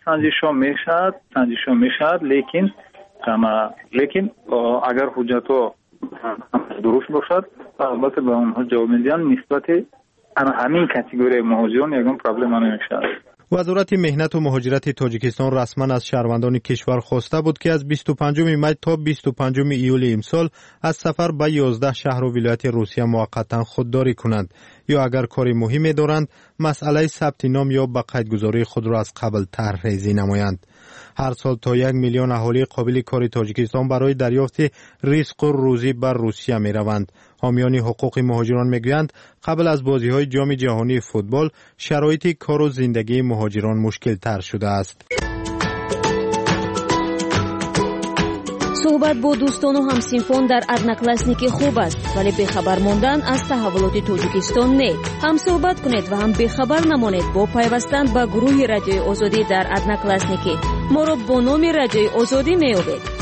سنجش‌ها میشد لیکن اگر حجت ها درست باشد البته به آنها جواب میدن نسبت همین کاتگوری مهاجران یگان پرابلم نمیشه. وزارت مهنت و مهاجرت تاجیکستان رسما از شهروندان کشور خواسته بود که از 25 می تا 25 ایول امسال از سفر به 11 شهر و ولایت روسیه موقتا خودداری کنند یا اگر کاری مهمی دارند مسئله ثبت نام یا به قیدگذاری خود را از قبل طرح‌ریزی نمایند. هر سال تا 1 میلیون اهالی قابل کار تاجیکستان برای دریافت رزق و روزی بر روسیه می روند. حامیان حقوق مهاجران میگویند قبل از بازی‌های جام جهانی فوتبال شرایط کار و زندگی مهاجران مشکل تر شده است. صحبت با دوستان و همسینفون در ادناکلاسنیک خوب است، ولی بخبر ماندن از تحولات تاجیکستان نه. هم صحبت کنید و هم بخبر نمانید با پیوستن به گروه رادیوی آزادی در ادناکلاسنیک. ما را با نام رادیوی آزادی میابید.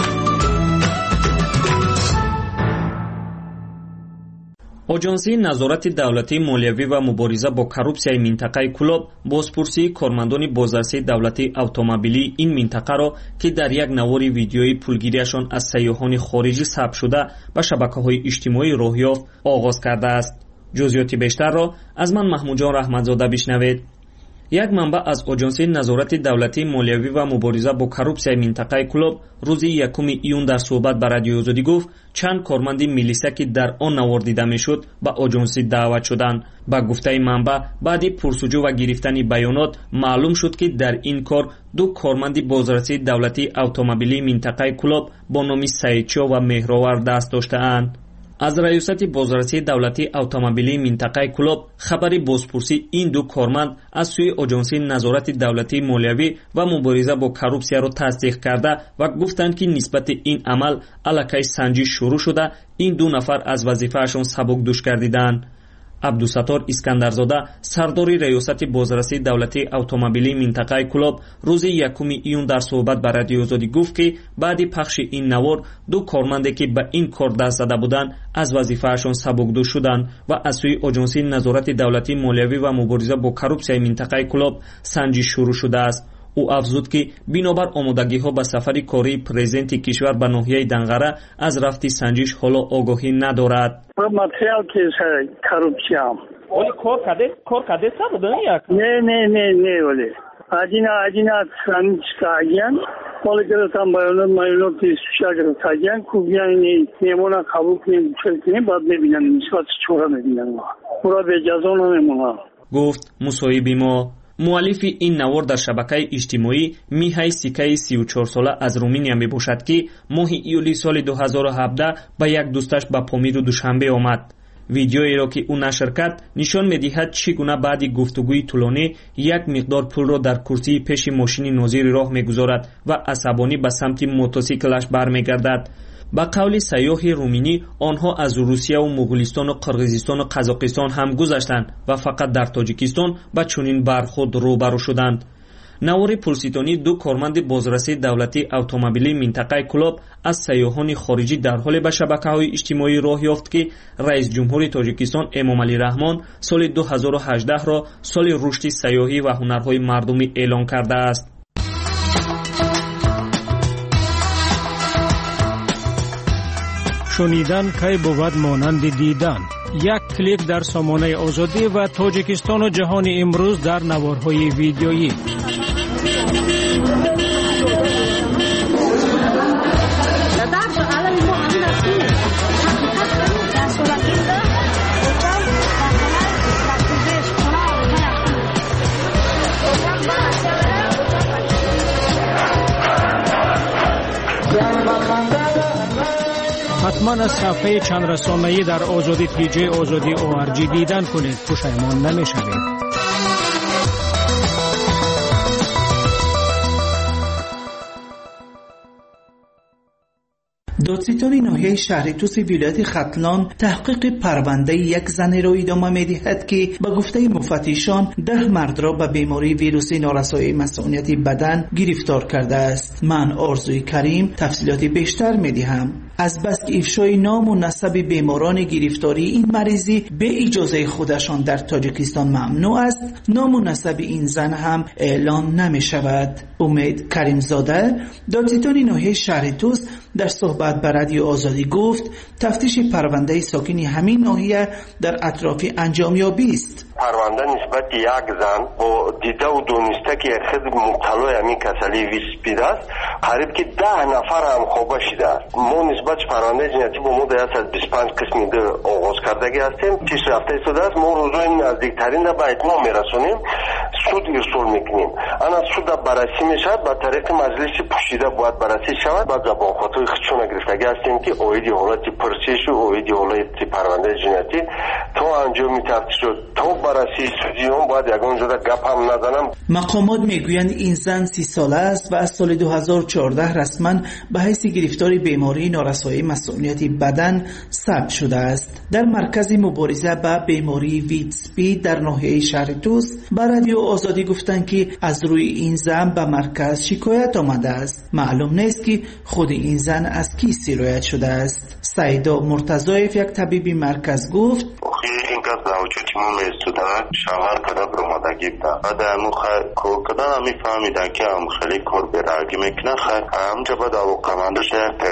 اجانسی نظارت دولتی مالیوی و مبارزه با کروپسیای منطقه کلاب بازپرسی کارمندان بازرسی دولتی اتومبیلی این منطقه را که در یک نوار ویدیویی پولگیریشان از سیاحان خارجی ثبت شده به شبکه‌های اجتماعی راه یافت آغاز کرده است. جزئیات بیشتر را از من محمود جان رحمتزاده بشنوید. یک منبع از اجانسی نظارت دولتی مالیوی و مبارزه با کروپسیای منطقه کلاب روز 1 ایون در صحبت با رادیو آزادی گفت چند کارمند میلیسا که در آن نوار دیده میشد به اجانسی دعوت شدند. با گفته منبع بعد پرسجو و گرفتن بیانات معلوم شد که در این کار 2 کارمند بازرسی دولتی اتومبیلی منطقه کلاب با نام سعیدشاه و مهرآور دست داشته‌اند. از ریاست بازرسی دولتی اتومبیلی منطقه کلوب خبری بازپرسی این دو کارمند از سوی آژانس نظارت دولتی مالیوی و مبارزه با کروپسیا را تصدیق کرده و گفتند که نسبت این عمل الکی سنجش شروع شده، این دو نفر از وظیفه‌شان سبکدوش گردیدند. عبدالستار اسکندرزاده سرداری ریاست بازرسی دولتی اتومبیلی منطقه کلوب روز 1 ایون در صحبت با رادیو آزادی گفت که بعد پخش این نوار دو کارمندی که به این کار دست زده بودند از وظیفه‌شان سبکدوش شدند و از سوی آژانس نظارت دولتی مالیوی و مبارزه با کروپسیا منطقه کلوب سنجش شروع شده است. او افزود که بنابر آمادگی‌ها به سفر کاری پرزیدنت کشور به ناحیه دنغره از رفت سنجش حالا آگاهی ندارد. ماتریال که کروپسیا ولی کار کرده بود نه ولی اجینا سنجش کردن ولی گرفتم مایلوت سوشا گرفتن کوبیان نیمونا قبول کنیم بعد میبینن نسبت چورا میبینن پورا به اجازه نمیمونه، گفت مصاحبی ما. مؤلف این نوار در شبکه اجتماعی میهای سیکه 34 ساله از رومانیا می باشد که ماه ایولی سال 2017 با یک دوستش به پامیر و دوشنبه آمد. ویدیویی را که او نشر کرد نشان می‌دهد چگونه بعد گفتگوی طولانی یک مقدار پول را در کرسی پیش ماشین ناظر راه می‌گذارد و عصبانی به سمت موتورسیکلش برمیگردد. با قول سیاح رومینی آنها از روسیه و مغولستان و قرقیزستان و قزاقستان هم گذشتند و فقط در تاجیکستان با چنین برخورد روبرو شدند. نوار پولستانی دو کارمند بازرسی دولتی اتومبیلی منطقه کلوب از سیاحان خارجی در حال به شبکه‌های اجتماعی راه یافت که رئیس جمهور تاجیکستان امامعلی رحمان سال 2018 را سال رشد سیاحی و هنرهای مردمی اعلان کرده است. شنیدن کی بود مانند دیدن. یک کلیک در سامانه آزادی و تاجیکستان و جهان امروز در نوارهای ویدیویی. حتما از صفحه چند رسانه‌ای در آزادی پیجی آزادی ORG دیدن کنید، پشیمان نمی‌شوید. دادستان ناحیه شهر توس ولایت ختلان تحقیق پرونده یک زن را ادامه می‌دهد که به گفته مفتشان 10 مرد را به بیماری ویروس نارسایی مسئولیت بدن گرفتار کرده است. من آرزوی کریم تفصیلات بیشتر می‌دهم. از بس که افشای نام و نسب بیماران گرفتاری این مریضی به اجازه خودشان در تاجیکستان ممنوع است، نام و نسب این زن هم اعلان نمی شود. امید کریمزاده دادستان ناحیه شهر توس در صحبت با رادیو آزادی گفت تفتیش پرونده ساکن همین ناحیه در اطراف انجام یابی است. پرونده نسبت یک زن با دیده و دونسته که خود مبتلا همین کسلی ویسپید است قریب که 10 نفر هم خوابه شده است. ما نسبت پرونده جنایتی با ما در از 25 قسم آغاز کردگی هستیم. پیشرفته شده است. ما روزای نزدیکترین را به اتمام میرسونیم، سود ارسال میکنیم. انا سود بررسی میشد، با طریق مجلس پوشیده باید بررسی شود. بعد زبان خاطر خودشون گرفتگی هستیم که اویدی حالت پرسش و اویدی حالت پرونده جنایتی تا انجام تفتیش شد تا بررسی سودیون باید یگان جدا گپ هم نزنم. مقامات میگویند این زن 30 ساله است و از سال 2014 رسما به حیث گرفتار بیماری نارسایی مسئولیت بدن ثبت شده است. در مرکز مبارزه با بیماری ویتسپی در ناحیه شهر توس با رادیو آزادی گفتند که از روی این زن به مرکز شکایت آمده است. معلوم نیست که خود این زن از کی سرایت شده است. سعیدا مرتضایف یک طبیب مرکز گفت این کس در وجود ما میستودن شغل کده برمادگی بده بعد همو کور کدن همی فهمیدن که هم خیلی کور برگی میکنه همجا بعد او قمندش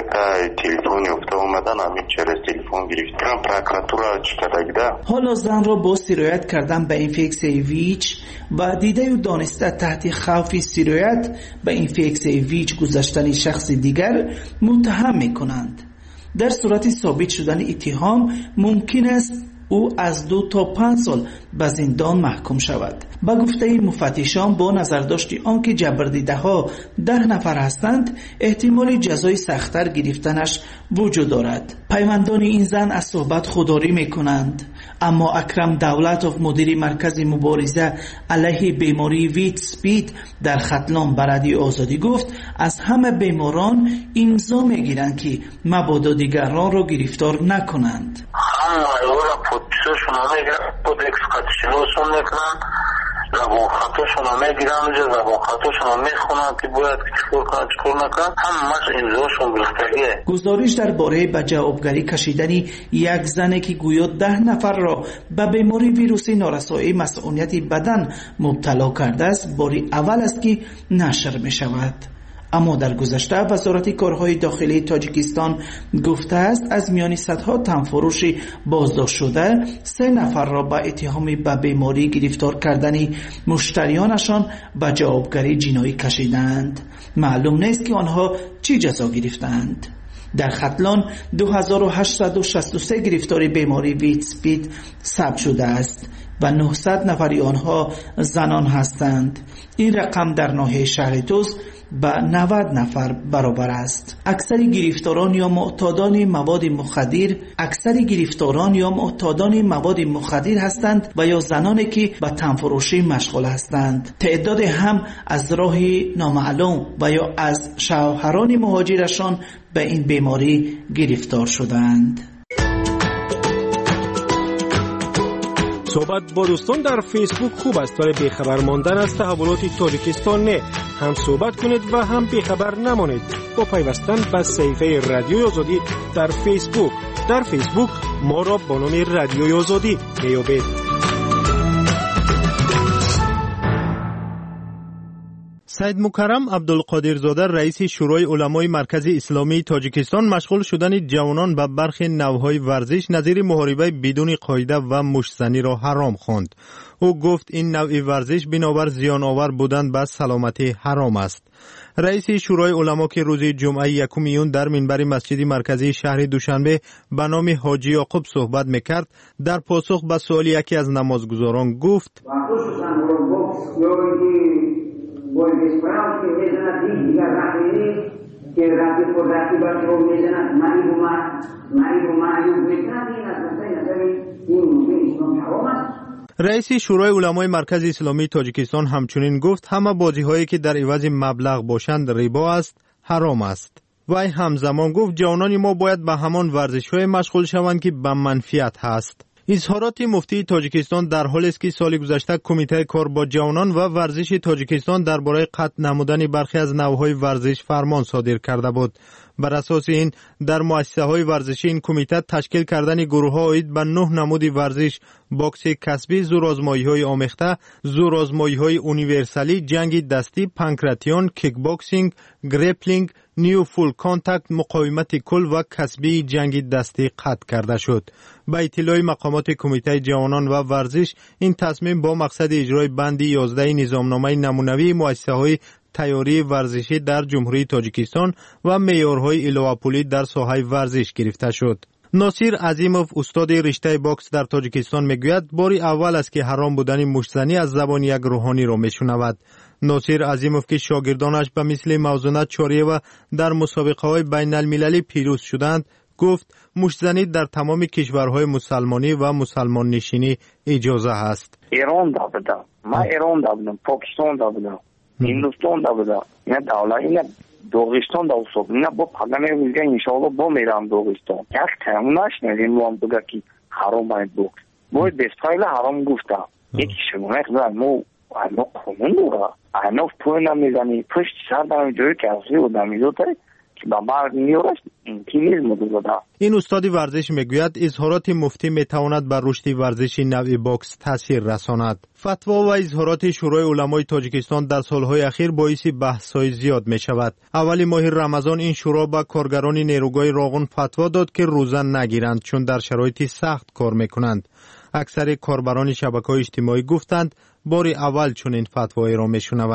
که تلفونی افته اومدن همی چرا تلفون گرفتن پرکراتورا چی کده گده. حالا زن را با سرایت کردن به اینفکسیون ویچ و دیده و دانسته تحت خوف سرایت به اینفکسیون ویچ گذاشتن شخص دیگر متهم میکنند. در صورت ثابت شدن اتهام ممکن است او از 2 تا 5 سال به زندان محکوم شود. با گفته مفتشان با نظرداشت آنکه جبردیده ها 10 نفر هستند احتمال جزای سخت‌تر گرفتنش وجود دارد. پیوندان این زن از صحبت خودداری میکنند، اما اکرم دولتوف مدیر مرکز مبارزه علیه بیماری ویت اسپید در ختلان به رادیو آزادی گفت از همه بیماران امضا میگیرند که مبادا دیگران را گرفتار نکنند. کودکس خطشنوسون میکنن، زبان خطاشون رو میگیرن، زبان خطاشون رو میخونن که باید چکور کنن چکور نکنن، همه امضاشون گرفتگیه. گزارش درباره به جوابگری کشیدن یک زنی که گویا 10 نفر را به بیماری ویروسی نارسایی مسئولیت بدن مبتلا کرده است باری اول است که نشر می شود. اما در گذشته وزارت کارهای داخلی تاجیکستان گفته است از میان صدها تنفروش بازداشت شده 3 نفر را به اتهام به بیماری گرفتار کردن مشتریانشان به جوابگری جنایی کشیدند. معلوم نیست که آنها چی جزا گرفتند. در ختلان 2863 گرفتاری بیماری ویت اسپید ثبت شده است و 900 نفری آنها زنان هستند. این رقم در ناحیه شهر توس به 90 نفر برابر است. اکثر گرفتاران یا معتادان مواد مخدر هستند و یا زنانی که به تنفروشی مشغول هستند. تعداد هم از راه نامعلوم و یا از شوهران مهاجرشان به این بیماری گرفتار شدند. صحبت با دوستان در فیسبوک خوب است ولی بیخبر ماندن از تحولات تاجیکستان نه. هم صحبت کنید و هم بیخبر نمانید با پیوستن به صفحه رادیوی آزادی در فیسبوک. در فیسبوک ما را با نام رادیوی آزادی میابید. سید مکرم عبدالقادرزاده رئیس شورای علمای مرکز اسلامی تاجیکستان مشغول شدن جوانان به برخی نوعهای ورزش نظیر محاربه بدون قاعده و مشت‌زنی را حرام خواند. او گفت این نوع ورزش بنابر زیان آور بودن به سلامتی حرام است. رئیس شورای علما که روز جمعه 1 میون در منبر مسجد مرکزی شهر دوشنبه به نام حاجی یعقوب صحبت میکرد در پاسخ به سوال یکی از نمازگزاران گفت باید اسپرام که میزند دیگر رقیقی که رقیق و رقیبت رو میزند مریب و معیوب میکند این از مثلا این موضوع اسلام حرام است. رئیس شورای علمای مرکز اسلامی تاجیکستان همچنین گفت همه بازی‌هایی که در عوض مبلغ باشند ربا است، حرام است. وی همزمان گفت جوانان ما باید به همان ورزش‌های مشغول شوند که به منفعت هست. اظهارات مفتی تاجیکستان در حالی است که سال گذشته کمیته کار با جوانان و ورزش تاجیکستان درباره قطع نمودن برخی از نوع‌های ورزش فرمان صادر کرده بود. بر اساس این در مؤسسه‌های ورزشی این کمیته تشکیل کردن گروه‌ها عاید به 9 نمود ورزش: باکس کسبی، زورآزمایی‌های آمیخته، زورآزمایی‌های اونیورسالی، جنگ دستی، پانکراتیون، کیک باکسینگ، گریپلینگ، نیو فول کانتاکت، مقاومت کل و کسبی جنگ دستی قطع کرده شد. با اطلاع مقامات کمیته جوانان و ورزش این تصمیم با مقصد اجرای بند 11 نظامنامه نمونوی مؤسسه‌های تیاری ورزشی در جمهوری تاجیکستان و معیارهای ایلواپولی در ساحه ورزش گرفته شد. ناصیر عظیموف استاد رشته باکس در تاجیکستان میگوید باری اول است که حرام بودن مشت‌زنی از زبان یک روحانی را میشنود. ناصیر عظیموف که شاگردانش به مثل موزونت چاریه و در مسابقه‌های بین المللی پیروز شدند گفت مشت‌زنی در تمام کشورهای مسلمانی و مسلمان نشینی اجازه است. ایران دا بودم، من ایران دا بودم، پاکستان دا بودم، هندوستان دا بودم، نه دولت نه دوغستان دا بودم، نه با پدرم میگه انشالله با میرم دوغستان. یک تمناش نمیدونم وام بگه کی حرام باید بود. باید بسخایل حرام گفتم. یکی شما نکردن مو انا قانون داره. انا پول نمیزنی پشت سر دارم جوری که اصلی و دمیزوته که با مرد میورش اینتیمیزم داده. این استاد ورزش میگوید اظهارات مفتی میتواند بر رشد ورزش نوع باکس تاثیر رساند. فتوا و اظهارات شورای علمای تاجیکستان در سالهای اخیر باعث بحث‌های زیاد میشود. اول ماه رمضان این شورا به کارگران نیروگاه راغون فتوا داد که روزه نگیرند چون در شرایط سخت کار میکنند. اکثر کاربران شبکه‌های اجتماعی گفتند بار اول چون این فتوای را میشنوند.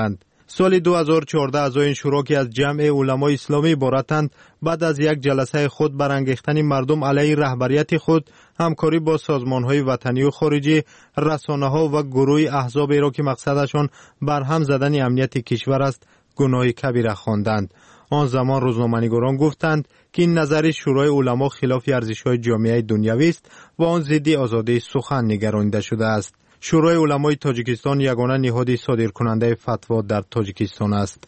سال 2014 اعضای شورا که از جمع علمای اسلامی عبارتند بعد از یک جلسه خود برانگیختن مردم علیه رهبریت خود همکاری با سازمان‌های وطنی و خارجی، رسانه‌ها و گروه احزابی را که مقصدشان برهم زدن امنیت کشور است گناه کبیره خواندند. آن زمان روزنامه‌نگاران گفتند که این نظر شورای علما خلاف ارزش‌های جامعه دنیوی است و آن ضد آزادی سخن نگرانیده شده است. شورای علمای تاجیکستان یگانه نهاد صادرکننده فتوا در تاجیکستان است.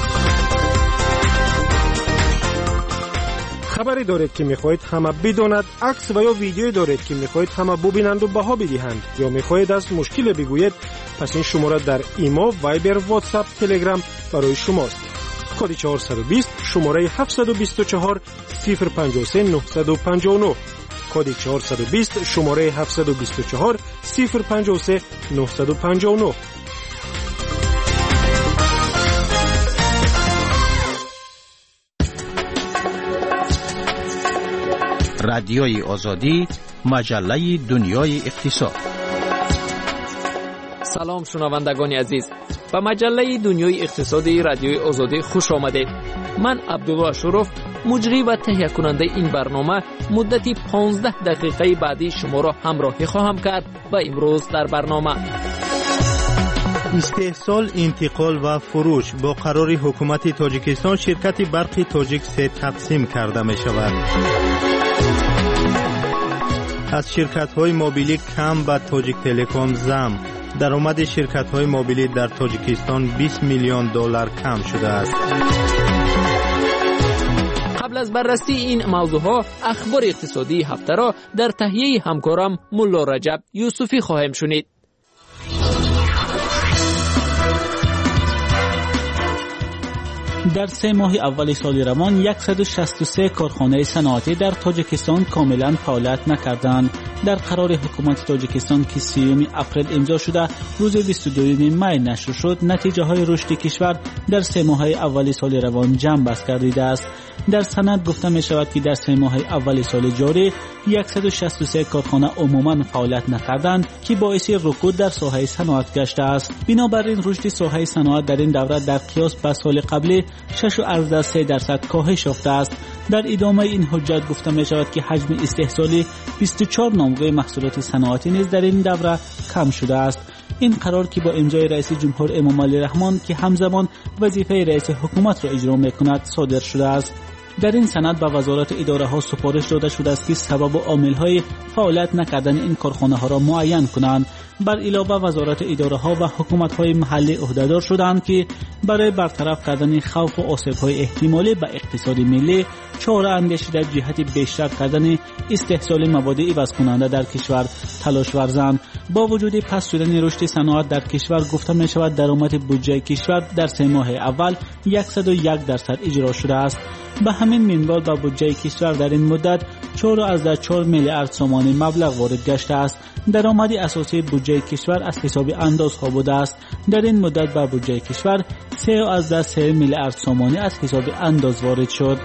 خبری دارید که می‌خواهید همه بداند، عکس و یا ویدیویی دارید که می‌خواهید همه ببینند و بها بدهند، یا می‌خواهید از مشکل بگویید، پس این شماره در ایما، وایبر، واتساپ، تلگرام برای شماست. کد 420 شماره 724 053 959. کد 420 شماره 724 053 959. رادیوی آزادی، مجله دنیای اقتصاد. سلام شنوندگان عزیز، به مجله دنیای اقتصادی رادیوی آزادی خوش آمدید. من عبدالله شرف، مجری و تهیه کننده این برنامه، مدتی 15 دقیقه بعدی شما را همراهی خواهم کرد و امروز در برنامه استحصال، انتقال و فروش با قرار حکومت تاجیکستان شرکت برق تاجیک 3 تقسیم کرده می شود. از شرکت‌های موبیلی کم به تاجیک تلکام زم. درآمد شرکت‌های موبیلی در تاجیکستان 20 میلیون دلار کم شده است. قبل از بررسی این موضوعها، اخبار اقتصادی هفته را در تهیه همکارم ملا رجب یوسفی خواهیم شنید. در 3 ماه اول سال روان 163 کارخانه صنعتی در تاجیکستان کاملا فعالیت نکردند. در قرار حکومت تاجیکستان که 30 اپریل امضا شده روز 22 می نشر شد، نتیجه های رشد کشور در 3 ماه اول سال روان جمع بست گردیده است. در سند گفته می شود که در 3 ماه اول سال جاری 163 کارخانه عموما فعالیت نکردند که باعث رکود در ساحه صنعت گشته است. بنابراین رشد ساحه صنعت در این دوره در قیاس به سال قبلی 6.3% کاهش یافته است. در ادامه این حجت گفته می شود که حجم استحصالی 24 نامگاه محصولات صنعتی نیز در این دوره کم شده است. این قرار که با امضای رئیس جمهور امام علی رحمان که همزمان وظیفه رئیس حکومت را اجرا می‌کند صادر شده است. در این سند به وزارت اداره ها سفارش داده شده است که سبب و عامل‌های فعالیت نکردن این کارخانه ها را معین کنند. بر علاوه وزارت اداره ها و حکومت های محلی عهدهدار شدند که برای برطرف کردن خوف و آسیب های احتمالی به اقتصاد ملی چاره اندیشی در جهت بیشتر کردن استحصال مواد عوض کننده در کشور تلاش ورزند. با وجود پس شدن رشد صنعت در کشور گفته می شود درآمد بودجه کشور در 3 ماه اول 101% اجرا شده است. به همین منوال به بودجه کشور در این مدت 4.4 میلیارد سومانی مبلغ وارد گشته است. درآمد اساسی بودجه کشور از حساب اندازها بوده است. در این مدت به بودجه کشور 3.3 میلیارد سومانی از حساب انداز وارد شد.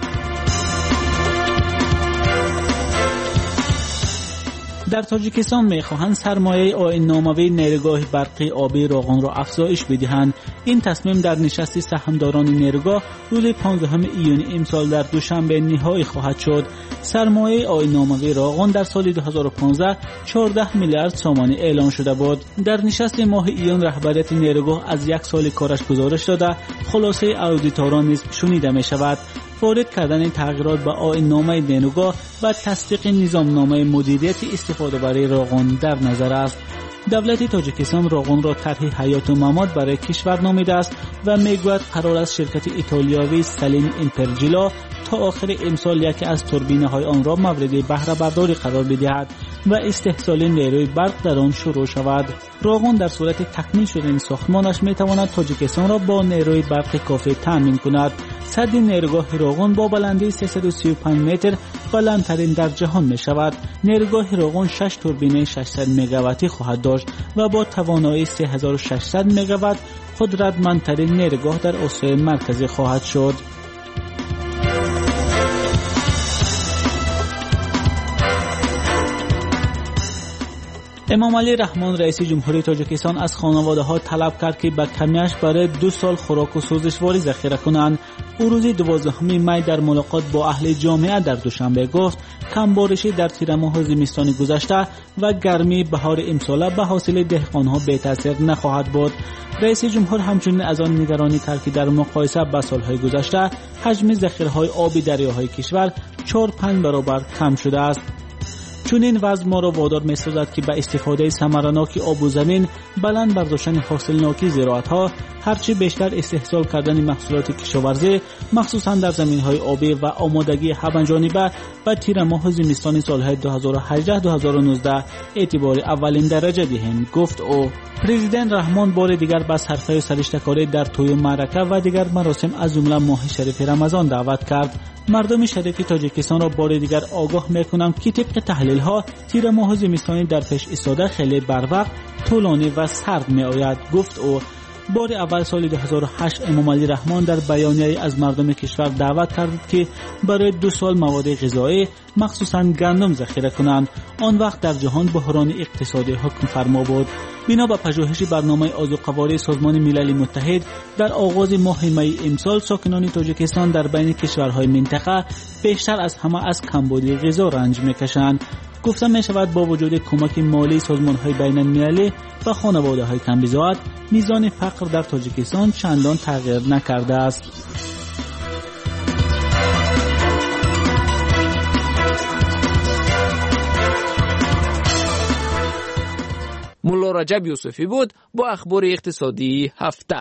در تاجیکستان می‌خواهند سرمایه آیین‌نامه‌ای نیروگاه برقی آبی راغون را افزایش بدهند. این تصمیم در نشست سهامداران نیروگاه روز 15 ایون امسال در دوشنبه نهایی خواهد شد. سرمایه آیین‌نامه‌ای راغون در سال 2015 14 میلیارد سومانی اعلام شده بود. در نشست ماه ایون رهبریت نیروگاه از 1 سال کارش گزارش داده، خلاصه اودیتوران نیز شنیده می‌شود. وارد کردن تغییرات به آیین‌نامه نیروگاه و تصدیق نظامنامه مدیریت استفاده برای راغون در نظر است. دولت تاجیکستان راغون را طرح حیات و ممات برای کشور نامیده است و میگوید قرار است شرکت ایتالیایی سلین اینترجیلا تا آخر امسال یکی از توربینه‌های آن را مورد بهره برداری قرار بدهد و استحصال نیروی برق در آن شروع شود. راغون در صورت تکمیل شدن ساختمانش میتواند تاجیکستان را با نیروی برق کافی تامین کند. سد نیروگاه راغون با بلندی 335 متر بلندترین در جهان می شود. نیروگاه راغون 6 توربین 600 مگاواتی خواهد داشت و با توانایی 3600 مگاوات قدرتمندترین نیروگاه در آسیای مرکزی خواهد شد. امامعلی رحمان رئیس جمهوری تاجیکستان از خانواده‌ها طلب کرد که به کمیش برای 2 سال خوراک و سوزشواری ذخیره کنند. او روز 12 می در ملاقات با اهل جامعه در دوشنبه گفت کمبارشی در تیر ماه زمستان گذشته و گرمی بهار امسال به حاصل دهقانها بی تاثیر نخواهد بود. رئیس جمهور همچنین از آن نگرانی کرد که در مقایسه با سالهای گذشته حجم ذخیره‌های آبی دریاهای کشور 4-5 برابر کم شده است. چون این وضع ما را وادار می‌سازد که به استفاده ثمرناک آب و زمین بلند برداشتن حاصلناکی زراعت‌ها، هرچی بیشتر استحصال کردن محصولات کشاورزی مخصوصا در زمین‌های آبی و آمادگی همه‌جانبه و تیر ماه زمستان سال‌های 2018-2019 اعتبار اولین درجه دهیم، گفت او. پرزیدنت رحمان بار دیگر به صرفه سرشتکاری در طوی معرکه و دیگر مراسم از جمله ماه شریف رمضان دعوت کرد. مردم شریف تاجیکستان را بار دیگر آگاه می‌کنم که طبق تحلیل‌ها تیر ماه زمستانی در پیش ایستاده خیلی بروقت، طولانی و سرد می‌آید، گفت او. بار اول سال 2008 امامعلی رحمان در بیانیه‌ای از مردم کشور دعوت کرد که برای 2 سال مواد غذایی مخصوصاً گندم ذخیره کنند. آن وقت در جهان بحران اقتصادی حکم فرما بود. بنا به پژوهش برنامه آذوقه‌واری سازمان ملل متحد در آغاز ماه می امسال ساکنان تاجیکستان در بین کشورهای منطقه بیشتر از همه از کمبودی غذا رنج می‌کشند. گفته می شود با وجود کمک مالی سازمان‌های بین‌المللی و خانواده‌های کم‌بضاعت میزان فقر در تاجیکستان چندان تغییر نکرده است. ملا رجب یوسفی بود با اخبار اقتصادی هفته.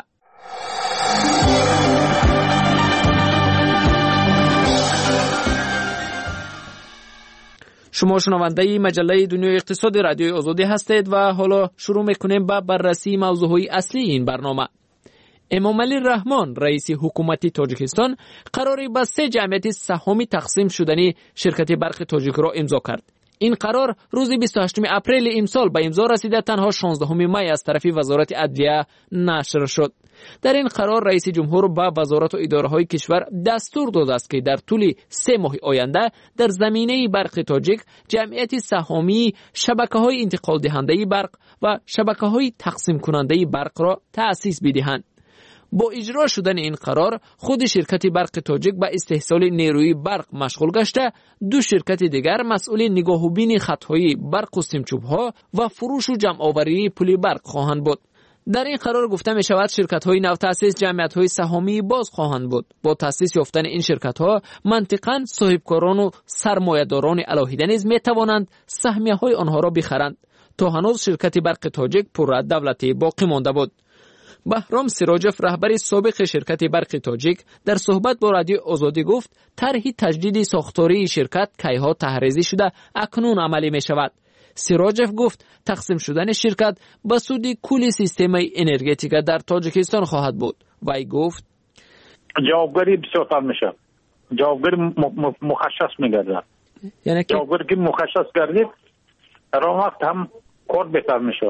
شما شنونده مجله دنیای اقتصاد رادیوی آزادی هستید و حالا شروع میکنیم با بررسی موضوعهای اصلی این برنامه. امامعلی رحمان رئیس حکومت تاجیکستان قراری به 3 جمعیت سهامی تقسیم شدنی شرکت برق تاجیک را امضا کرد. این قرار روز 28 اپریل امسال به امضا رسیده تنها 16 می از طرف وزارت عدلیه نشر شد. در این قرار رئیس جمهور با وزارت و اداره‌های کشور دستور داده است که در طول 3 ماه آینده در زمینه برق تاجیک جمعیت سهامی شبکه‌های انتقال دهنده برق و شبکه‌های تقسیم کننده برق را تأسیس بدهند. با اجرا شدن این قرار خود شرکت برق تاجیک به استحصال نیروی برق مشغول گشته، 2 شرکت دیگر مسئول نگاه و بین خطهای برق و سیمچوب‌ها و فروش و جمع‌آوری پول برق خواهند بود. در این قرار گفته می شود شرکت‌های نوتأسیس جمعیت‌های سهامی باز خواهند بود. با تأسیس یافتن این شرکت‌ها منطقاً صاحبکاران و سرمایه‌داران علاهیده نیز می‌توانند سهمیه‌های آنها را بخرند. تا هنوز شرکت برق تاجیک پورا دولتی باقی مانده بود. بهرام سراجف رهبر سابق شرکت برق تاجیک در صحبت با رادیو آزادی گفت طرح تجدید ساختاری شرکت کیها تحریزی شده اکنون عملی می شود. سراجف گفت تقسیم شدن شرکت به سود کل سیستم انرژتیک در تاجیکستان خواهد بود. وی گفت جوابگری بسیار میشه. جوابگری مخصص میگردد. یعنی جوابگری که مخصص گردید در آن وقت هم کار بهتر میشه.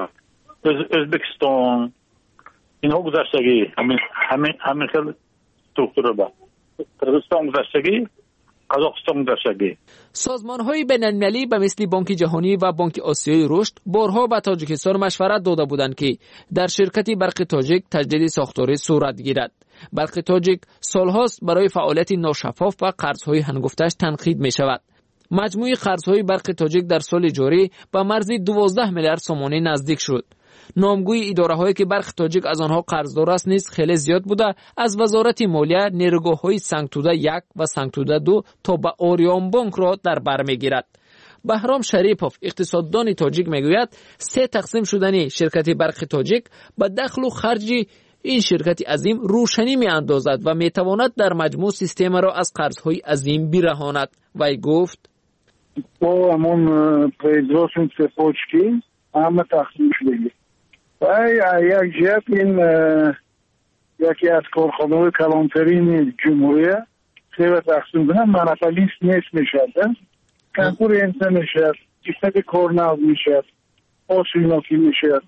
ازبکستان اینها گذشتگی همین خیلی سترکتور با قرغیزستان گذشتگی، قزاقستان گذشتگی. سازمان‌های بین‌المللی به مثل بانک جهانی و بانک آسیای رشد بارها به تاجیکستان مشورت داده بودند که در شرکت برق تاجیک تجدید ساختاری صورت گیرد. برق تاجیک سالهاست برای فعالیت ناشفاف و قرض‌های هنگفتش تنقید می‌شود. مجموع قرض‌های برق تاجیک در سال جاری به مرز 12 میلیارد سومانی نزدیک شد. نامگوی اداره‌هایی که برق تاجیک از آنها قرضدار است نیز خیلی زیاد بوده. از وزارت مالیه نیروگاه‌های سنگتوده 1 و سنگتوده 2 تا به آریان بانک را در بر می‌گیرد. بهرام شریپوف اقتصاددان تاجیک میگوید 3 تقسیم شدن شرکت برق تاجیک به دخل و خرج این شرکت عظیم روشنی می‌اندازد و می‌تواند در مجموع سیستم را از قرض‌های عظیم برهاند. وی گفت با همون پریزراشون سپوچکی همه تقسیم شده و یک جهت این یکی از کارخانه‌های کلانترین جمهوریه سه تقسیم کنن منفعلیست نیست میشد کنکور انسان میشد استاد کار ناز میشد آسوناکی میشد.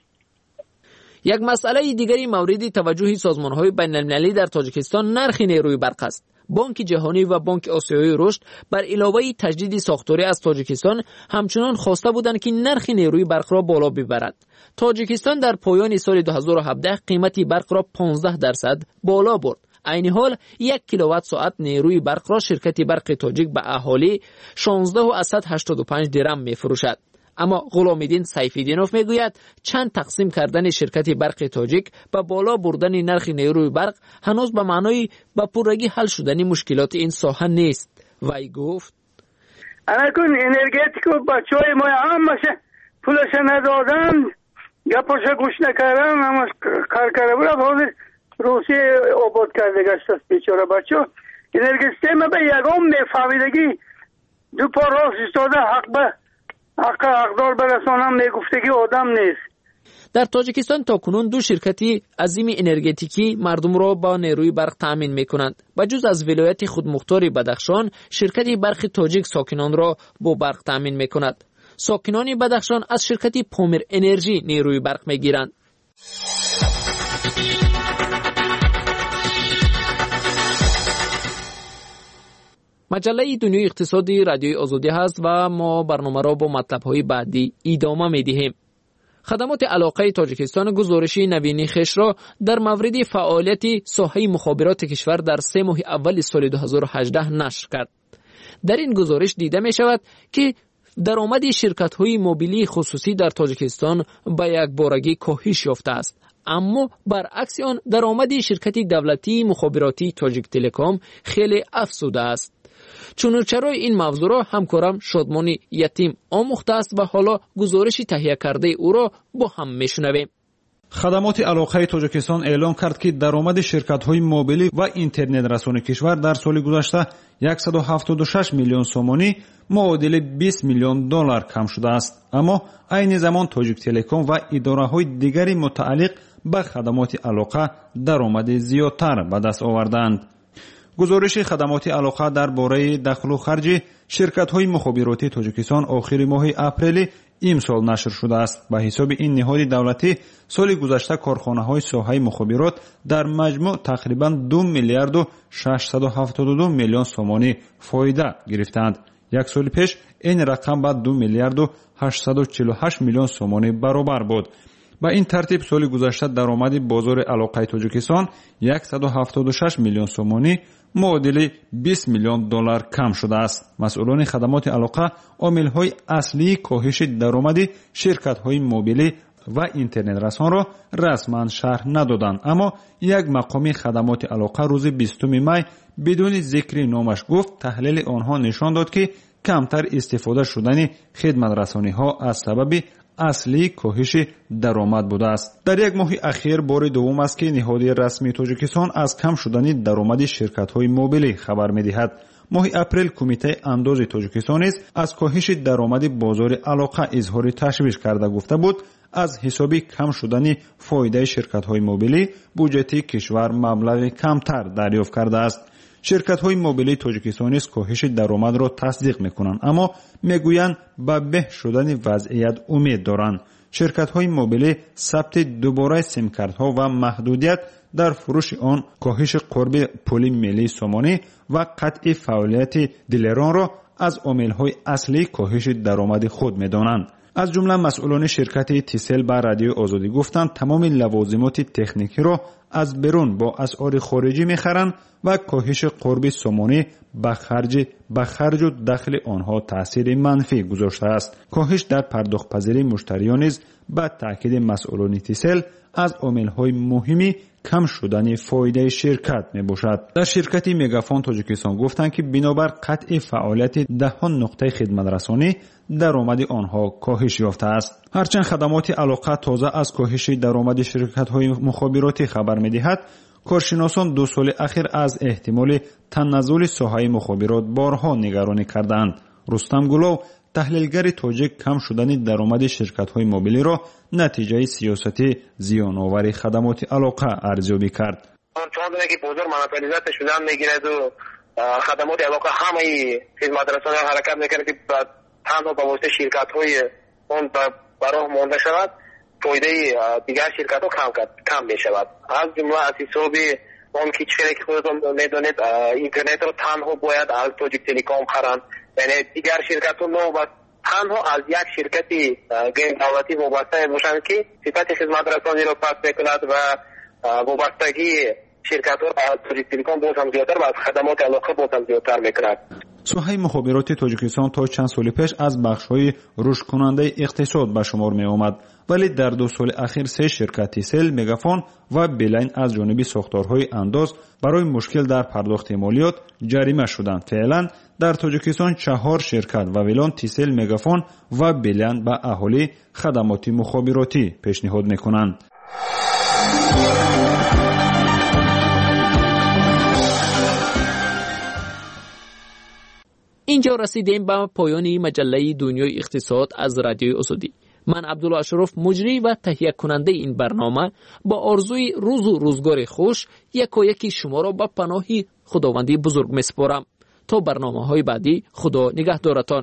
یک مسئله دیگری مورد توجه سازمان‌های بین‌المللی در تاجیکستان نرخ نیروی برق است. بانک جهانی و بانک آسیایی رشد بر علاوه تجدید ساختاری از تاجیکستان همچنان خواسته بودند که نرخ نیروی برق را بالا ببرد. تاجیکستان در پایان سال 2017 قیمت برق را 15% بالا برد. عین حال 1 کیلووات ساعت نیروی برق را شرکت برق تاجیک به اهالی 16.85 درم می‌فروشد. اما غلامالدین سیف‌الدینوف میگوید چند تقسیم کردن شرکت برق تاجیک به بالا بردن نرخ نیروی برق هنوز به معنای به پررگی حل شدن مشکلات این ساحه نیست. وی گفت اکنون انرژتیکو بچهای ما همشه پولش ندادن، گپش گوش نکردن، همش کار کرده بود. حاضر روسیه آباد کرده گشت است بیچاره بچه. انرژی سیستم به یگام میفهمیدگی دو پا راست ایستاده حقدار برسانم میگفتگی آدم نیست. در تاجیکستان تاکنون 2 شرکت عظیم انرژتیکی مردم را با نیروی برق تامین میکنند. بجز از ولایت خودمختار بدخشان، شرکت برق تاجیک ساکنان را با برق تامین میکند. ساکنان بدخشان از شرکت پامیر انرژی نیروی برق میگیرند. مجله دنیای اقتصادی رادیوی آزادی هست و ما برنامه را با مطلب‌های بعدی ادامه می‌دهیم. خدمات علاقه تاجیکستان گزارشی نوینی خش را در مورد فعالیت ساحه مخابرات کشور در 3 ماه اول سال 2018 نشر کرد. در این گزارش دیده می‌شود که درآمد شرکت‌های موبیلی خصوصی در تاجیکستان به یک بارگی کاهش یافته است. اما برعکس آن درآمد شرکت دولتی مخابراتی تاجیک تلکام خیلی افزوده است. چرا این موضوع را همکارم شادمانی یتیم آموخته است و حالا گزارش تهیه کرده او را با هم میشنویم. خدمات علاقه تاجیکستان اعلام کرد که درآمد شرکت‌های موبیلی و اینترنت رسانی کشور در سال گذشته 176 میلیون سومانی معادل 20 میلیون دلار کم شده است. اما عین زمان تاجیک تلکام و اداره‌های دیگری متعلق به خدمات علاقه درآمد زیادتر به دست آوردند. گزارش خدمات علاقه درباره دخل و خرج شرکت‌های مخابراتی تاجیکستان آخر ماه اپریل امسال نشر شده است. به حساب این نهاد دولتی سال گذشته کارخانه‌های ساحه مخابرات در مجموع تقریباً 2 میلیارد و 672 میلیون سومانی فایده گرفتند. یک سال پیش این رقم به 2 میلیارد و 848 میلیون سومانی برابر بود. با این ترتیب سال گذشته درآمد بازار علاقه تاجیکستان 176 میلیون سومانی معادل 20 میلیون دلار کم شده است. مسئولان خدمات علاقه عامل‌های اصلی کاهش درآمد شرکت‌های موبیلی و اینترنت رسان را رسما شرح ندادند، اما یک مقام خدمات علاقه روز 20 می بدون ذکر نامش گفت تحلیل آنها نشان داد که کمتر استفاده شدن خدمت رسانی‌ها از سبب اصلی کاهش درآمد بوده است. در یک ماه اخیر بار دوم است که نهاد رسمی تاجیکستان از کم شدن درآمد شرکت‌های موبیلی خبر می‌دهد. ماه اپریل کمیته انداز تاجیکستان از کاهش درآمد بازار علاقه اظهار تشویش کرده گفته بود از حساب کم شدن فایده شرکت‌های موبیلی بودجه کشور مبلغ کمتر دریافت کرده است. شرکت‌های موبیلی تاجیکستان نیز کاهش درآمد را تصدیق می‌کنند، اما می‌گویند به بهبود شدن وضعیت امید دارند. شرکت‌های موبیلی ثبت دوباره سیم کارت‌ها و محدودیت در فروش آن، کاهش قرب پول ملی سومانی و قطع فعالیت دیلران را از عامل‌های اصلی کاهش درآمد خود می‌دانند. از جمله مسئولان شرکت تیسل به رادیو آزادی گفتند تمام لوازمات تکنیکی را از بیرون با اسعار خارجی می‌خرند و کاهش قرب سومانی به خرج و دخل آنها تأثیر منفی گذاشته است. کاهش در پرداخت پذیری مشتریان نیز به تأکید مسئولان تیسل از عامل‌های مهمی کم شدن فایده شرکت می باشد. در شرکت میگافون تاجیکستان گفتند که بنابر قطع فعالیت دهان نقطه خدمت رسانی درآمد آنها کاهش یافته است. هرچند خدمات علاقه تازه از کاهش درآمد شرکت‌های مخابراتی خبر می‌دهد، کارشناسان 2 سال اخیر از احتمال تنزل ساحه مخابرات بارها نگرانی کردند. رستم گلو تحلیلگر تاجیک کم شدن درآمد شرکت‌های موبیلی را نتیجه سیاست زیان‌آور خدمات علاقه ارزیابی کرد. چون که بازار مناپولیزات شدن میگیرد و خدمات علاقه همه خدمات رسانی حرکت میکنه که تنها با واسطه شرکت‌های اون براه مانده شود، فایده دیگر شرکت‌ها کم می شود. از جمله از حساب اون که چیزی که خودتون میدونید اینترنت رو تنها باید از توجیک تلکام خرند، یعنی دیگر شرکت رو تنها از یک شرکتی غیر دولتی وابسته باشند که صفت خدمت رسانی رو پس میکند و وابستگی شرکت ها از توجیک تلکام باز هم زیادتر و از خدمات علاقه باز هم زیادتر میکند. سوحه مخابرات تاجیکستان تا چند سال پیش از بخش‌های رشد کننده اقتصاد به شمار می آمد، ولی در 2 سال اخیر 3 شرکت تیسل، مگافون و بیلین از جانب ساختارهای انداز برای مشکل در پرداخت مالیات جریمه شدند. فعلا در تاجیکستان 4 شرکت و ویلان تیسل، مگافون و بیلین به اهالی خدمات مخابراتی پیشنهاد می‌کنند. اینجا رسیدیم به پایان مجله دنیای اقتصاد از رادیوی آزادی. من عبدالله اشرف، مجری و تهیه کننده این برنامه، با آرزوی روز و روزگار خوش یکی شما را به پناه خداوندی بزرگ میسپارم. تا برنامه‌های بعدی، خدا نگهدارتان.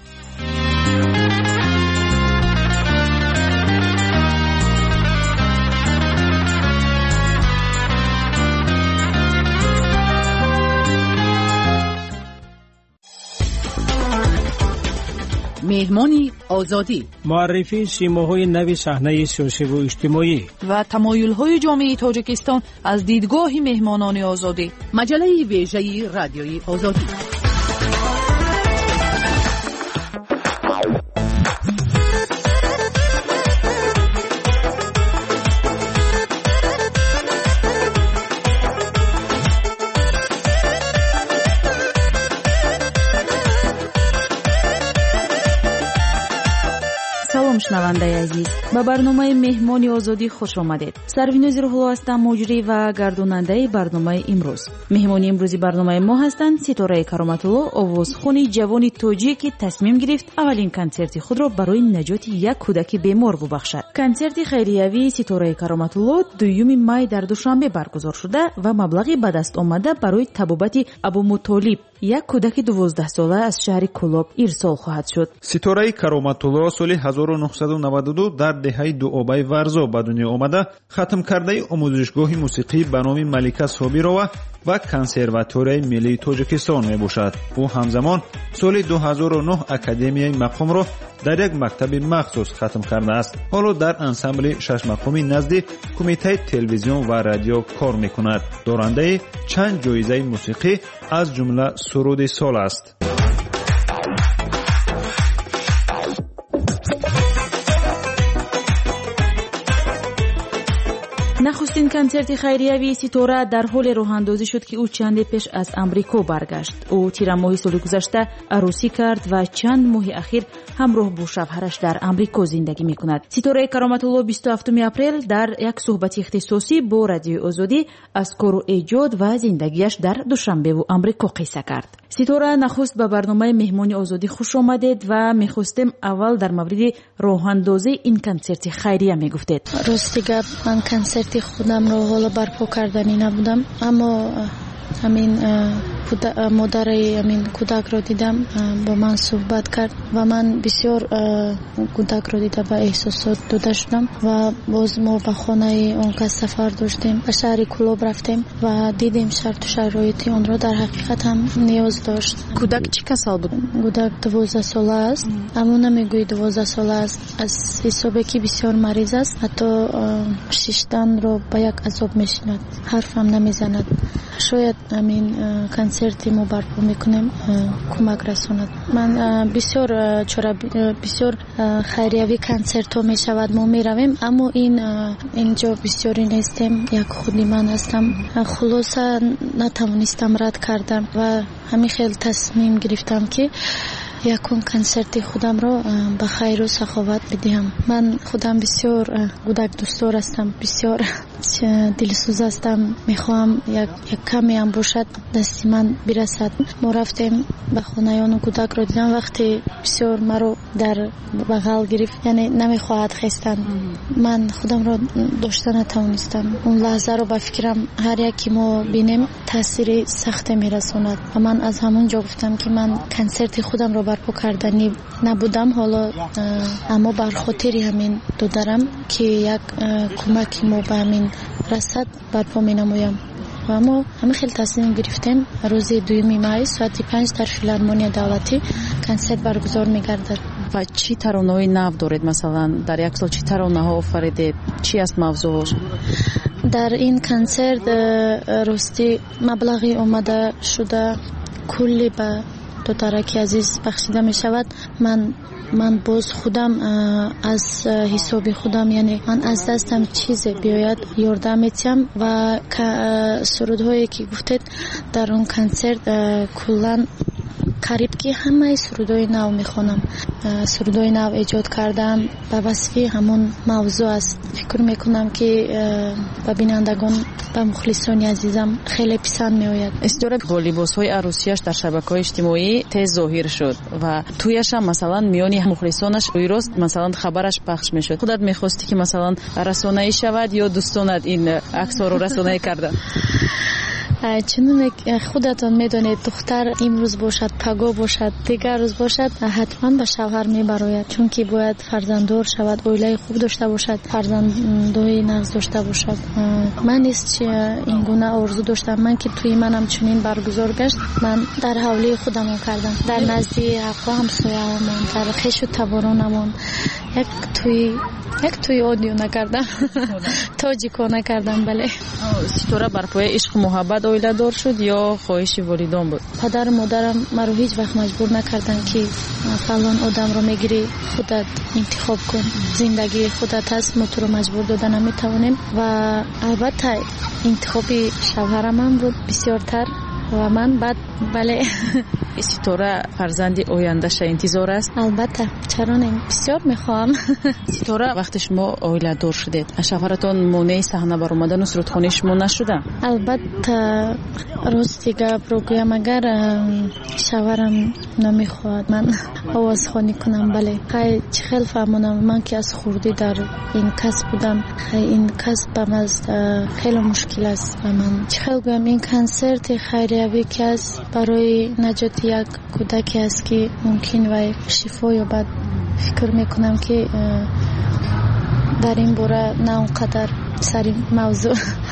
مهمانی آزادی، معرفی سیماهای نوی صحنه سیاسی و اجتماعی و تمایل‌های جامعه تاجیکستان از دیدگاه مهمانان آزادی. مجله ویژه رادیوی آزادی. شنونده عزیز، به برنامه مهمانی آزادی خوش آمدید. سروینوز روح‌الله هستم، مجری و گرداننده برنامه امروز. مهمانی امروزی برنامه ما هستند ستاره کرامت‌الله، آوازخوان جوان تاجیک که تصمیم گرفت اولین کنسرت خود را برای نجات یک کودک بیمار ببخشد. کنسرت خیریوی ستاره کرامت‌الله 2 می در دوشنبه برگزار شده و مبلغی به دست آمده برای طبابت ابو مطالب، یک کودک 12 ساله از شهر کلاب ارسال خواهد شد. ستاره کرامت‌الله سال 1992 در دهه دوآبای ورزا به دنیا آمده، ختم کرده آموزشگاه موسیقی به نام ملیکه صابرова و کنسرواتوری ملی تاجیکستان می باشد. او همزمان سال 2009 اکادمیای مقام را در یک مکتب مخصوص ختم کرده است. حالا در انسمبل 6 مقامی نزد کمیته تلویزیون و رادیو کار می کند. دارنده چند جایزه موسیقی از جمله سرود سال است. نخستین کنسرت خیریوی ستاره در حال راه‌اندازی شد که او چند پیش از امریکا برگشت. او تیر ماه سال گذشته عروسی کرد و چند ماه اخیر همراه با شوهرش در امریکا زندگی می‌کند. ستاره کرامت‌الله 27 اپریل در یک صحبت اختصاصی با رادیو آزادی از کار و ایجاد و زندگیش در دوشنبه و امریکا قصه کرد. ستاره نخست به برنامه مهمانی آزادی خوش آمدید و می‌خواستیم اول در مورد راه‌اندازی این کنسرت خیریه می‌گفتید. راستی گپ، من کنسرت خودم رو حالا برپا کردنی نبودم، اما همین مادر همین کودک رو دیدم، با من صحبت کرد و من بسیار کودک رو دیده به احساسات دوده شدم و باز ما به خانه اون کس سفر داشتیم، به شهر کلاب رفتیم و دیدیم شرط و شرایط اون رو در حقیقت هم نیاز داشت. کودک چی سال بود؟ کودک 12 ساله است، اما نمیگوی 12 ساله است، از حسابی که بسیار مریض است، حتی شیشتن رو به یک عذاب میشیند، حرف هم نمیزند. شاید همین کنسرتی ما برپا میکنیم کمک رساند. من بسیار خیریوی کنسرت ها میشود ما میرویم، اما اینجا بسیاری نیستیم، یک خودی من هستم. خلاصه نتوانستم رد کردم و همین خیلی تصمیم گرفتم که یکون کنسرت خودم رو به خیر و سخاوت بدهم. من خودم بسیار کودک دوستدار هستم، بسیار دلسوز هستم، میخوام یک کمی هم باشد دستی من برسد. ما رفتیم به خانه اون کودک رو دیدم، وقتی بسیار مرا در بغل گرفت، یعنی نمیخواهد خستن، من خودم رو داشته نتوانستم. اون لحظه رو به فکرم هر یکی ما بینیم تاثیر سخت میرساند و من از همون جا گفتم که من کنسرت خودم رو برپا کردنی نبودم، حالا اما بر خاطر همین دارم که یک کمکی ما به همین رسد برپا می نمویم. و ما همه خیلی تصمیم گرفتیم روز 2 مای ساعت 5 در فیلارمونی دولتی کنسرت برگزار می‌گردد. و چی ترانه‌های نو دارید؟ مثلا در یک سال چی ترانه‌ها آفریدید؟ چی است موضوعش؟ در این کنسرت راستی مبلغی آمده شده کلی به دوتارکی عزیز بخشیده می شود. من باز خودم از حساب خودم، یعنی من از دستم چیز بیاید یاردم میتیم و سرودهایی که گفتید در اون کنسرت کلان قریب که همه سرودهای نو میخونم. سرودهای نو ایجاد کردم به وصفی همون موضوع است. فکر میکنم که به بینندگان و مخلصان عزیزم خیلی پسند میآید. استوره لباس‌های عروسیش در شبکه‌های اجتماعی تیز ظاهر شد و تویش هم مثلا میانی مخلصانش روی راست مثلا خبرش پخش میشد. خودت میخواستی که مثلا رسانه‌ای شود یا دوستانت این عکس‌ها رو رسانه‌ای کردن؟ چون خودتان میدونید دختر امروز باشد پگاه باشد دیگر روز باشد حتما به شوهر میبراید، چون که باید فرزنددار شود، اویله خوب داشته باشد، فرزندای نغز داشته باشد. من نیست چه این گونه آرزو داشتم. من که توی منم چنین برگزار گشت، من در حوله خودم کردم، در نزد حقا همسایه‌مون، در خویش و تبارانمون یک توی آدیو نکردم تاجیکو نکردم. بله. ستوره بر پایه عشق محبت اویله دار شد یا خواهش والدان بود؟ پدر مادرم مرا هیچ وقت مجبور نکردن که فلان آدم رو میگیری خودت انتخاب کن، زندگی خودت هست، ما تو رو مجبور دادن نمیتوانیم. و البته انتخابی شوهرم هم بود بسیارتر و من بعد بله. ستوره فرزندی آینده‌اش انتظار است؟ البته، چرا نه، بسیار میخوام. ستوره وقتی شما اویله دار شدید شوهرتون مانع صحنه بر اومدن و سرودخوانی شما نشده؟ البته راستی گپ رو گویم، اگر شوهرم نمیخواد من آوازخوانی کنم بله خیلی فهمونم. من که از خوردی در این کسب بودم، این کسبم از خیلی مشکل است و من خیلی گویم این کنسرت خیریوی که است برای نجات یک کودکی است که ممکن و شفا یابد. فکر میکنم که در این باره نه اونقدر سر موضوع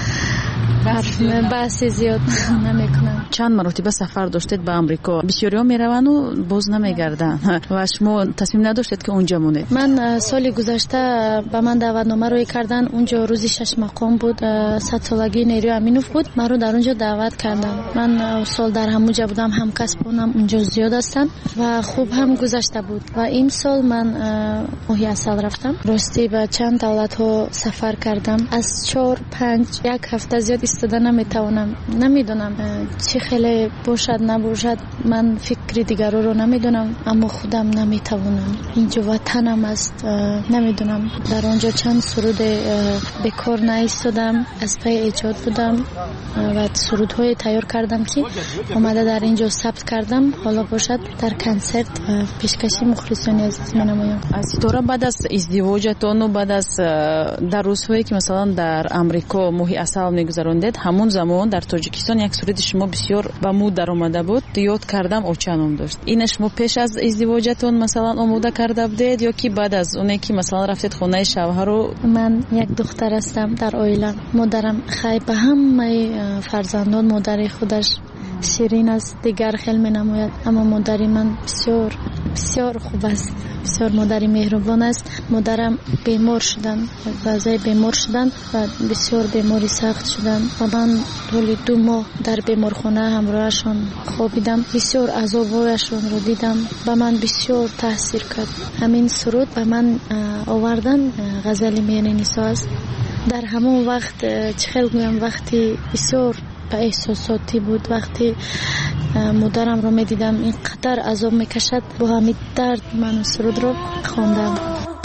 بحث زیاد نمیکنم. چند مرتبه سفر داشتید به امریکا، بسیاری ها میروند و باز نمیگردن و شما تصمیم نداشتید که اونجا مونید؟ من سال گذشته به من دعوتنامه روی کردن، اونجا روزی 6 مقام بود، 100 سالگی نیروی امینوف بود، من رو در اونجا دعوت کردن. من سال در همونجا بودم، هم کسبونم اونجا زیاد هستن و خوب هم گذشته بود. و این سال من ماهی عسل رفتم، راستی به چند دولت ها سفر کردم، از 4-5 یک هفته زیاد استاده نمیتونم. نمیدونم چی خیلی باشد نباشد، من فکر دیگر رو نمیدونم، اما خودم نمیتونم. اینجا وطنم است، نمیدونم در اونجا چند سرود بکار نایستادم، از پای ایجاد بودم و سرودهای تیار کردم که اومده در اینجا ثبت کردم. حالا باشد در کنسرت پیشکشی مخلصانی عزیز منمایم. از ستوره بعد از ازدواجتون و بعد از در روزهایی که مثلا در امریکا ماهی عسل میگذروندید، همون زمان در تاجیکستان یک سرود شما بسیار به مود در اومده بود، یاد کردم اوچانم داشت. این شما پیش از ازدواجتون مثلا آماده کرده بودید یا که بعد از اونی که مثلا رفتید خونه شوهر رو؟ من یک دختر هستم در عائلم. مادرم خیلی به همه فرزندان مادر خودش شیرین است، دیگر خیلی می نماید، اما مادری من بسیار خوب است، بسیار مادری مهربان است. مادرم بیمار شدن، بعضی بیمار شدن و بسیار بیماری سخت شدن و من طول 2 ماه در بیمارخانه همراهشان خوابیدم، بسیار عذابهایشان رو دیدم، به من بسیار تاثیر کرد. همین سرود به من آوردن غزل میان نسا است. در همون وقت چه گویم، وقتی بسیار به احساساتی بود، وقتی مادرم رو میدیدم اینقدر عذاب میکشد، با همین درد من سرود رو خواندم.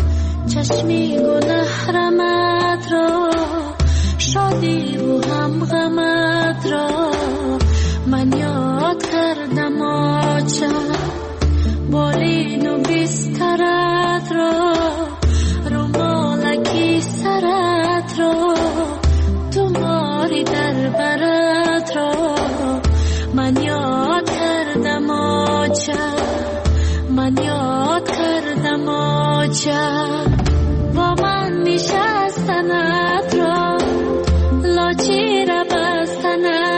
چشمی گناه رمت را، شادی و هم غمت را، من یاد کردم آچه بالین و بسترت را، رومالکی سرت را، تو ماری در برت را، من یاد کردم آچه، من یاد کردم آچه، با من نشستنت را، لاچی را بستنت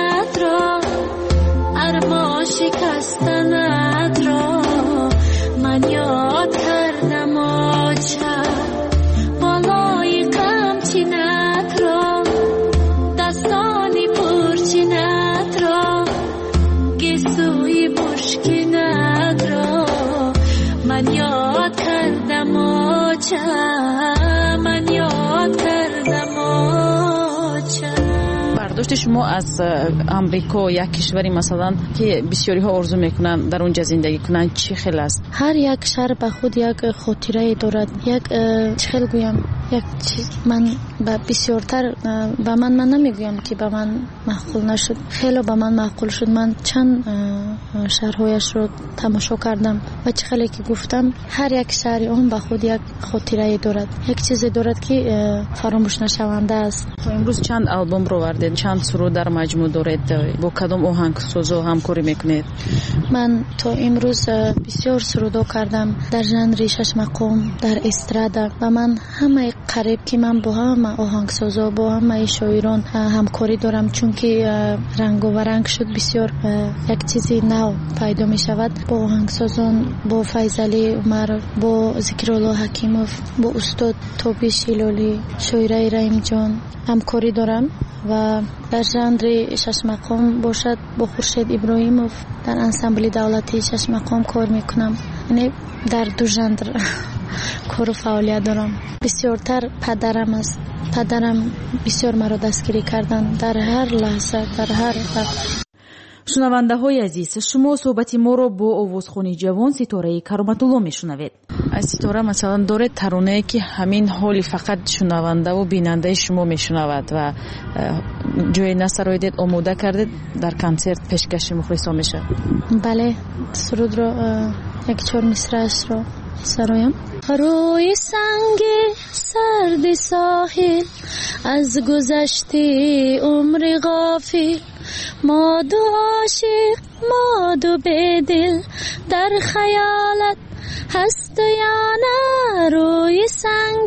من یاد کردم برداشت شما از امریکا یک کشوری مثلا که بسیاری ها آرزو میکنن در اونجا زندگی کنن چی خیلی است؟ هر یک شهر به خود یک خاطره دارد. یک چخل گویم یک چیز من بسیارتر به من نمیگویم که به من معقول نشد، خیلی به من معقول شد. من چند شهرهایش رو تماشا کردم و چخلی که گفتم هر یک شهری اون به خود یک خاطره دارد، یک چیزی دارد که فراموش نشونده است. امروز چند آلبوم رو وردید؟ چند سرود در مجموع دارید؟ با کدام آهنگسازا همکاری میکنید؟ من تا امروز بسیار سرودا کردم در ژانر شش مقام، در استرادا و من همه قریب که من با همه آهنگسازا با همه شاعران همکاری دارم، چون که رنگ و رنگ شد بسیار یک چیزی نو پیدا می شود. با آهنگسازان، با فیضعلی عمر، با ذکرالله حکیموف، با استاد توبیش هلالی، شاعره رحیم جان همکاری دارم و در ژانر شش مقام باشد با خورشید ابراهیموف در انسامبل دولتی شش مقام کار میکنم. یعنی در دو ژانر کار و فعالیت دارم. بسیارتر پدرم است. پدرم بسیار مرا دستگیری کردن در هر لحظه، در هر وقت. شنونده های عزیز، شما صحبت ما رو با آوازخوانی جوان ستاره کرامت‌الله میشنوید. از ستاره مثلا داره ترانه که همین حالی فقط شنونده و بیننده شما میشنود و جای نسرایدید آماده کردید در کنسرت پیشکش مخلصا میشه؟ بله، سرود رو یک چهار مصرعش رو سرایم. روی سنگ سرد ساحل از گذشته عمر غافل، ما دو عاشق ما دو بدل در خیالت هست یا نه. روی سنگ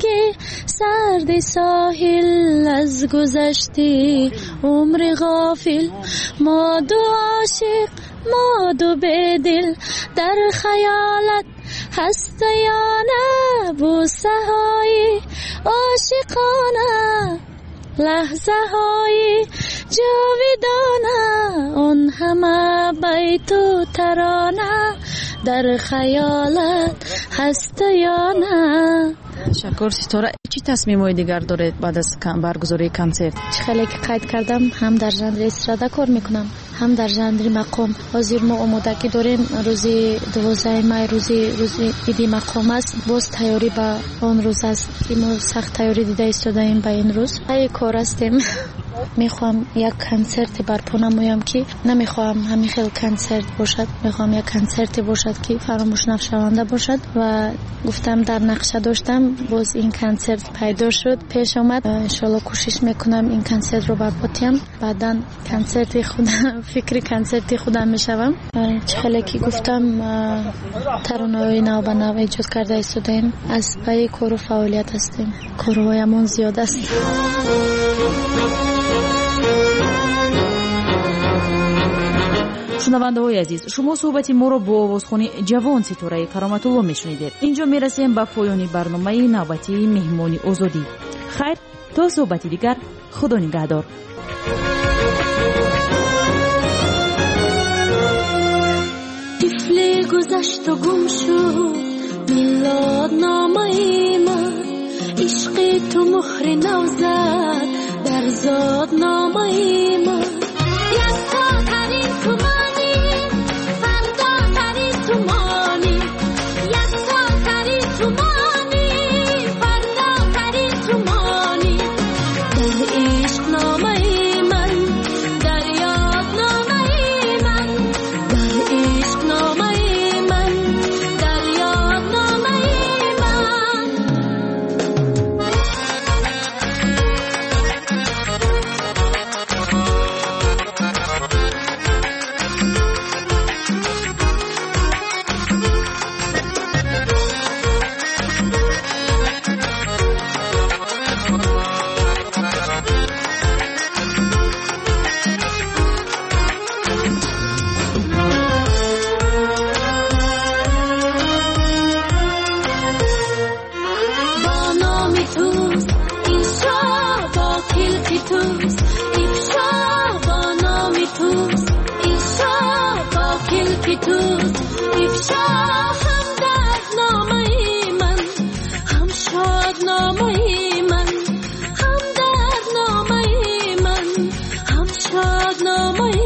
سرد ساحل از گذشته عمر غافل، ما دو عاشق ما دو بدل در خیالت هست یا نه. بوسه های عاشقانه، لحظه های جاودانه، اون همه بیت و ترانه در خیالت هست یا نه. شکر ستاره. چی تصمیم‌های دیگر دارید بعد از برگزاری کنسرت؟ خیلی که قید کردم هم در ژانر استرادا کار میکنم هم در ژانر مقام. حاضر ما آمادگی داریم روزی 12 می روزی عید مقام است. باز تیاری به آن روز است که ما سخت تیاری دیده ایستادیم به این روز. ای کار هستیم. میخوام یک کنسرت برپا نمایم که نمیخوام همین خیلی کنسرت باشد، میخوام یک کنسرت باشد که فراموش نشونده باشد و گفتم در نقشه داشتم، باز این کنسرت پیدا شد پیش آمد. انشالله کوشش میکنم این کنسرت رو برپاتیم. بعداً کنسرت خودم فکر کنسرت خودم میشوم. خیلی که گفتم ترانه‌های نو به نو ایجاد کرده ایستادیم، از پای کار و فعالیت هستیم، کارهایمون زیاد است. شنونده های عزیز، شما صحبت ما رو با آوازخوانی جوان ستاره کرامت‌الله میشنیدید. اینجا میرسیم به پایان برنامه نوبتی مهمانی آزادی. خیر تا صحبت دیگر، خدا نگهدار. طفل گذشت و گم شد میلاد نامه من، عشق تو مهر نو زد در زاد نامه من. یک تا ترین تو مانی، فردا ترین تو مانی، یک تا ترین تو مانی، فردا ترین تو مانی. در عشق نامه من، در یاد نامه من، در عشق نامه من، در یاد نامه من. شادنامه